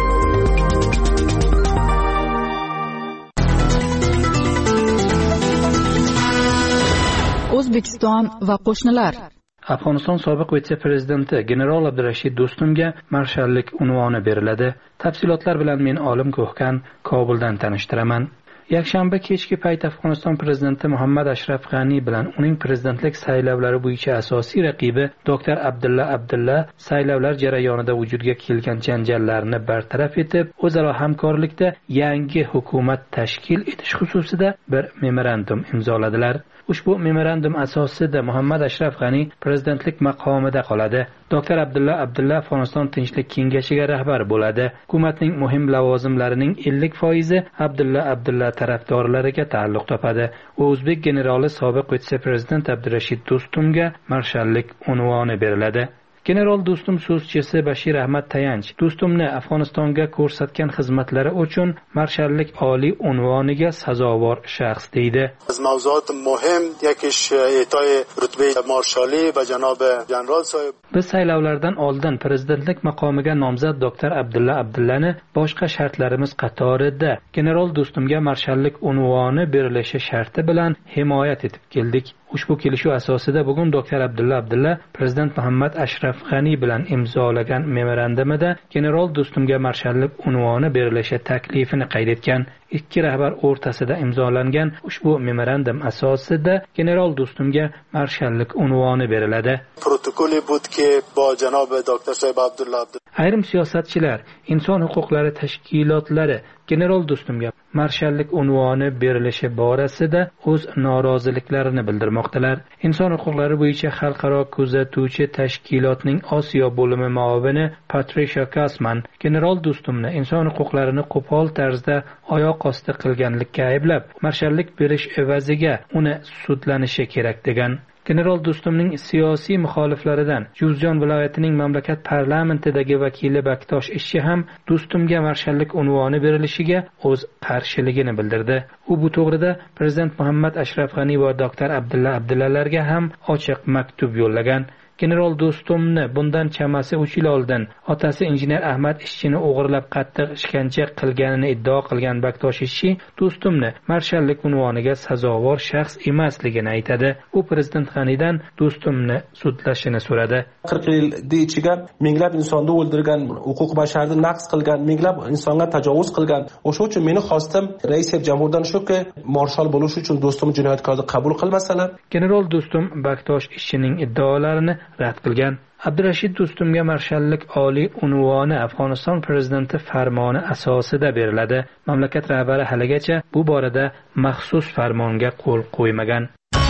Speaker 3: O'zbekiston va qo'shnilar.
Speaker 7: Afg'oniston sobiq vitse-prezidenti general Abdurashid Do'stumga marshallik unvoni beriladi. Tafsilotlar bilan men Olim Ko'hkan Kobuldan tanishtiraman. Yakshanba kechki payt Afg'oniston prezidenti Muhammad Ashraf G'ani bilan uning prezidentlik saylovlari bo'yicha asosiy raqibi doktor Abdulla Abdulla saylovlar jarayonida vujudga kelgan janjallarni bartaraf etib, o'zaro hamkorlikda yangi hukumat tashkil etish xususida bir memorandum imzoladilar. Ushbu memorandum asosida Muhammad Ashraf G'ani prezidentlik maqomida qoladi. doktor Abdulla Abdulla Afg'oniston Tinchlik kengashiga rahbar bo'ladi. Hukumatning muhim lavozimlarining ellik foizi Abdulla Abdulla tarafdorlariga ta'alluq topadi. O'zbek generali sobiq vitse-prezident Abdurashid Do'stumga marshallik unvoni beriladi. General Do'stum so'zchisi Bashir Ahmad Tayanch Do'stumni Afg'onistonga ko'rsatgan xizmatlari uchun marshallik oliy unvoniga sazovor shaxs deydi.
Speaker 8: از موضوعات مهم یکیش اعطای رتبه مارشالی به جناب جنرال صاحب.
Speaker 7: Biz saylovlardan oldin prezidentlik maqomiga nomzod doktor Abdulla Abdullani boshqa shartlarimiz qatorida general Do'stumga marshallik unvoni berilishi sharti bilan himoyat etib keldik. Ushbu kelishuv asosida bugun doktor Abdulla Abdulla prezident Muhammad Ashraf G'ani bilan imzolagan memorandumida general Do'stumga marshallik unvoni berilishi taklifini qayd etgan. Ikki rahbar o'rtasida imzolangan ushbu memorandum asosida general Do'stumga marshallik unvoni beriladi.
Speaker 8: Protokoli بود که با جناب دکتر صاحب عبدالله عبدالله
Speaker 7: ayrim siyosatchilar, inson huquqlari tashkilotlari general Do'stumga marshallik unvoni berilishi borasida o'z noroziliklarini bildirmoqdalar. Inson huquqlari bo'yicha xalqaro kuzatuvchi tashkilotning Osiyo bo'limi muavini Patricia Kasman general Do'stumni inson huquqlarini qo'pol tarzda oyoq osti qilganlikka ayblab, marshallik berish evaziga uni sudlanishi kerak degan. General Do'stumning siyosiy muxoliflaridan Juzjon viloyatining mamlakat parlamentidagi vakili Baktosh Ishchi ham Do'stumga marshallik unvoni berilishiga o'z qarshiligini bildirdi. U bu to'g'rida prezident Muhammad Ashraf G'ani va doktor Abdulla Abdullalarga ham ochiq maktub yo'llagan. General Do'stumni bundan chamasi uch yil oldin otasi injener Ahmad Ishchini o'g'irlab qattiq ishkanja qilganini iddao qilgan Baktosh Ishchi Do'stumni marshallik unvoniga sazovor shaxs emasligini aytadi. U prezident G'anidan Do'stumni sudlashini so'radi.
Speaker 9: qirq yilda ichiga minglab insonni o'ldirgan, huquq basharni naqs qilgan, minglab insonga tajovuz qilgan. O'sha uchun meni xostim rais jamhurdan shuki marshal bo'lish uchun Do'stum jinoyatkorni qabul qilmasalar.
Speaker 7: General Do'stum Baktosh Ishchining iddaolarini rad qilgan. Abdurashid Do'stumga marshallik oliy unvoni Afg'oniston prezidenti farmoni asosida beriladi. Mamlakat rahbari haligacha bu borada maxsus farmonga qo'l qo'ymagan.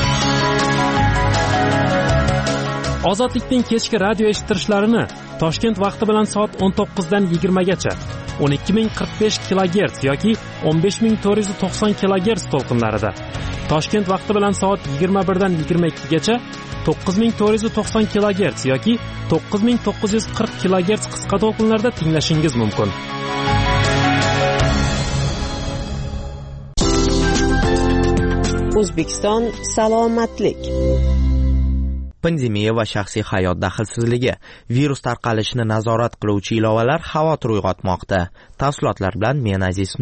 Speaker 6: Ozodlikning kechki radio eshittirishlarini Toshkent vaqti bilan soat o'n to'qqizdan yigirma gacha o'n ikki ming qirq besh kilogerts yoki o'n besh ming to'rt yuz to'qson kilogerts to'lqinlarida, Toshkent vaqti bilan soat yigirma birdan yigirma ikki gacha to'qqiz ming to'rt yuz to'qson kilogerts yoki to'qqiz ming to'qqiz yuz qirq kilogerts qisqa to'lqinlarda tinglashingiz mumkin.
Speaker 2: O'zbekiston salomatlik.
Speaker 10: Pandemiya va shaxsiy hayot daxlsizligi, virus tarqalishini nazorat qiluvchi ilovalar xavotir uyg'otmoqda. Tafsilotlar bilan men Aziz Nur.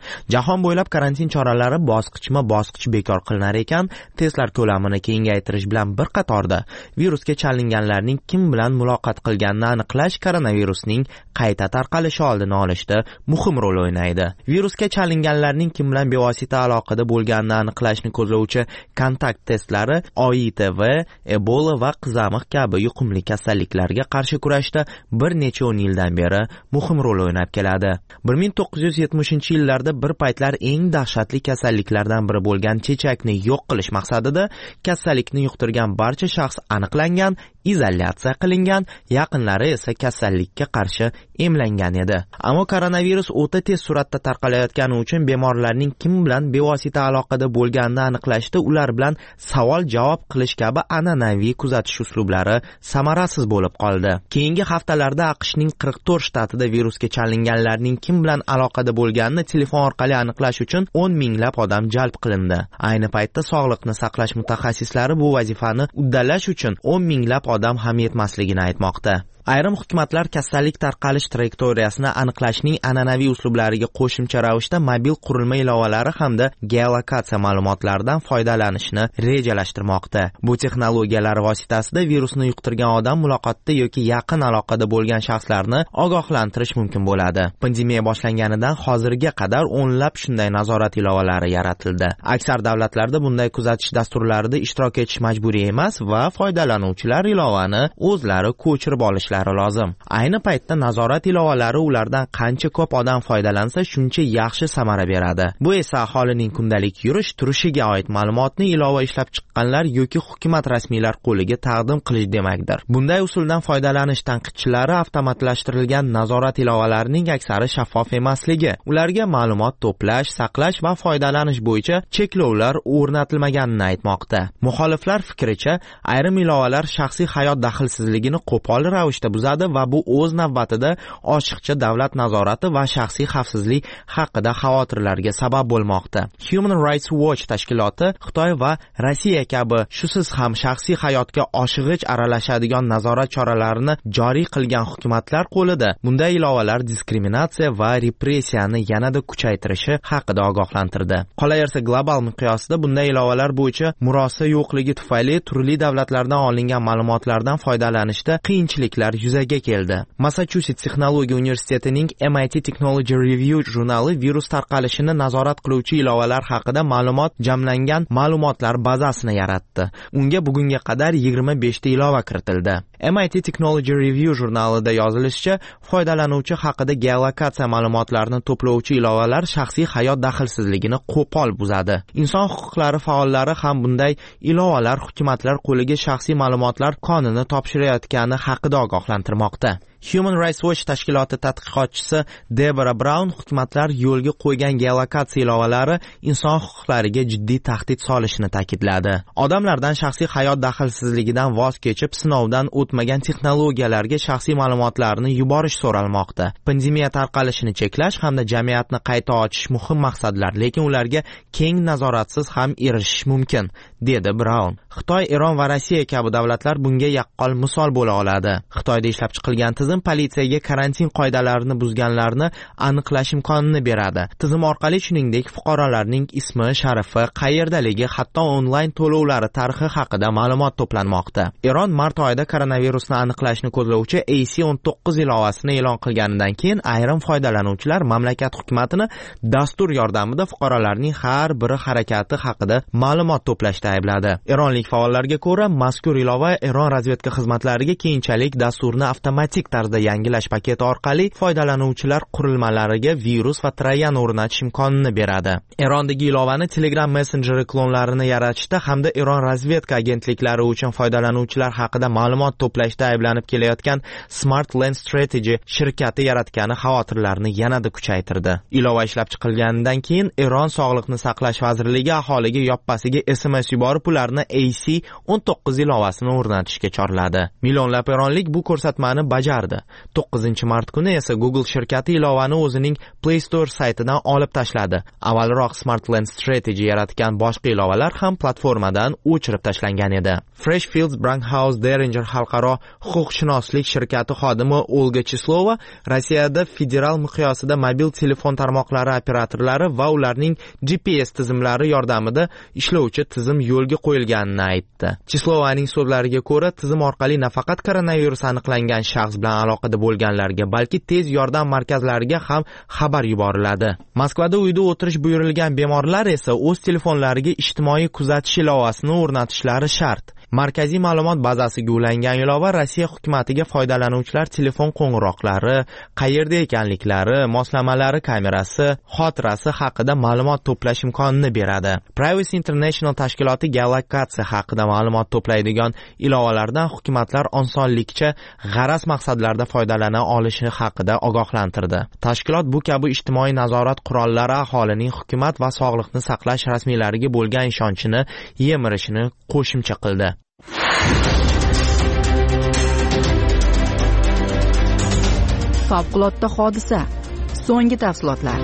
Speaker 10: Jahon bo'ylab karantin choralari bosqichma-bosqich bekor qilinar ekan, testlar ko'lamini kengaytirish bilan bir qatorda virusga chalinganlarning kim bilan muloqot qilganini aniqlash koronavirusning qayta tarqalishi oldini olishda muhim rol o'ynaydi. Virusga chalinganlarning kim bilan bevosita aloqada bo'lganini aniqlashni ko'zlovchi kontakt testlari O I T V, Ebola va qizamiq kabi yuqumli kasalliklarga qarshi kurashda bir necha o'n yildan beri muhim rol o'ynab keladi. bir ming to'qqiz yuz yetmishinchi yillarda bir paytlar eng dahshatli kasalliklardan biri bo'lgan chechakni yo'q qilish maqsadida kasallikni yuqtirgan barcha shaxs aniqlangan, izolyatsiya qilingan, yaqinlari esa kasallikka qarshi emlangan edi. Ammo koronavirus o'ta tez suratda tarqalayotgani uchun bemorlarning kim bilan bevosita aloqada bo'lganini aniqlashda ular bilan savol-javob qilish kabi an'anaviy kuzatish uslublari samarasiz bo'lib qoldi. Keyingi haftalarda AQShning qirq to'rt shtatida virusga chalinganlarning kim bilan aloqada bo'lganini telefon orqali aniqlash uchun o'n minglab odam jalb qilindi. Ayni paytda sog'liqni saqlash mutaxassislari bu vazifani uddalash uchun o'n minglab odam ham yetmasligini aytmoqda. Ayrim hukumatlar kasallik tarqalish trayektoriyasini aniqlashning an'anaviy uslublariga qo'shimcha ravishda mobil qurilma ilovalari hamda geolokatsiya ma'lumotlaridan foydalanishni rejalashtirmoqda. Bu texnologiyalar vositasida virusni yuqtirgan odam muloqotda yoki yaqin aloqada bo'lgan shaxslarni ogohlantirish mumkin bo'ladi. Pandemiya boshlanganidan hozirga qadar o'nlab shunday nazorat ilovalari yaratildi. Aksar davlatlarda bunday kuzatish dasturlarida ishtirok etish majburiy emas va foydalanuvchilar ilovani o'zlari ko'chirib olishlari lozim. Ayni paytda nazorat ilovalari ulardan qancha ko'p odam foydalansa shuncha yaxshi samara beradi. Bu esa aholining kundalik yurish turishiga oid ma'lumotni ilova ishlab chiqqanlar yoki hukumat rasmiylar qo'liga taqdim qilish demakdir. Bunday usuldan foydalanish tanqidchilari avtomatlashtirilgan nazorat ilovalarining aksari shaffof emasligi, ularga ma'lumot to'plash, saqlash va foydalanish bo'yicha cheklovlar o'rnatilmaganini aytmoqda. Muxoliflar fikricha, ayrim ilovalar shaxsiy hayot daxlsizligini qo'pol ravishda buzadi va bu o'z navbatida ochiqcha davlat nazorati va shaxsiy xavfsizlik haqida xavotirlarga sabab bo'lmoqda. Human Rights Watch tashkiloti Xitoy va Rossiya kabi shusiz ham shaxsiy hayotga oshig'ich aralashadigan nazorat choralarini joriy qilgan hukumatlar qo'lida bunday ilovalar diskriminatsiya va repressiyani yanada kuchaytirishi haqida ogohlantirdi. Qolaversa, global miqyosda bunday ilovalar bo'yicha murosa yo'qligi tufayli turli davlatlardan olingan ma'lumotlardan foydalanishda qiyinchiliklar yuzaga keldi. Massachusetts texnologiya universitetining M I T Technology Review jurnali virus tarqalishini nazorat qiluvchi ilovalar haqida ma'lumot jamlangan ma'lumotlar bazasini yaratdi. Unga bugunga qadar yigirma besh ta ilova kiritildi. M I T Technology Review jurnalida yozilishicha, foydalanuvchi haqida geolokatsiya ma'lumotlarini to'plovchi ilovalar shaxsiy hayot daxlsizligini qo'pol buzadi. Inson huquqlari faollari ham bunday ilovalar hukumatlar qo'liga shaxsiy ma'lumotlar konini topshirayotgani haqida ogohlantirmoqda. Human Rights Watch tashkiloti tadqiqotchisi Deborah Brown hukumatlar yo'lga qo'ygan geolokatsiya ilovalari inson huquqlariga jiddiy tahdid solishini ta'kidladi. Odamlardan shaxsiy hayot daxlsizligidan voz kechib, sinovdan o'tmagan texnologiyalarga shaxsiy ma'lumotlarni yuborish so'ralmoqda. Pandemiya tarqalishini cheklash hamda jamiyatni qayta ochish muhim maqsadlar, lekin ularga keng nazoratsiz ham erishish mumkin, dedi Brown. Xitoy, Eron va Rossiya kabi davlatlar bunga yaqqol misol bo'la oladi. Xitoyda ishlab chiqilgan tizim politsiyaga karantin qoidalarini buzganlarni aniqlash imkonini beradi. Tizim orqali shuningdek fuqarolarning ismi, sharafi, qayerdaligi, hatto onlayn to'lovlari tarixi haqida ma'lumot to'planmoqda. Eron mart oyida koronavirusni aniqlashni ko'zlovchi A C o'n to'qqiz ilovasini e'lon qilganidan keyin ayrim foydalanuvchilar mamlakat hukumatini dastur yordamida fuqarolarning har bir harakati haqida ma'lumot to'plashda aybladi. Eronlik faollarga ko'ra, mazkur ilova Eron razvedka xizmatlariga keyinchalik dasturni avtomatik tarzda yangilash paketi orqali foydalanuvchilar qurilmalariga virus va troyan o'rnatish imkonini beradi. Erondagi ilovani Telegram messenjeri klonlarini yaratishda hamda Eron razvedka agentliklari uchun foydalanuvchilar haqida ma'lumot to'plashda ayblanib kelayotgan Smart Lens Strategy shirkati yaratgani xavotirlarni yanada kuchaytirdi. Ilova ishlab chiqilganidan keyin Eron Sog'liqni saqlash vazirligi aholiga yoppasiga S M S yuborib ularni A C o'n to'qqiz ilovasini o'rnatishga chorladi. Millionlab eronlik bu ko'rsatmani bajardi berdi. to'qqizinchi mart kuni esa Google shirkati ilovani o'zining Play Store saytidan olib tashladi. Avvalroq Smartland Strategy yaratgan boshqa ilovalar ham platformadan o'chirib tashlangan edi. Freshfields Brandhaus Derringer xalqaro huquqshunoslik shirkati xodimi Olga Chislova Rossiyada federal miqyosida mobil telefon tarmoqlari operatorlari va ularning G P S tizimlari yordamida ishlovchi tizim yo'lga qo'yilganini aytdi. Chislovaning so'zlariga ko'ra, tizim orqali nafaqat koronavirus aniqlangan shaxs bilan aloqada bo'lganlarga, balki tez yordam markazlariga ham xabar yuboriladi. Moskvada uyda o'tirish buyurilgan bemorlar esa o'z telefonlariga ijtimoiy kuzatish ilovasini o'rnatishlari shart. Markaziy ma'lumot bazasiga ulangan ilova Rossiya hukumatiga foydalanuvchilar telefon qo'ng'iroqlari, qayerda ekanliklari, moslamalari kamerasi, xotirasi haqida ma'lumot to'plash imkonini beradi. Privacy International tashkiloti geolokatsiya haqida ma'lumot to'playdigan ilovalardan hukumatlar osonlikcha g'araz maqsadlarda foydalana olishi haqida ogohlantirdi. Tashkilot bu kabi ijtimoiy nazorat qurollari aholining hukumat va sog'liqni saqlash rasmiylariga bo'lgan ishonchini yemirishini qo'shimcha qildi.
Speaker 3: Favqulodda hodisa. So'nggi tafsilotlar.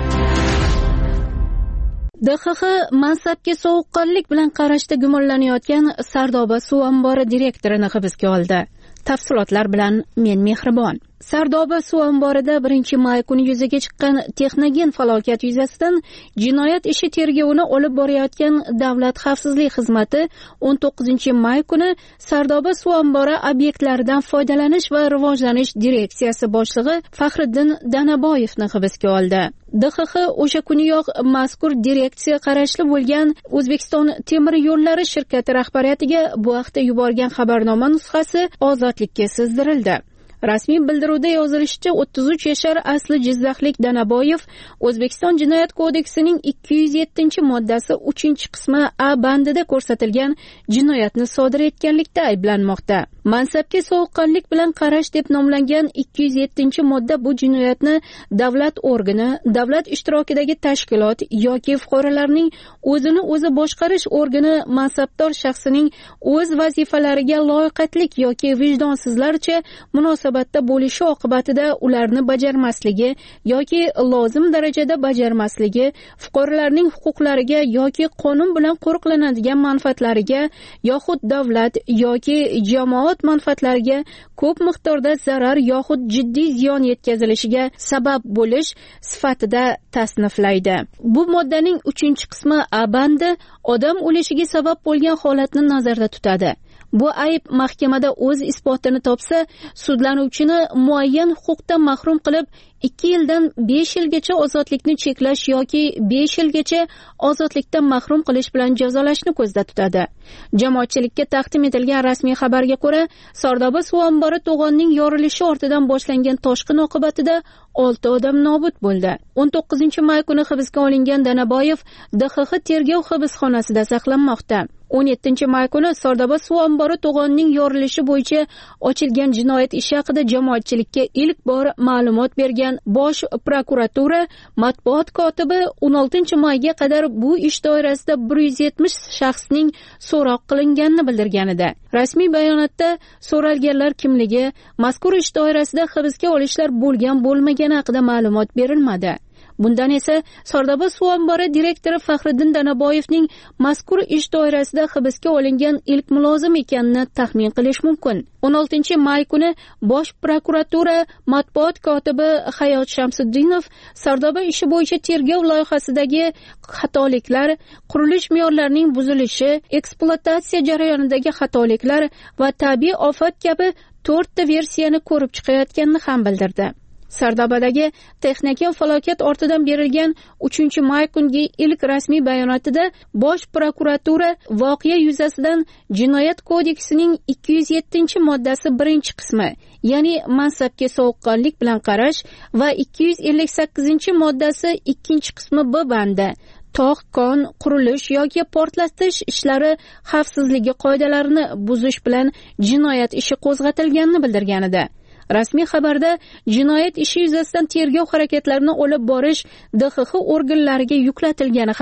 Speaker 4: D X X mansabga sovuqqonlik bilan qarashda gumonlanayotgan Sardoba suv ombori direktorini hibsga oldi. Tafsilotlar bilan men Mehribon. Sardoba suv omborida birinchi may kuni yuzaga chiqqan texnogen falokat yuzasidan jinoyat ishi tergovini olib borayotgan Davlat xavfsizlik xizmati o'n to'qqizinchi may kuni Sardoba suv ombori obyektlaridan foydalanish va rivojlanish direksiyasi boshlig'i Faxriddin Danaboyevni hibsga oldi. D X X o'sha kuniyoq mazkur direksiya qarashli bo'lgan O'zbekiston temir yo'llari shirkati rahbariyatiga bu haqda yuborgan xabarnoma nusxasi ozodlikka sizdirildi. Rasmiy bildiruvda yozilishicha, o'ttiz uch yashar asli jizzaxlik Danaboyev O'zbekiston Jinoyat kodeksining ikki yuz yettinchi moddasi uchinchi qismi A bandida ko'rsatilgan jinoyatni sodir etganlikda ayblanmoqda. Mansabga sovuqqonlik bilan qarash deb nomlangan ikki yuz yettinchi modda bu jinoyatni davlat organi, davlat ishtirokidagi tashkilot yoki fuqarolarning o'zini o'zi boshqarish organi mansabdor shaxsining o'z vazifalariga loyiqatlik yoki vijdonsizlarcha munosabatda bo'lishi oqibatida ularni bajarmasligi yoki lozim darajada bajarmasligi, fuqarolarning huquqlariga yoki qonun bilan qo'riqlanadigan manfaatlariga yoxud davlat yoki jamoat manfaatlariga ko'p miqdorda zarar yoxud jiddiy ziyon yetkazilishiga sabab bo'lish sifatida tasniflaydi. Bu moddaning uchinchi qismi A bandi odam o'lishiga sabab bo'lgan holatni nazarda tutadi. Bu ayb mahkamada o'z isbotini topsa, sudlanuvchini muayyan huquqdan mahrum qilib ikki yildan besh yilgacha ozodlikni cheklash yoki besh yilgacha ozodlikdan mahrum qilish bilan jazolashni ko'zda tutadi. Jamoatchilikka taqdim etilgan rasmiy xabarga ko'ra, Sardoba suv ombori to'g'onning yorilishi ortidan boshlangan toshqin oqibatida olti odam nobud bo'ldi. o'n to'qqizinchi may kuni hibsga olingan Danaboyev D X X tergov hibsxonasida saqlanmoqda. o'n yettinchi may kuni Sardoba suv ombori to'g'onning yorilishi bo'yicha ochilgan jinoyat ishi haqida jamoatchilikka ilk bor ma'lumot bergan Bosh prokuratura matbuot kotibi o'n oltinchi mayga qadar bu ish doirasida bir yuz yetmish shaxsning so'roq qilinganini bildirgan edi. Rasmiy bayonotda so'ralganlar kimligi, mazkur ish doirasida hibsga olishlar bo'lgan bo'lmagani haqida ma'lumot berilmadi. Bundan esa Sardoba suv ombori direktori Faxriddin Danaboyevning mazkur ish doirasida hibsga olingan ilk mulozim ekanini taxmin qilish mumkin. o'n oltinchi may kuni Bosh prokuratura matbuot kotibi Hayot Shamsuddinov Sardoba ishi bo'yicha tergov loyihasidagi xatoliklar, qurilish me'yorlarining buzilishi, ekspluatatsiya jarayonidagi xatoliklar va tabiiy ofat kabi to'rtta versiyani ko'rib chiqayotganini ham bildirdi. Sardobadagi texnogen falokat ortidan berilgan uchinchi may kungi ilk rasmiy bayonotida Bosh prokuratura voqea yuzasidan Jinoyat kodeksining ikki yuz yettinchi moddasi birinchi qismi, ya'ni mansabga sovuqqonlik bilan qarash va ikki yuz ellik sakkizinchi moddasi ikkinchi qismi B bandi tog', kon, qurilish yoki portlatish ishlari xavfsizligi qoidalarini buzish bilan jinoyat ishi qo'zg'atilganini bildirgan edi. Rasmiy xabarda jinoyat ishi yuzasidan tergov harakatlarini olib borish D X X organlariga yuklatilgani ham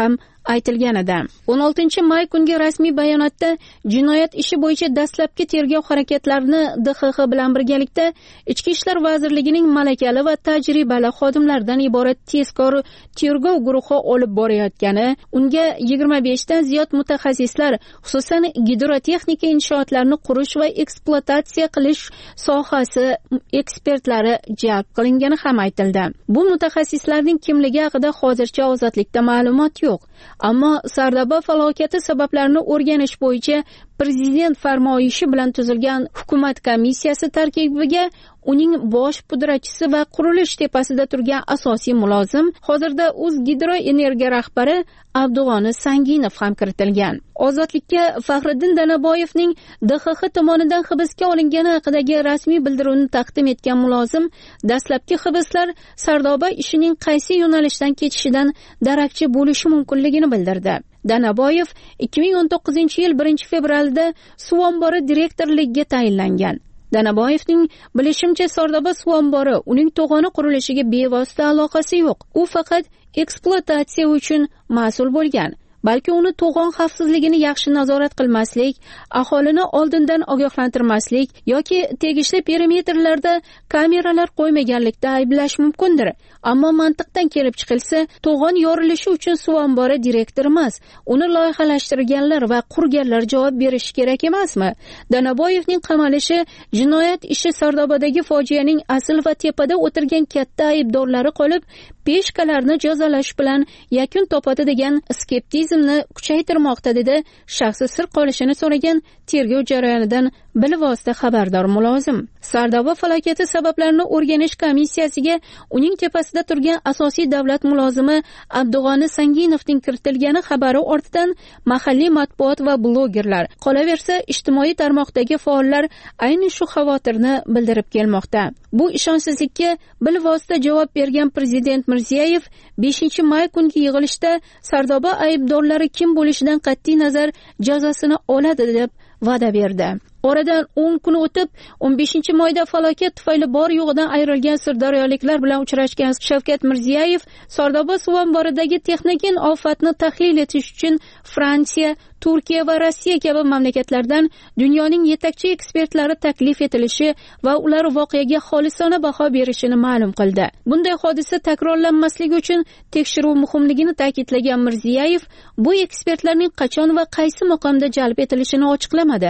Speaker 4: aytilgan edi. o'n oltinchi may kungi rasmiy bayonotda jinoyat ishi bo'yicha dastlabki tergov harakatlarini D X X bilan birgalikda Ichki ishlar vazirligining malakali va tajribali xodimlaridan iborat tezkor tergov guruhi olib borayotgani, unga yigirma beshdan ziyod mutaxassislar, xususan gidrotexnika inshootlarini qurish va ekspluatatsiya qilish sohasi ekspertlari jalb qilingani ham aytildi. Bu mutaxassislarning kimligi haqida hozircha ozodlikda ma'lumot yo'q, ammo Sardoba falokati sabablarini o'rganish bo'yicha prezident farmoyishi bilan tuzilgan hukumat komissiyasi tarkibiga uning bosh pudratchisi va qurilish tepasida turgan asosiy mulozim, hozirda O'zgidroenergiya rahbari Abdug'oni Sanginov ham kiritilgan. Ozodlikka Faxriddin Danaboyevning D X X tomonidan hibsga olingani haqidagi rasmiy bildiruvni taqdim etgan mulozim dastlabki hibslar Sardoba ishining qaysi yo'nalishdan ketishidan darakchi bo'lishi mumkinligini bildirdi. Danaboyev ikki ming o'n to'qqizinchi yil birinchi fevralda suv ombori direktorligiga tayinlangan. Danaboyevning bilishimcha Sardoba suv ombori uning to'g'oni qurilishiga bevosita aloqasi yo'q. U faqat ekspluatatsiya uchun mas'ul bo'lgan. Balki uni to'g'on xavfsizligini yaxshi nazorat qilmaslik, aholini oldindan ogohlantirmaslik yoki tegishli perimetrlarda kameralar qo'ymaganlikda ayblash mumkindir. Ammo mantiqdan kelib chiqilsa, to'g'on yorilishi uchun suv ombori direktor emas, uni loyihalashtirganlar va qurganlar javob berishi kerak emasmi? Danaboyevning qamalishi jinoyat ishi Sardobadagi fojianing asl va tepada o'tirgan katta aybdorlari qolib, peshkalarni jazolash bilan yakun topadi degan skeptizmni kuchaytirmoqda, dedi shaxsi sir qolishini so'ragan tergov jarayonidan bilvosita xabardor mulozim. Sardoba falokati sabablarini o'rganish komissiyasiga uning tepasida turgan asosiy davlat mulozimi Abdug'oni Sanginovning kiritilgani xabari ortidan mahalliy matbuot va blogerlar, qolaversa ijtimoiy tarmoqdagi faollar ayni shu xavotirni bildirib kelmoqda. Bu ishonchsizlikka bilvosita javob bergan prezident Mirziyoyev beshinchi may kungi yig'ilishda Sardoba aybdorlari kim bo'lishidan qat'iy nazar jazosini oladi deb va'da berdi. Oradan o'n kun o'tib, o'n beshinchi mayda falokat tufayli bor yo'g'idan ayrilgan sirdaryoliklar bilan uchrashgan Shavkat Mirziyoyev Sardoba suv omboridagi texnogen ofatni tahlil etish uchun Fransiya, Turkiya va Rossiya kabi mamlakatlardan dunyoning yetakchi ekspertlari taklif etilishi va ular voqeaga xolisona baho berishini ma'lum qildi. Bunday hodisa takrorlanmasligi uchun tekshiruv muhimligini ta'kidlagan Mirziyoyev bu ekspertlarning qachon va qaysi maqomda jalb etilishini ochiqlamadi.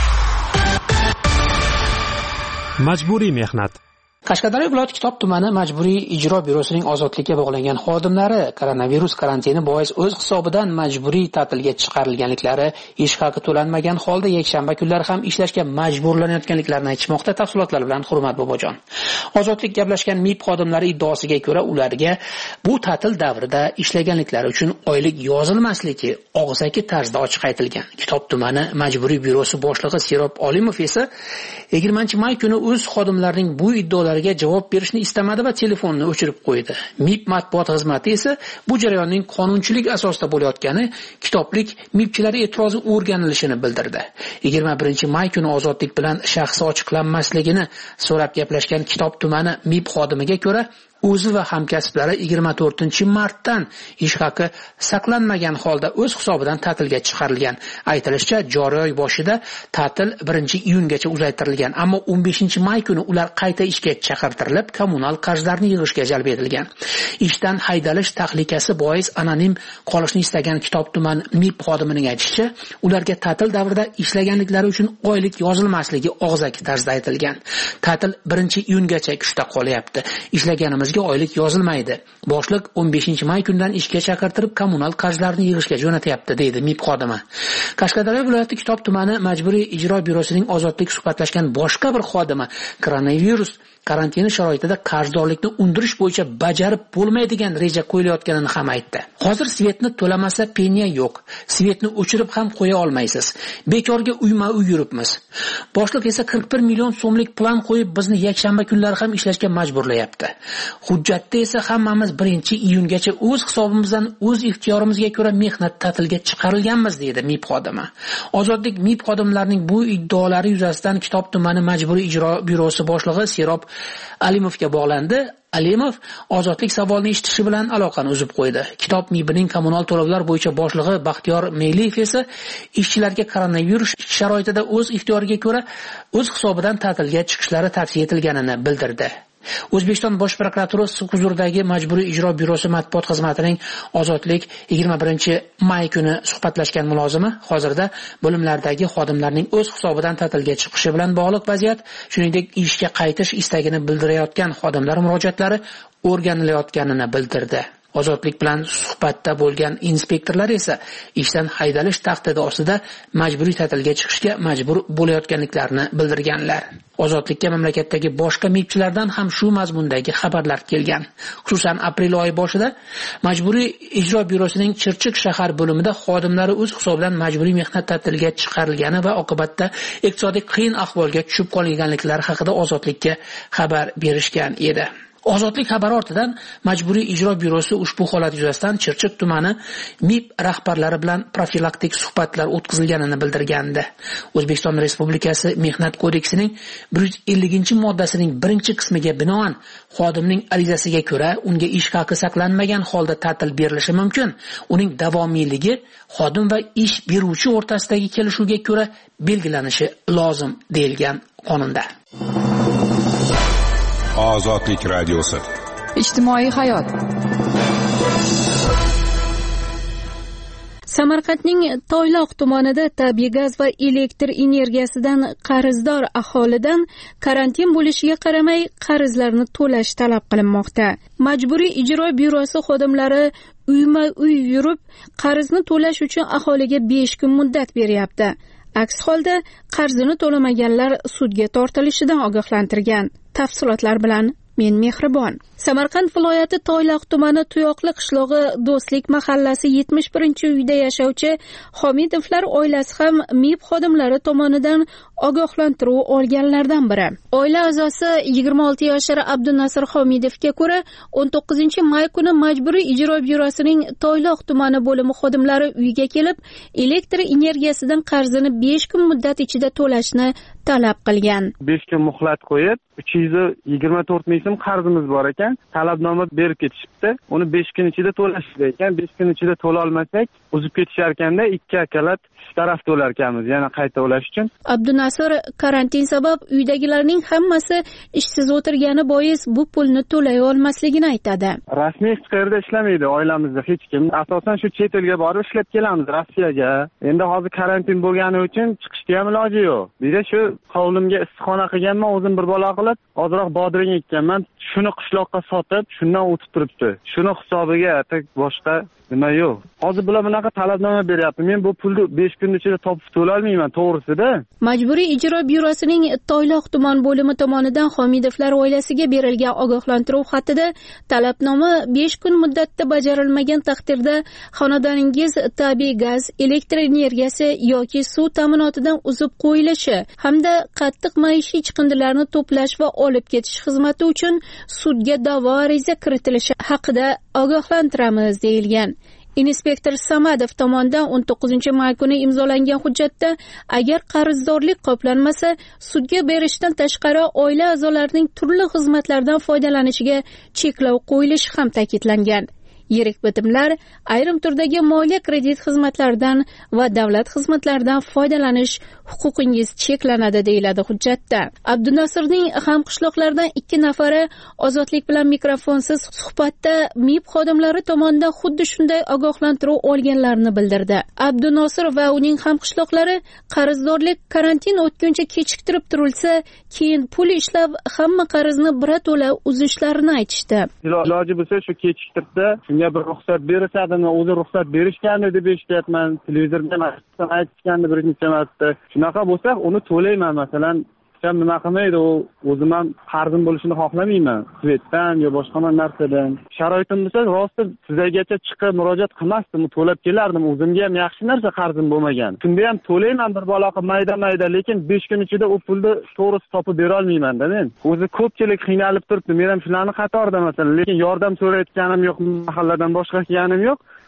Speaker 6: Majburiy mehnat.
Speaker 1: Qashqadaryo viloyat Kitob tumani majburiy ijro byurosining ozodlikka bog'langan xodimlari koronavirus karantini bois o'z hisobidan majburiy ta'tilga chiqarilganliklari, ish haqi to'lanmagan holda yakshanba kunlari ham ishlashga majburlanayotganliklarini aytishmoqda. Tafsilotlar bilan Hurmat Bobojon. Ozodlik gaplashgan M I B xodimlari iddaosiga ko'ra, ularga bu ta'til davrida ishlaganliklari uchun oylik yozilmasligi og'zaki tarzda ochiq aytilgan. Kitob tumani majburiy byurosi boshlig'i Serob Olimov esa yigirmanchi may kuni o'z xodimlarining bu iddaolari javob berishni istamadi va telefonni o'chirib qo'ydi. M I B matbuot xizmati esa bu jarayonning qonunchilik asosida bo'layotgani, kitoblik M I Bchilar e'tirozi o'rganilishini bildirdi. yigirma birinchi may kuni ozodlik bilan shaxsi ochiqlanmasligini so'rab gaplashgan Kitob tumani M I B xodimiga ko'ra, o'zi va hamkasblari yigirma to'rtinchi martdan ish haqi saqlanmagan holda o'z hisobidan ta'tilga chiqarilgan. Aytilishicha, joriy oy boshida ta'til birinchi iyungacha uzaytirilgan, ammo o'n beshinchi may kuni ular qayta ishga chaqirtirilib, kommunal qarzlarni yig'ishga jalb etilgan. Ishdan haydalish tahlikasi bois anonim qolishni istagan Kitob tuman M I B xodimining aytishicha, ularga ta'til davrida ishlaganliklari uchun oylik yozilmasligi og'zaki tarzda aytilgan. Ta'til birinchi iyungacha kuchda qolyapti. Ishlaganimiz oylik yozilmaydi. Boshliq o'n beshinchi may kundan ishga chaqirtirib kommunal qarzlarni yig'ishga jo'natyapti, deydi M I B xodimi. Qashqadaryo viloyati Kitob tumani majburiy ijro byurosining ozodlik suhbatlashgan boshqa bir xodimi koronavirus karantini sharoitida qarzdorlikni undirish bo'yicha bajarib bo'lmaydigan reja qo'yilayotganini ham aytdi. Hozir svetni to'lamasa penya yo'q. Svetni o'chirib ham qo'ya olmaysiz. Bekorga uyma-uy yuribmiz. Boshliq esa qirq bir million so'mlik plan qo'yib bizni yakshanba kunlari ham ishlashga majburlayapti. Hujjatda esa hammamiz birinchi iyungacha o'z hisobimizdan, o'z ixtiyorimizga ko'ra mehnat ta'tilga chiqarilganmiz, deydi M I B xodimi. Ozodlik M I B xodimlarining bu iddaolari yuzasidan Kitob tumani majburiy ijro byurosi boshlig'i Serob Alimovga bog'landi. Alimov ozodlik savolini eshitishi bilan aloqani uzib qo'ydi. Kitob Mibining kommunal to'lovlar bo'yicha boshlig'i Baxtiyor Meyliyev esa ishchilarga koronavirus sharoitida o'z ixtiyoriga ko'ra o'z hisobidan ta'tilga chiqishlari tavsiya etilganini bildirdi. O'zbekiston Bosh prokuraturasi huzuridagi Majburiy ijro byurosi matbuot xizmatining Ozodlik yigirma birinchi may kuni suhbatlashgan mulozimi hozirda bo'limlardagi xodimlarning o'z hisobidan ta'tilga chiqishi bilan bog'liq vaziyat, shuningdek ishga qaytish istagini bildirayotgan xodimlar murojaatlari o'rganilayotganini bildirdi. Ozodlik bilan suhbatda bo'lgan inspektorlar esa ishdan haydalish tahdidi ostida majburiy ta'tilga chiqishga majbur bo'layotganliklarini bildirganlar. Ozodlikka mamlakatdagi boshqa mibchilardan ham shu mazmundagi xabarlar kelgan. Xususan, aprel oyi boshida Majburiy ijro byurosining Chirchiq shahar bo'limida xodimlari o'z hisobidan majburiy mehnat ta'tiliga chiqarilgani va oqibatda iqtisodiy qiyin ahvolga tushib qolganliklari haqida Ozodlikka xabar berishgan edi. Ozodlik xabari ortidan Majburiy ijro byurosi ushbu holat yuzasidan Chirchiq tumani M I B rahbarlari bilan profilaktik suhbatlar o'tkazilganini bildirgandi. O'zbekiston Respublikasi Mehnat kodeksining bir yuz ellinchi moddasining birinchi qismiga binoan xodimning arizasiga ko'ra unga ish haqi saqlanmagan holda ta'til berilishi mumkin. Uning davomiyligi xodim va ish beruvchi o'rtasidagi kelishuvga ko'ra belgilanishi lozim deyilgan qonunda.
Speaker 11: Ozodlik radiosi.
Speaker 3: Ijtimoiy hayot.
Speaker 4: Samarqandning Toyloq tumanida tabiiy gaz va elektr energiyasidan qarzdor aholidan karantin bo'lishiga qaramay qarzlarni to'lash talab qilinmoqda. Majburiy ijro byurosi xodimlari uyma-uy yurib qarzni to'lash uchun aholiga besh kun muddat beryapti. Aks holda qarzini to'lamaganlar sudga tortilishidan ogohlantirgan. Tafsilotlar bilan men Mehribon. Samarqand viloyati Toyloq tumani Tuyoqli qishlog'i Do'stlik mahallasi yetmish birinchi uyda yashovchi Homidovlar oilasi ham M I B xodimlari tomonidan ogohlantiruv olganlardan biri. Oila a'zosi yigirma olti yoshli Abdunasir Homidovga ko'ra o'n to'qqizinchi may kuni Majburiy ijro byurosining Toyloq tumani bo'limi xodimlari uyga kelib, elektr energiyasidan qarzini besh kun muddat ichida to'lashni talab qilgan.
Speaker 12: besh kun muhlat qo'yib, uch yuz yigirma to'rt ming so'm qarzimiz bor ekan, talabnoma berib ketishibdi. Uni besh kun ichida to'lash ekan. besh kun ichida to'la olmasak, uzib ketishar ekanda ikki akalat taraf to'lar ekanmiz, yana qayta to'lash uchun.
Speaker 4: Abdunasir karantin sabab uydagilarning hammasi ishsiz o'tirgani bois bu pulni to'lay olmasligini aytadi.
Speaker 12: Rasmiy hech qayerda ishlamaydi oilamizda hech kim. Asosan shu chet elga borib ishlab kelamiz, Rossiyaga. Endi hozir karantin bo'lgani uchun chiqishga ham iloji yo'q. Bira shu hovlimga issiqxona qilganman, o'zim bir bola qilib, ozroq bodring ekkanman. Shuni qishloqqa sotib, shundan o'tib turibdi. Shuni hisobiga boshqa nima yo'q. Hozir bular bunaqa talabnoma beryapti. Men bu pulni besh kun ichida topib to'la olmayman, to'g'risida.
Speaker 4: Majburiy ijro byurosining Toyloq tuman bo'limi tomonidan Homidovlar oilasiga berilgan ogohlantiruv xatida talabnoma besh kun muddatda bajarilmagan taqdirda xonadoningiz tabiiy gaz, elektr energiyasi yoki suv ta'minotidan uzib qo'yilishi hamda qattiq maishiy chiqindilarni to'plash va olib ketish xizmati uchun sudga da'vo ariza kiritilishi haqida ogohlantiramiz deyilgan. Inspektor Samadov tomonidan o'n to'qqizinchi may kuni imzolangan hujjatda agar qarzdorlik qoplanmasa, sudga berishdan tashqari oila a'zolarining turli xizmatlardan foydalanishiga cheklov qo'yilishi ham ta'kidlangan. Yirik bitimlar, ayrim turdagi moliya kredit xizmatlaridan va davlat xizmatlaridan foydalanish huquqingiz cheklanadi deyiladi hujjatda. Abdunasirning hamqishloqlaridan ikki nafari Ozodlik bilan mikrofonsiz suhbatda M I B xodimlari tomonidan xuddi shunday ogohlantiruv olganlarini bildirdi. Abdunasir va uning hamqishloqlari qarzdorlik karantin o'tguncha kechiktirib turilsa, keyin pul ishlab hamma qarzni birato'la uzishlarini aytishdi.
Speaker 12: Iloji bo'lsa shu kechiktirdi. Shunga bir ruxsat berishadimi, o'zi ruxsat berishgandi deb eshityapman. Televizordan aytishgandi bir necha marta. Shunaqa bo'lsa, uni to'layman masalan. Ham nima qilmaydi, u o'zim ham qarzim bo'lishini xohlamayman. Svetdan yo boshqa narsadan. Sharoitim bo'lsa, rosti sizlargacha chiqib murojaat qilmasdim, to'lab kelardim. O'zimga ham yaxshi narsa qarzim bo'lmagan. Shunda ham to'layman bir bola qilib mayda-mayda, lekin besh kun ichida u pulni to'g'risi topib bera olmayman-da men. O'zi ko'pchilik qiynalib turibdi. Men ham shularni qatorida masalan, lekin yordam so'rayotganim yo'q, mahalladan boshqa kelganim yo'q.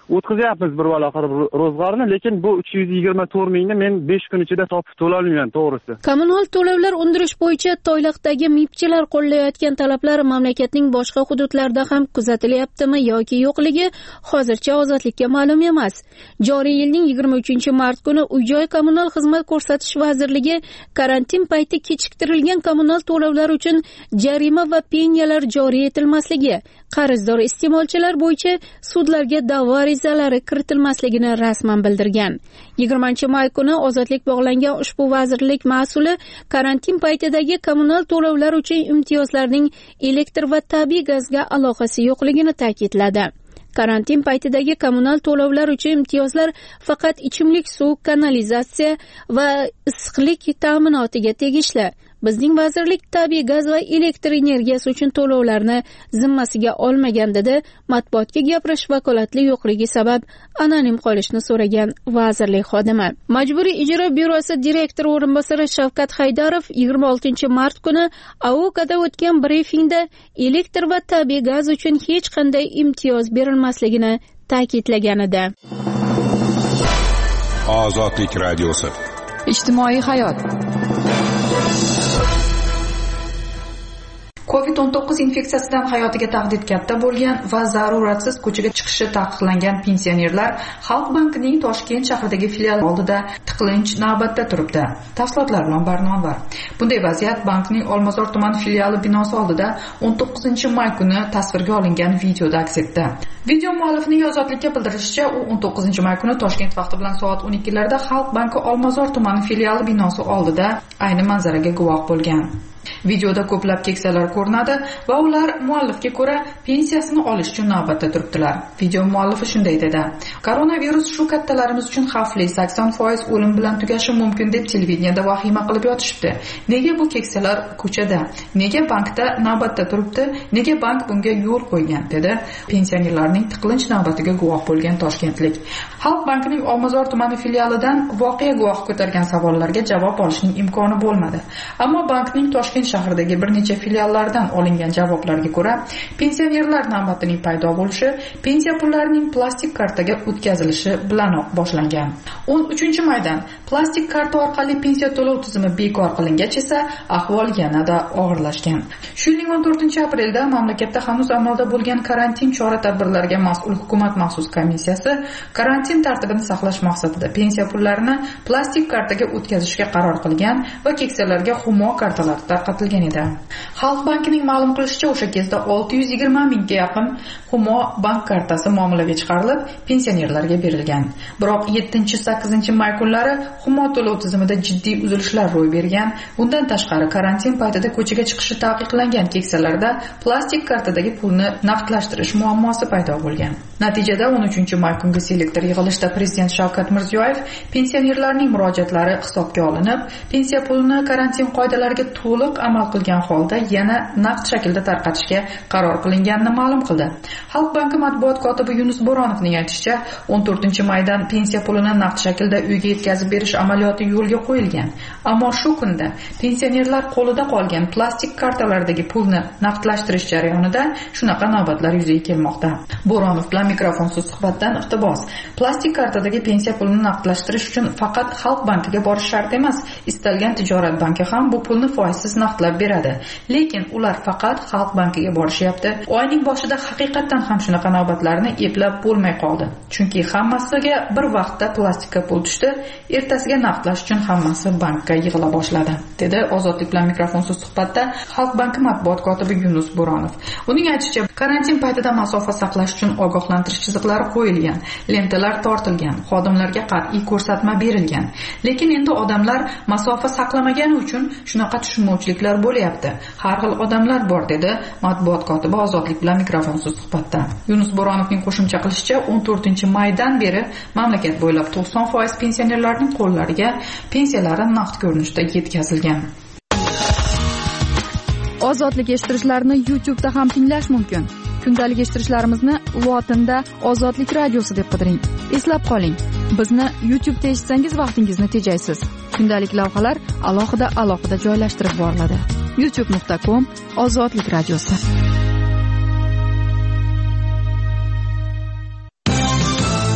Speaker 12: o'tkazyapmiz bir valoq ro'zg'orni, lekin bu uch yuz yigirma to'rt mingni men besh kun ichida topib to'lolmayman, to'g'risi.
Speaker 4: Kommunal to'lovlar undirish bo'yicha Toyloqdagi mibchilar qo'llayotgan talablar mamlakatning boshqa hududlarida ham kuzatilyaptimi yoki yo'qligi hozircha Ozodlikka ma'lum emas. Joriy yilning yigirma uchinchi mart kuni Uy-joy kommunal xizmat ko'rsatish vazirligi karantin payti kechiktirilgan kommunal to'lovlar uchun jarima va pensiyalar joriy etilmasligi, qarzdor iste'molchilar bo'yicha sudlarga da'vo arizalari kiritilmasligini rasman bildirgan. yigirmanchi may kuni Ozodlik bog'langan ushbu vazirlik mas'uli karantin paytidagi kommunal to'lovlar uchun imtiyozlarning elektr va tabiiy gazga aloqasi yo'qligini ta'kidladi. Karantin paytidagi kommunal to'lovlar uchun imtiyozlar faqat ichimlik suv, kanalizatsiya va issiqlik ta'minotiga tegishli. Bizning vazirlik tabiiy gaz va elektr energiyasi uchun to'lovlarni zimmasiga olmagan dedi. Matbuotga gapirish vakolatli yo'qligi sabab anonim qolishni so'ragan vazirlik xodimi. Majburiy ijro byurosi direktori o'rinbosari Shavkat Haydarov yigirma oltinchi mart kuni A O K'da o'tgan brifingda elektr va tabiiy gaz uchun hech qanday imtiyoz berilmasligini ta'kidlagan edi.
Speaker 11: Ozodlik radiosi.
Speaker 3: Ijtimoiy hayot. covid o'n to'qqiz infeksiyasidan hayotiga tahdid katta bo'lgan va zaruratsiz ko'chaga chiqishi taqiqlangan pensionerlar Xalq bankining Toshkent shahridagi filiali oldida tiqilinch navbatda turibdi. Tafsilotlar bilan Barnonvar. Bunday vaziyat bankning Olmazor tuman filiali binosi oldida o'n to'qqizinchi may kuni tasvirga olingan videoda aks etdi. Video muallifining Ozodlikka bildirishicha, u o'n to'qqizinchi may kuni Toshkent vaqti bilan soat o'n ikkilarda Xalq banki Olmazor tumani filiali binosi oldida ayni manzaraga guvoh bo'lgan. Videoda ko'plab keksalar ko'rinadi va ular muallifga ko'ra pensiyasini olish uchun navbatda turibdilar. Video muallifi shunday dedi: "Koronavirus shu kattalarimiz uchun xavfli, sakson foiz o'lim bilan tugashi mumkin deb televideniyada vahima qilib yotishibdi. Nega bu keksalar ko'chada? Nega bankda navbatda turibdi? Nega bank bunga yo'l qo'ygan?" dedi pensionerlarning tiqilinch navbatiga guvoh bo'lgan toshkentlik. Xalq bankining Olmazor tumani filialidan voqea guvohi ko'targan savollarga javob olishning imkoni bo'lmadi. Ammo bankning Toshkent shahridagi bir necha filiallardan olingan javoblarga ko'ra, pensionerlar navbatining paydo bo'lishi pensiya pullarining plastik kartaga o'tkazilishi bilanoq boshlangan. o'n uchinchi maydan plastik karta orqali pensiya to'lov tizimi bekor qilingach esa ahvol yanada og'irlashgan. Shu yilning o'n to'rtinchi aprelda mamlakatda hanuz amalda bo'lgan karantin chora-tadbirlariga mas'ul hukumat maxsus komissiyasi karantin tartibini saqlash maqsadida pensiya pullarini plastik kartaga o'tkazishga qaror qilgan va keksalarga Humo kartalar tarqatilgan edi. Xalq bankining ma'lum qilishicha, o'sha kezda olti yuz yigirma mingga yaqin Humo bank kartasi muomalaga chiqarilib, pensionerlarga berilgan. Biroq yettinchi sakkizinchi may kunlari Humo to'lov tizimida jiddiy uzilishlar ro'y bergan. Bundan tashqari, karantin paytida ko'chaga chiqishi taqiqlangan keksalarda plastik kartadagi pulni naqdlashtirish muammosi paydo bo'lgan. Natijada o'n uchinchi may kungi selektor yig'ilishida Prezident Shavkat Mirziyoyev pensionerlarning murojaatlari hisobga olinib, pensiya pulini karantin qoidalariga to'liq amal qilgan holda yana naqd shaklda tarqatishga qaror qilinganini ma'lum qildi. Xalq banki matbuot kotibi Yunus Bo'ronovning aytishicha, o'n to'rtinchi maydan pensiya pulini naqd shaklda uyga yetkazib berish amaliyoti yo'lga qo'yilgan. Ammo shu kunda pensionerlar qo'lida qolgan plastik kartalardagi pulni naqdlashtirish jarayonida shunaqa navbatlar yuzaga kelmoqda. Bo'ronov bilan mikrofonsiz suhbatdan iqtibos. Plastik kartadagi pensiya pulini naqdlashtirish uchun faqat Xalq bankiga borish shart emas, istalgan tijorat banki ham bu pulni foizsiz naqdlab beradi. Lekin ular faqat Xalq bankiga borishyapti. Oyning boshida haqiqatan ham shunaqa navbatlarni eplab bo'lmay qoldi. Chunki hammasiga bir vaqtda plastikka pul tushdi, ertasiga naqdlash uchun hammasi bankka yig'ila boshladi, dedi Ozodlik bilan mikrofonsiz suhbatda Xalq banki matbuot kotibi Yunus Bo'ronov. Uning aytishicha, karantin paytida masofa saqlash uchun ogohlantirish chiziqlari qo'yilgan, lentalar tortilgan, xodimlarga qat'iy ko'rsatma berilgan. Lekin endi odamlar masofa saqlamagani uchun shunaqa tushunmovchiliklar bo'lyapti. Har xil odamlar bor, dedi matbuot kotibi Ozodlik bilan mikrofonsiz suhbatda. Yunus Bo'ronovning qo'shimcha qilishicha, o'n to'rtinchi maydan beri mamlakat bo'ylab to'qson foiz pensionerlarning qo'llariga pensiyalari naqd ko'rinishda yetkazilgan. Ozodlik eshittirishlarni YouTube'da ham tinglash mumkin. Kundalik eshittirishlarimizni lotinda Ozodlik radiosi deb qidiring. Eslab qoling, bizni YouTube'da eshitsangiz vaqtingizni tejaysiz. Kundalik lavhalar alohida alohida joylashtirib boriladi. youtube nuqta com Ozodlik radiosi.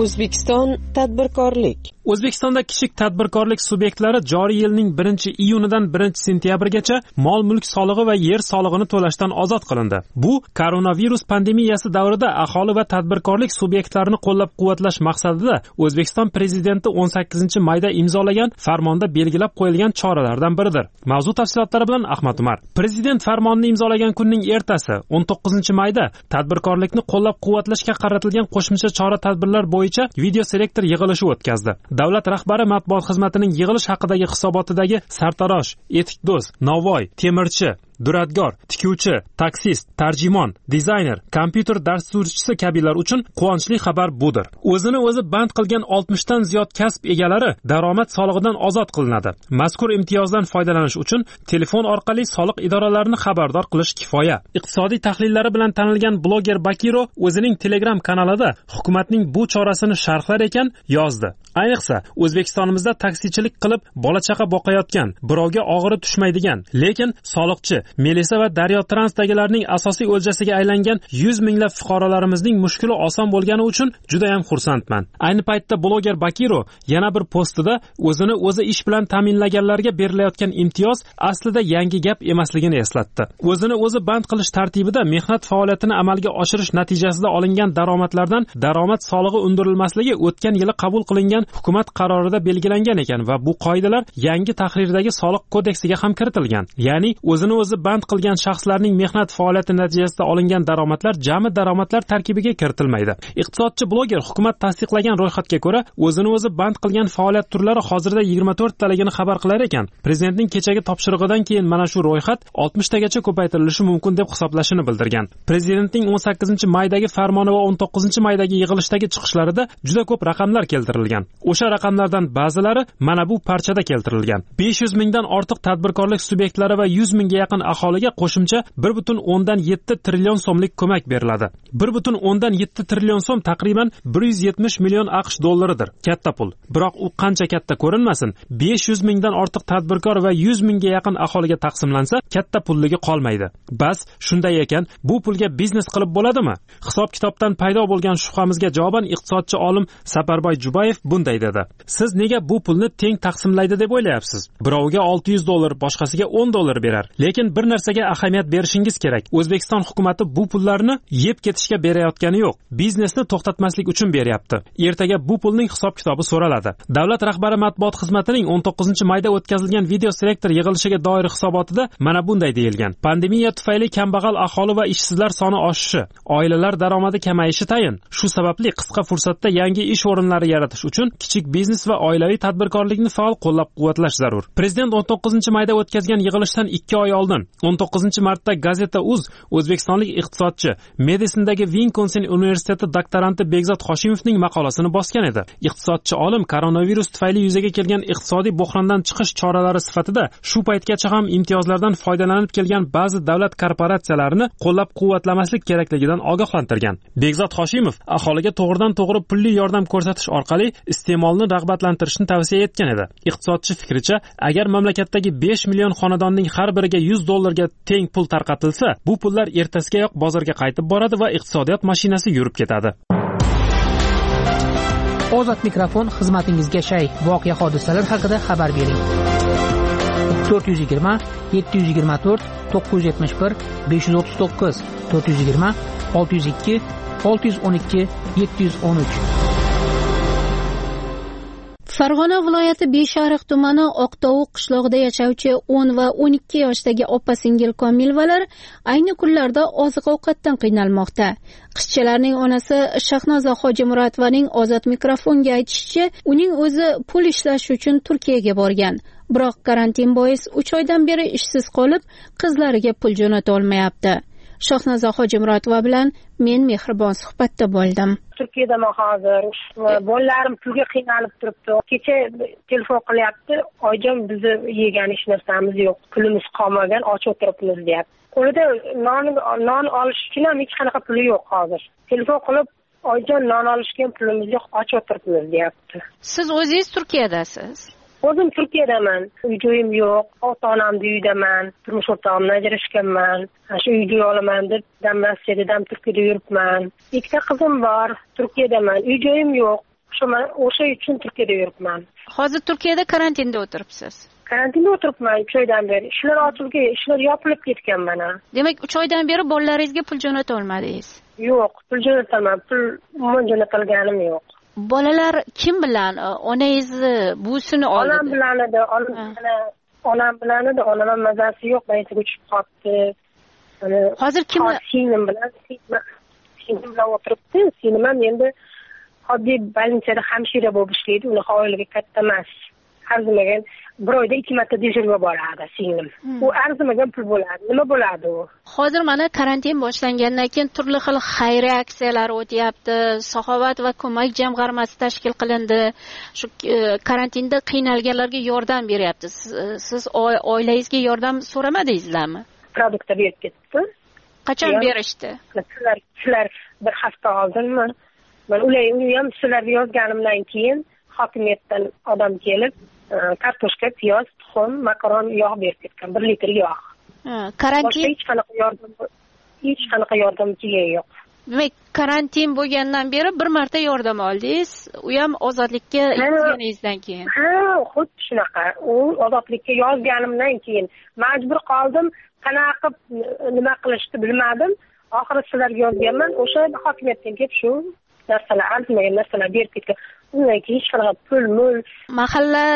Speaker 2: O'zbekiston tadbirkorlik.
Speaker 6: O'zbekistonda kichik tadbirkorlik subyektlari joriy yilning birinchi iyunidan birinchi sentyabrgacha mol mulk solig'i va yer solig'ini to'lashdan ozod qilindi. Bu koronavirus pandemiyasi davrida aholi va tadbirkorlik subyektlarini qo'llab-quvvatlash maqsadida O'zbekiston prezidenti o'n sakkizinchi mayda imzolagan farmonda belgilab qo'yilgan choralardan biridir. Mavzu tafsilotlari bilan Ahmad Umar. Prezident farmonini imzolagan kunning ertasi o'n to'qqizinchi mayda tadbirkorlikni qo'llab-quvvatlashga qaratilgan qo'shimcha chora-tadbirlar bo'yicha video selektor yig'ilishi o'tkazdi. Davlat rahbari matbuot xizmatining yig'ilish haqidagi hisobotidagi sartarosh, etikdo'z, novvoy, temirchi, duradgor, tikuvchi, taksist, tarjimon, dizayner, kompyuter dasturchisi kabilar uchun quvonchli xabar budir. O'zini o'zi band qilgan oltmishdan ziyod kasb egalari daromad solig'idan ozod qilinadi. Mazkur imtiyozdan foydalanish uchun telefon orqali soliq idoralarini xabardor qilish kifoya. Iqtisodiy tahlillari bilan tanilgan bloger Bakiro o'zining Telegram kanalida hukumatning bu chorasini sharhlar ekan yozdi. Ayniqsa, O'zbekistonimizda taksichilik qilib bola chaqa boqayotgan, birovga og'iri tushmaydigan, lekin soliqchi, Melisa va Daryo Transdagilarning asosiy o'ljasiga aylangan yuz minglab fuqarolarimizning mushkuli oson bo'lgani uchun juda ham xursandman. Ayni paytda bloger Bakiro yana bir postida o'zini o'zi ish bilan ta'minlaganlarga berilayotgan imtiyoz aslida yangi gap emasligini eslatdi. O'zini o'zi band qilish tartibida mehnat faoliyatini amalga oshirish natijasida olingan daromadlardan daromad solig'i undirilmasligi o'tgan yili qabul qilingan hukumat qarorida belgilangan ekan va bu qoidalar yangi tahrirdagi soliq kodeksiga ham kiritilgan. Ya'ni o'zini o'zi band qilgan shaxslarning mehnat faoliyati natijasida olingan daromadlar jami daromadlar tarkibiga kiritilmaydi. Iqtisodchi bloger hukumat tasdiqlagan ro'yxatga ko'ra o'zini o'zi band qilgan faoliyat turlari hozirda yigirma to'rt taligini xabar qilar ekan. Prezidentning kechagi topshirig'idan keyin mana shu ro'yxat oltmish tagacha ko'paytirilishi mumkin deb hisoblashini bildirgan. Prezidentning o'n sakkizinchi maydagi farmoni va o'n to'qqizinchi maydagi yig'ilishdagi chiqishlarida juda ko'p raqamlar keltirilgan. O'sha raqamlardan ba'zilari mana bu parchada keltirilgan. besh yuz mingdan ortiq tadbirkorlik subyektlari va yuz mingga yaqin aholiga qo'shimcha bir butun o'ndan yetti trillion so'mlik ko'mak beriladi. bir butun o'ndan yetti trillion so'm taqriban bir yuz yetmish million AQSh dollaridir. Katta pul. Biroq u qancha katta ko'rinmasin, besh yuz mingdan ortiq tadbirkor va yuz mingga yaqin aholiga taqsimlansa, katta pulligi qolmaydi. Bas, shunday ekan, bu pulga biznes qilib bo'ladimi? Hisob-kitobdan paydo bo'lgan shubhamizga javoban iqtisodchi olim Saparboy Jubayev bunday dedi. Siz nega bu pulni teng taqsimlaydi deb o'ylayapsiz? Birovga olti yuz dollar, boshqasiga o'n dollar berar. Lekin bir narsaga ahamiyat berishingiz kerak. O'zbekiston hukumatı bu pullarni yeb ketishga berayotgani yo'q. Biznesni to'xtatmaslik uchun beryapti. Ertaga bu pulning hisob-kitobi so'raladi. Davlat rahbari matbuot xizmatining o'n to'qqizinchi mayda o'tkazilgan video selektor yig'ilishiga doir hisobotida mana bunday deyilgan. Pandemiya tufayli kambag'al aholi va ishsizlar soni oshishi, oilalar daromadi kamayishi tayin. Shu sababli qisqa fursatda yangi ish o'rinlari yaratish uchun kichik biznes va oilaviy tadbirkorlikni faol qo'llab-quvvatlash zarur. Prezident o'n to'qqizinchi mayda o'tkazgan yig'ilishdan ikki oy oldin o'n to'qqizinchi martda Gazeta uz o'zbekistonlik iqtisodchi, Medisindagi Wisconsin universiteti doktoranti Begzod Hoshimovning maqolasini bosgan edi. Iqtisodchi olim koronavirus tufayli yuzaga kelgan iqtisodiy buhrondan chiqish choralari sifatida shu paytgacha ham imtiyozlardan foydalanib kelgan ba'zi davlat korporatsiyalarini qo'llab-quvvatlamaslik kerakligidan ogohlantirgan. Begzod Hoshimov aholiga to'g'ridan-to'g'ri pulli yordam ko'rsatish orqali iste'molni rag'batlantirishni tavsiya etgan edi. Iqtisodchi fikricha, agar mamlakatdagi besh million xonadonning har biriga yuz dollarga teng pul tarqatilsa, bu pullar ertasigayoq bozorga qaytib boradi va iqtisodiyot mashinasi yurib ketadi.
Speaker 1: Ozod mikrofon xizmatingizga shay. Voqea hodisalar haqida xabar bering. to'rt yuz yigirma yetti yuz yigirma to'rt to'qqiz yuz yetmish bir besh yuz o'ttiz to'qqiz to'rt yuz yigirma olti yuz ikki olti yuz o'n ikki yetti yuz o'n uch.
Speaker 4: Farg'ona viloyati Beshariq tumani Oqtovuq qishlog'ida yashovchi o'n va o'n ikki yoshdagi opa-singil Komilvalar ayni kunlarda oziq-ovqatdan qiynalmoqda. Qizchalarning onasi Shahnoza Hojimuratovaning Ozod mikrofonga aytishicha, uning o'zi pul ishlash uchun Turkiyaga borgan. Biroq karantin bois uch oydan beri ishsiz qolib, qizlariga pul jo'nata olmayapti. Shahnoza Hojimuratova bilan men mehribon suhbatda bo'ldim.
Speaker 13: Turkiyadaman hozir. Bolalarim pulga qiynalib turibdi. Kecha telefon qilyapti, "Oyjon, bizni yegan hech narsamiz yo'q. Pulimiz qolmagan, och o'tiribmiz" deyapti. Qo'lida non non olish uchun ham hech qanaqa puli yo'q hozir. Telefon qilib, "Oyjon, non olishga ham pulimiz yo'q, och o'tiribmiz" deyapti.
Speaker 4: Siz o'zingiz Turkiyadasiz?
Speaker 13: O'zim Turkiyadaman. Uy-joyim yo'q, ota-onamning uyidaman, turmush o'rtog'imdan ajrashganman. Shu uyda olaman deb dam Rossiyada, dam Turkiyada yuribman. Ikkita qizim bor, Turkiyadaman. Uy-joyim yo'q. Shu o'sha uchun Turkiyada yuribman.
Speaker 4: Hozir Turkiyada karantinda o'tiribsiz.
Speaker 13: Karantinda o'tiribman uch oydan beri. Ishlar ochilgan, ishlar yopilib ketgan mana.
Speaker 4: Demak, uch oydan beri bolalaringizga pul jo'nata olmadingiz?
Speaker 13: Yo'q, pul jo'nataman. Pul umuman jo'natilganim yo'q.
Speaker 4: Bolalar kim bilan? Onangizni, buvisini oldi?
Speaker 13: Onam bilan edi, onam bilan edi, onam mazasi yo'q, baytaga tushib qoldi.
Speaker 4: Hozir kim?
Speaker 13: Singlim bilan, singlim bilan o'tiribdi. Singlim ham endi oddiy больницада hamshira bo'lib ishlaydi, unaqa oilaga katta emas. Arzimagan bir oyda ikki marta dejurga boradi singlim. U arzimagan pul bo'ladi. Nima bo'ladi u?
Speaker 4: Hozir mana karantin boshlangandan keyin turli xil xayriya aksiyalar o'tyapti. Saxovat va ko'mak jamg'armasi tashkil qilindi. Shu karantinda qiynalganlarga yordam beryapti. Siz oilangizga yordam so'ramadingizlarmi?
Speaker 13: Produktda berib ketdi.
Speaker 4: Qachon berishdi?
Speaker 13: Sizlar sizlar bir hafta oldinmi? Men ular ham sizlarga yozganimdan keyin hokimiyatdan odam kelib, kartoshka, piyoz, tuxum, makaron, yog' berib ketgan, bir litr yog'.
Speaker 4: Karantin
Speaker 13: hech qanaqa yordam hech qanaqa yordam kelgan yo'q.
Speaker 4: Demak, karantin bo'lgandan beri bir marta yordam oldingiz, u ham ozodlikka yozganingizdan keyin.
Speaker 13: Ha, xuddi shunaqa. U ozodlikka yozganimdan keyin majbur qoldim, qanaqa qilib nima qilishni bilmadim. Oxiri sizlarga yozganman, o'sha hokimiyatdan kelib shu narsalar, arzimagan narsalar berib ketgan. Undan keyin hech qanaqa pul-mul.
Speaker 4: Mahalla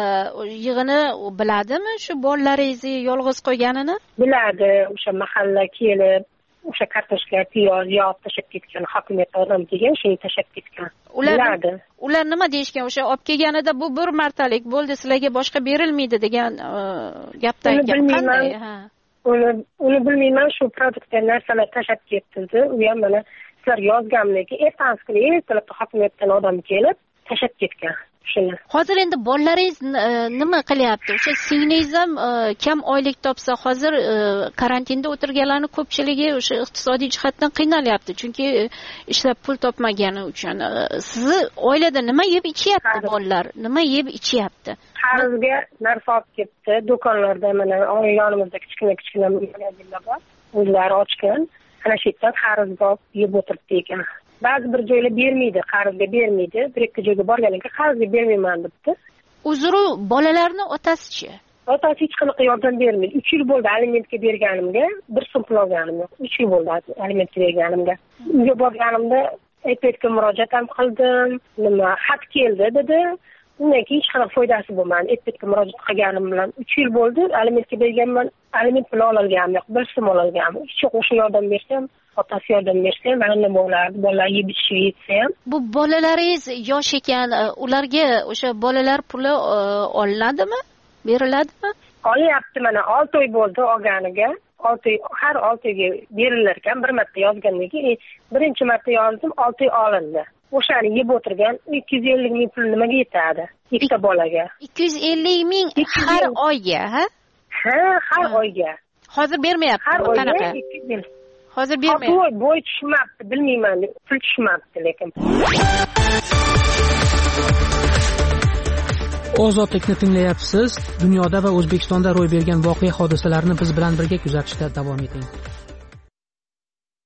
Speaker 4: yig'ini biladimi shu bolalaringizni yolg'iz qo'yganini?
Speaker 13: Biladi. O'sha mahalla kelib, o'sha kartoshka, piyoz, yog' tashab ketgan, hokimiyat odam kelgan, shuni tashab ketgan. Biladi.
Speaker 4: Ular nima deyishgan? O'sha olib kelganida bu bir martalik bo'ldi, sizlarga boshqa berilmaydi degan gapdan
Speaker 13: qanday? Uni uni bilmayman, shu produktdan narsalar tashab ketdi. U ham mana sizlar yozganmiki, ertangi kuni ertalabda hokimiyatdan odam kelib tashab ketgan. Shuni.
Speaker 4: Hozir endi bolalaringiz nima qilyapti? O'sha singlingiz ham kam oylik topsa, hozir karantinda o'tirganlarning ko'pchiligi o'sha iqtisodiy jihatdan qiynalyapti, chunki ishlab pul topmagani uchun. Sizni oilada nima yeb ichyapti bolalar? Nima yeb ichyapti?
Speaker 13: Qarzga narsa olib ketdi. Do'konlarda mana yonimizda kichkina-kichkina magazinlar bor. O'zlari ochgan. Ana shu yerdan qarzga olib yeb o'tiribdi ekan. Ba'zi bir joylar bermaydi, qarzga bermaydi. Bir ikki joyga borgandan keyin qarzga bermayman debdi.
Speaker 4: Uzru bolalarning otasi-chi?
Speaker 13: Otasi hech qanaqa yordam bermaydi. uch yil bo'ldi alimentga berganimga, bir so'm pul olganim yo'q. uch yil bo'ldi alimentga berganimga. Uyga borganimda aytayotgan murojaat ham qildim. Nima, xat keldi dedi. Undan keyin hech qanaqa foydasi bo'lmadi. Aytayotga murojaat qilganim bilan uch yil bo'ldi alimentga berganman, aliment puli ololganim yo'q. Bir so'm ololganim. Hech yo'q, o'sha yordam bersam, otasi yordam bersa, mana nima bo'lardi? Bolalar yeb ichishib yetsa ham.
Speaker 4: Bu bolalaringiz yosh ekan, ularga o'sha bolalar puli olinadimi? Beriladimi?
Speaker 13: Olyapti, mana olti oy bo'ldi olganiga. olti oy, har olti oyga berilar ekan, bir marta yozgandan keyin birinchi marta yozdim, olti oy olindi. O'shani yeb o'tirgan ikki yuz ellik ming pul nimaga yetadi? Ikkita bolaga.
Speaker 4: ikki yuz ellik ming har oyga, ha?
Speaker 13: Ha, har oyga.
Speaker 4: Hozir bermayapti.
Speaker 13: Har
Speaker 4: qanaqa? Hozir bermayapti.
Speaker 13: Bo'y, bo'y tushmabdi, bilmayman, pul tushmabdi lekin.
Speaker 1: Ozodlikni tinglayapsiz. Dunyoda va O'zbekistonda ro'y bergan voqea hodisalarni biz bilan birga kuzatishda davom eting.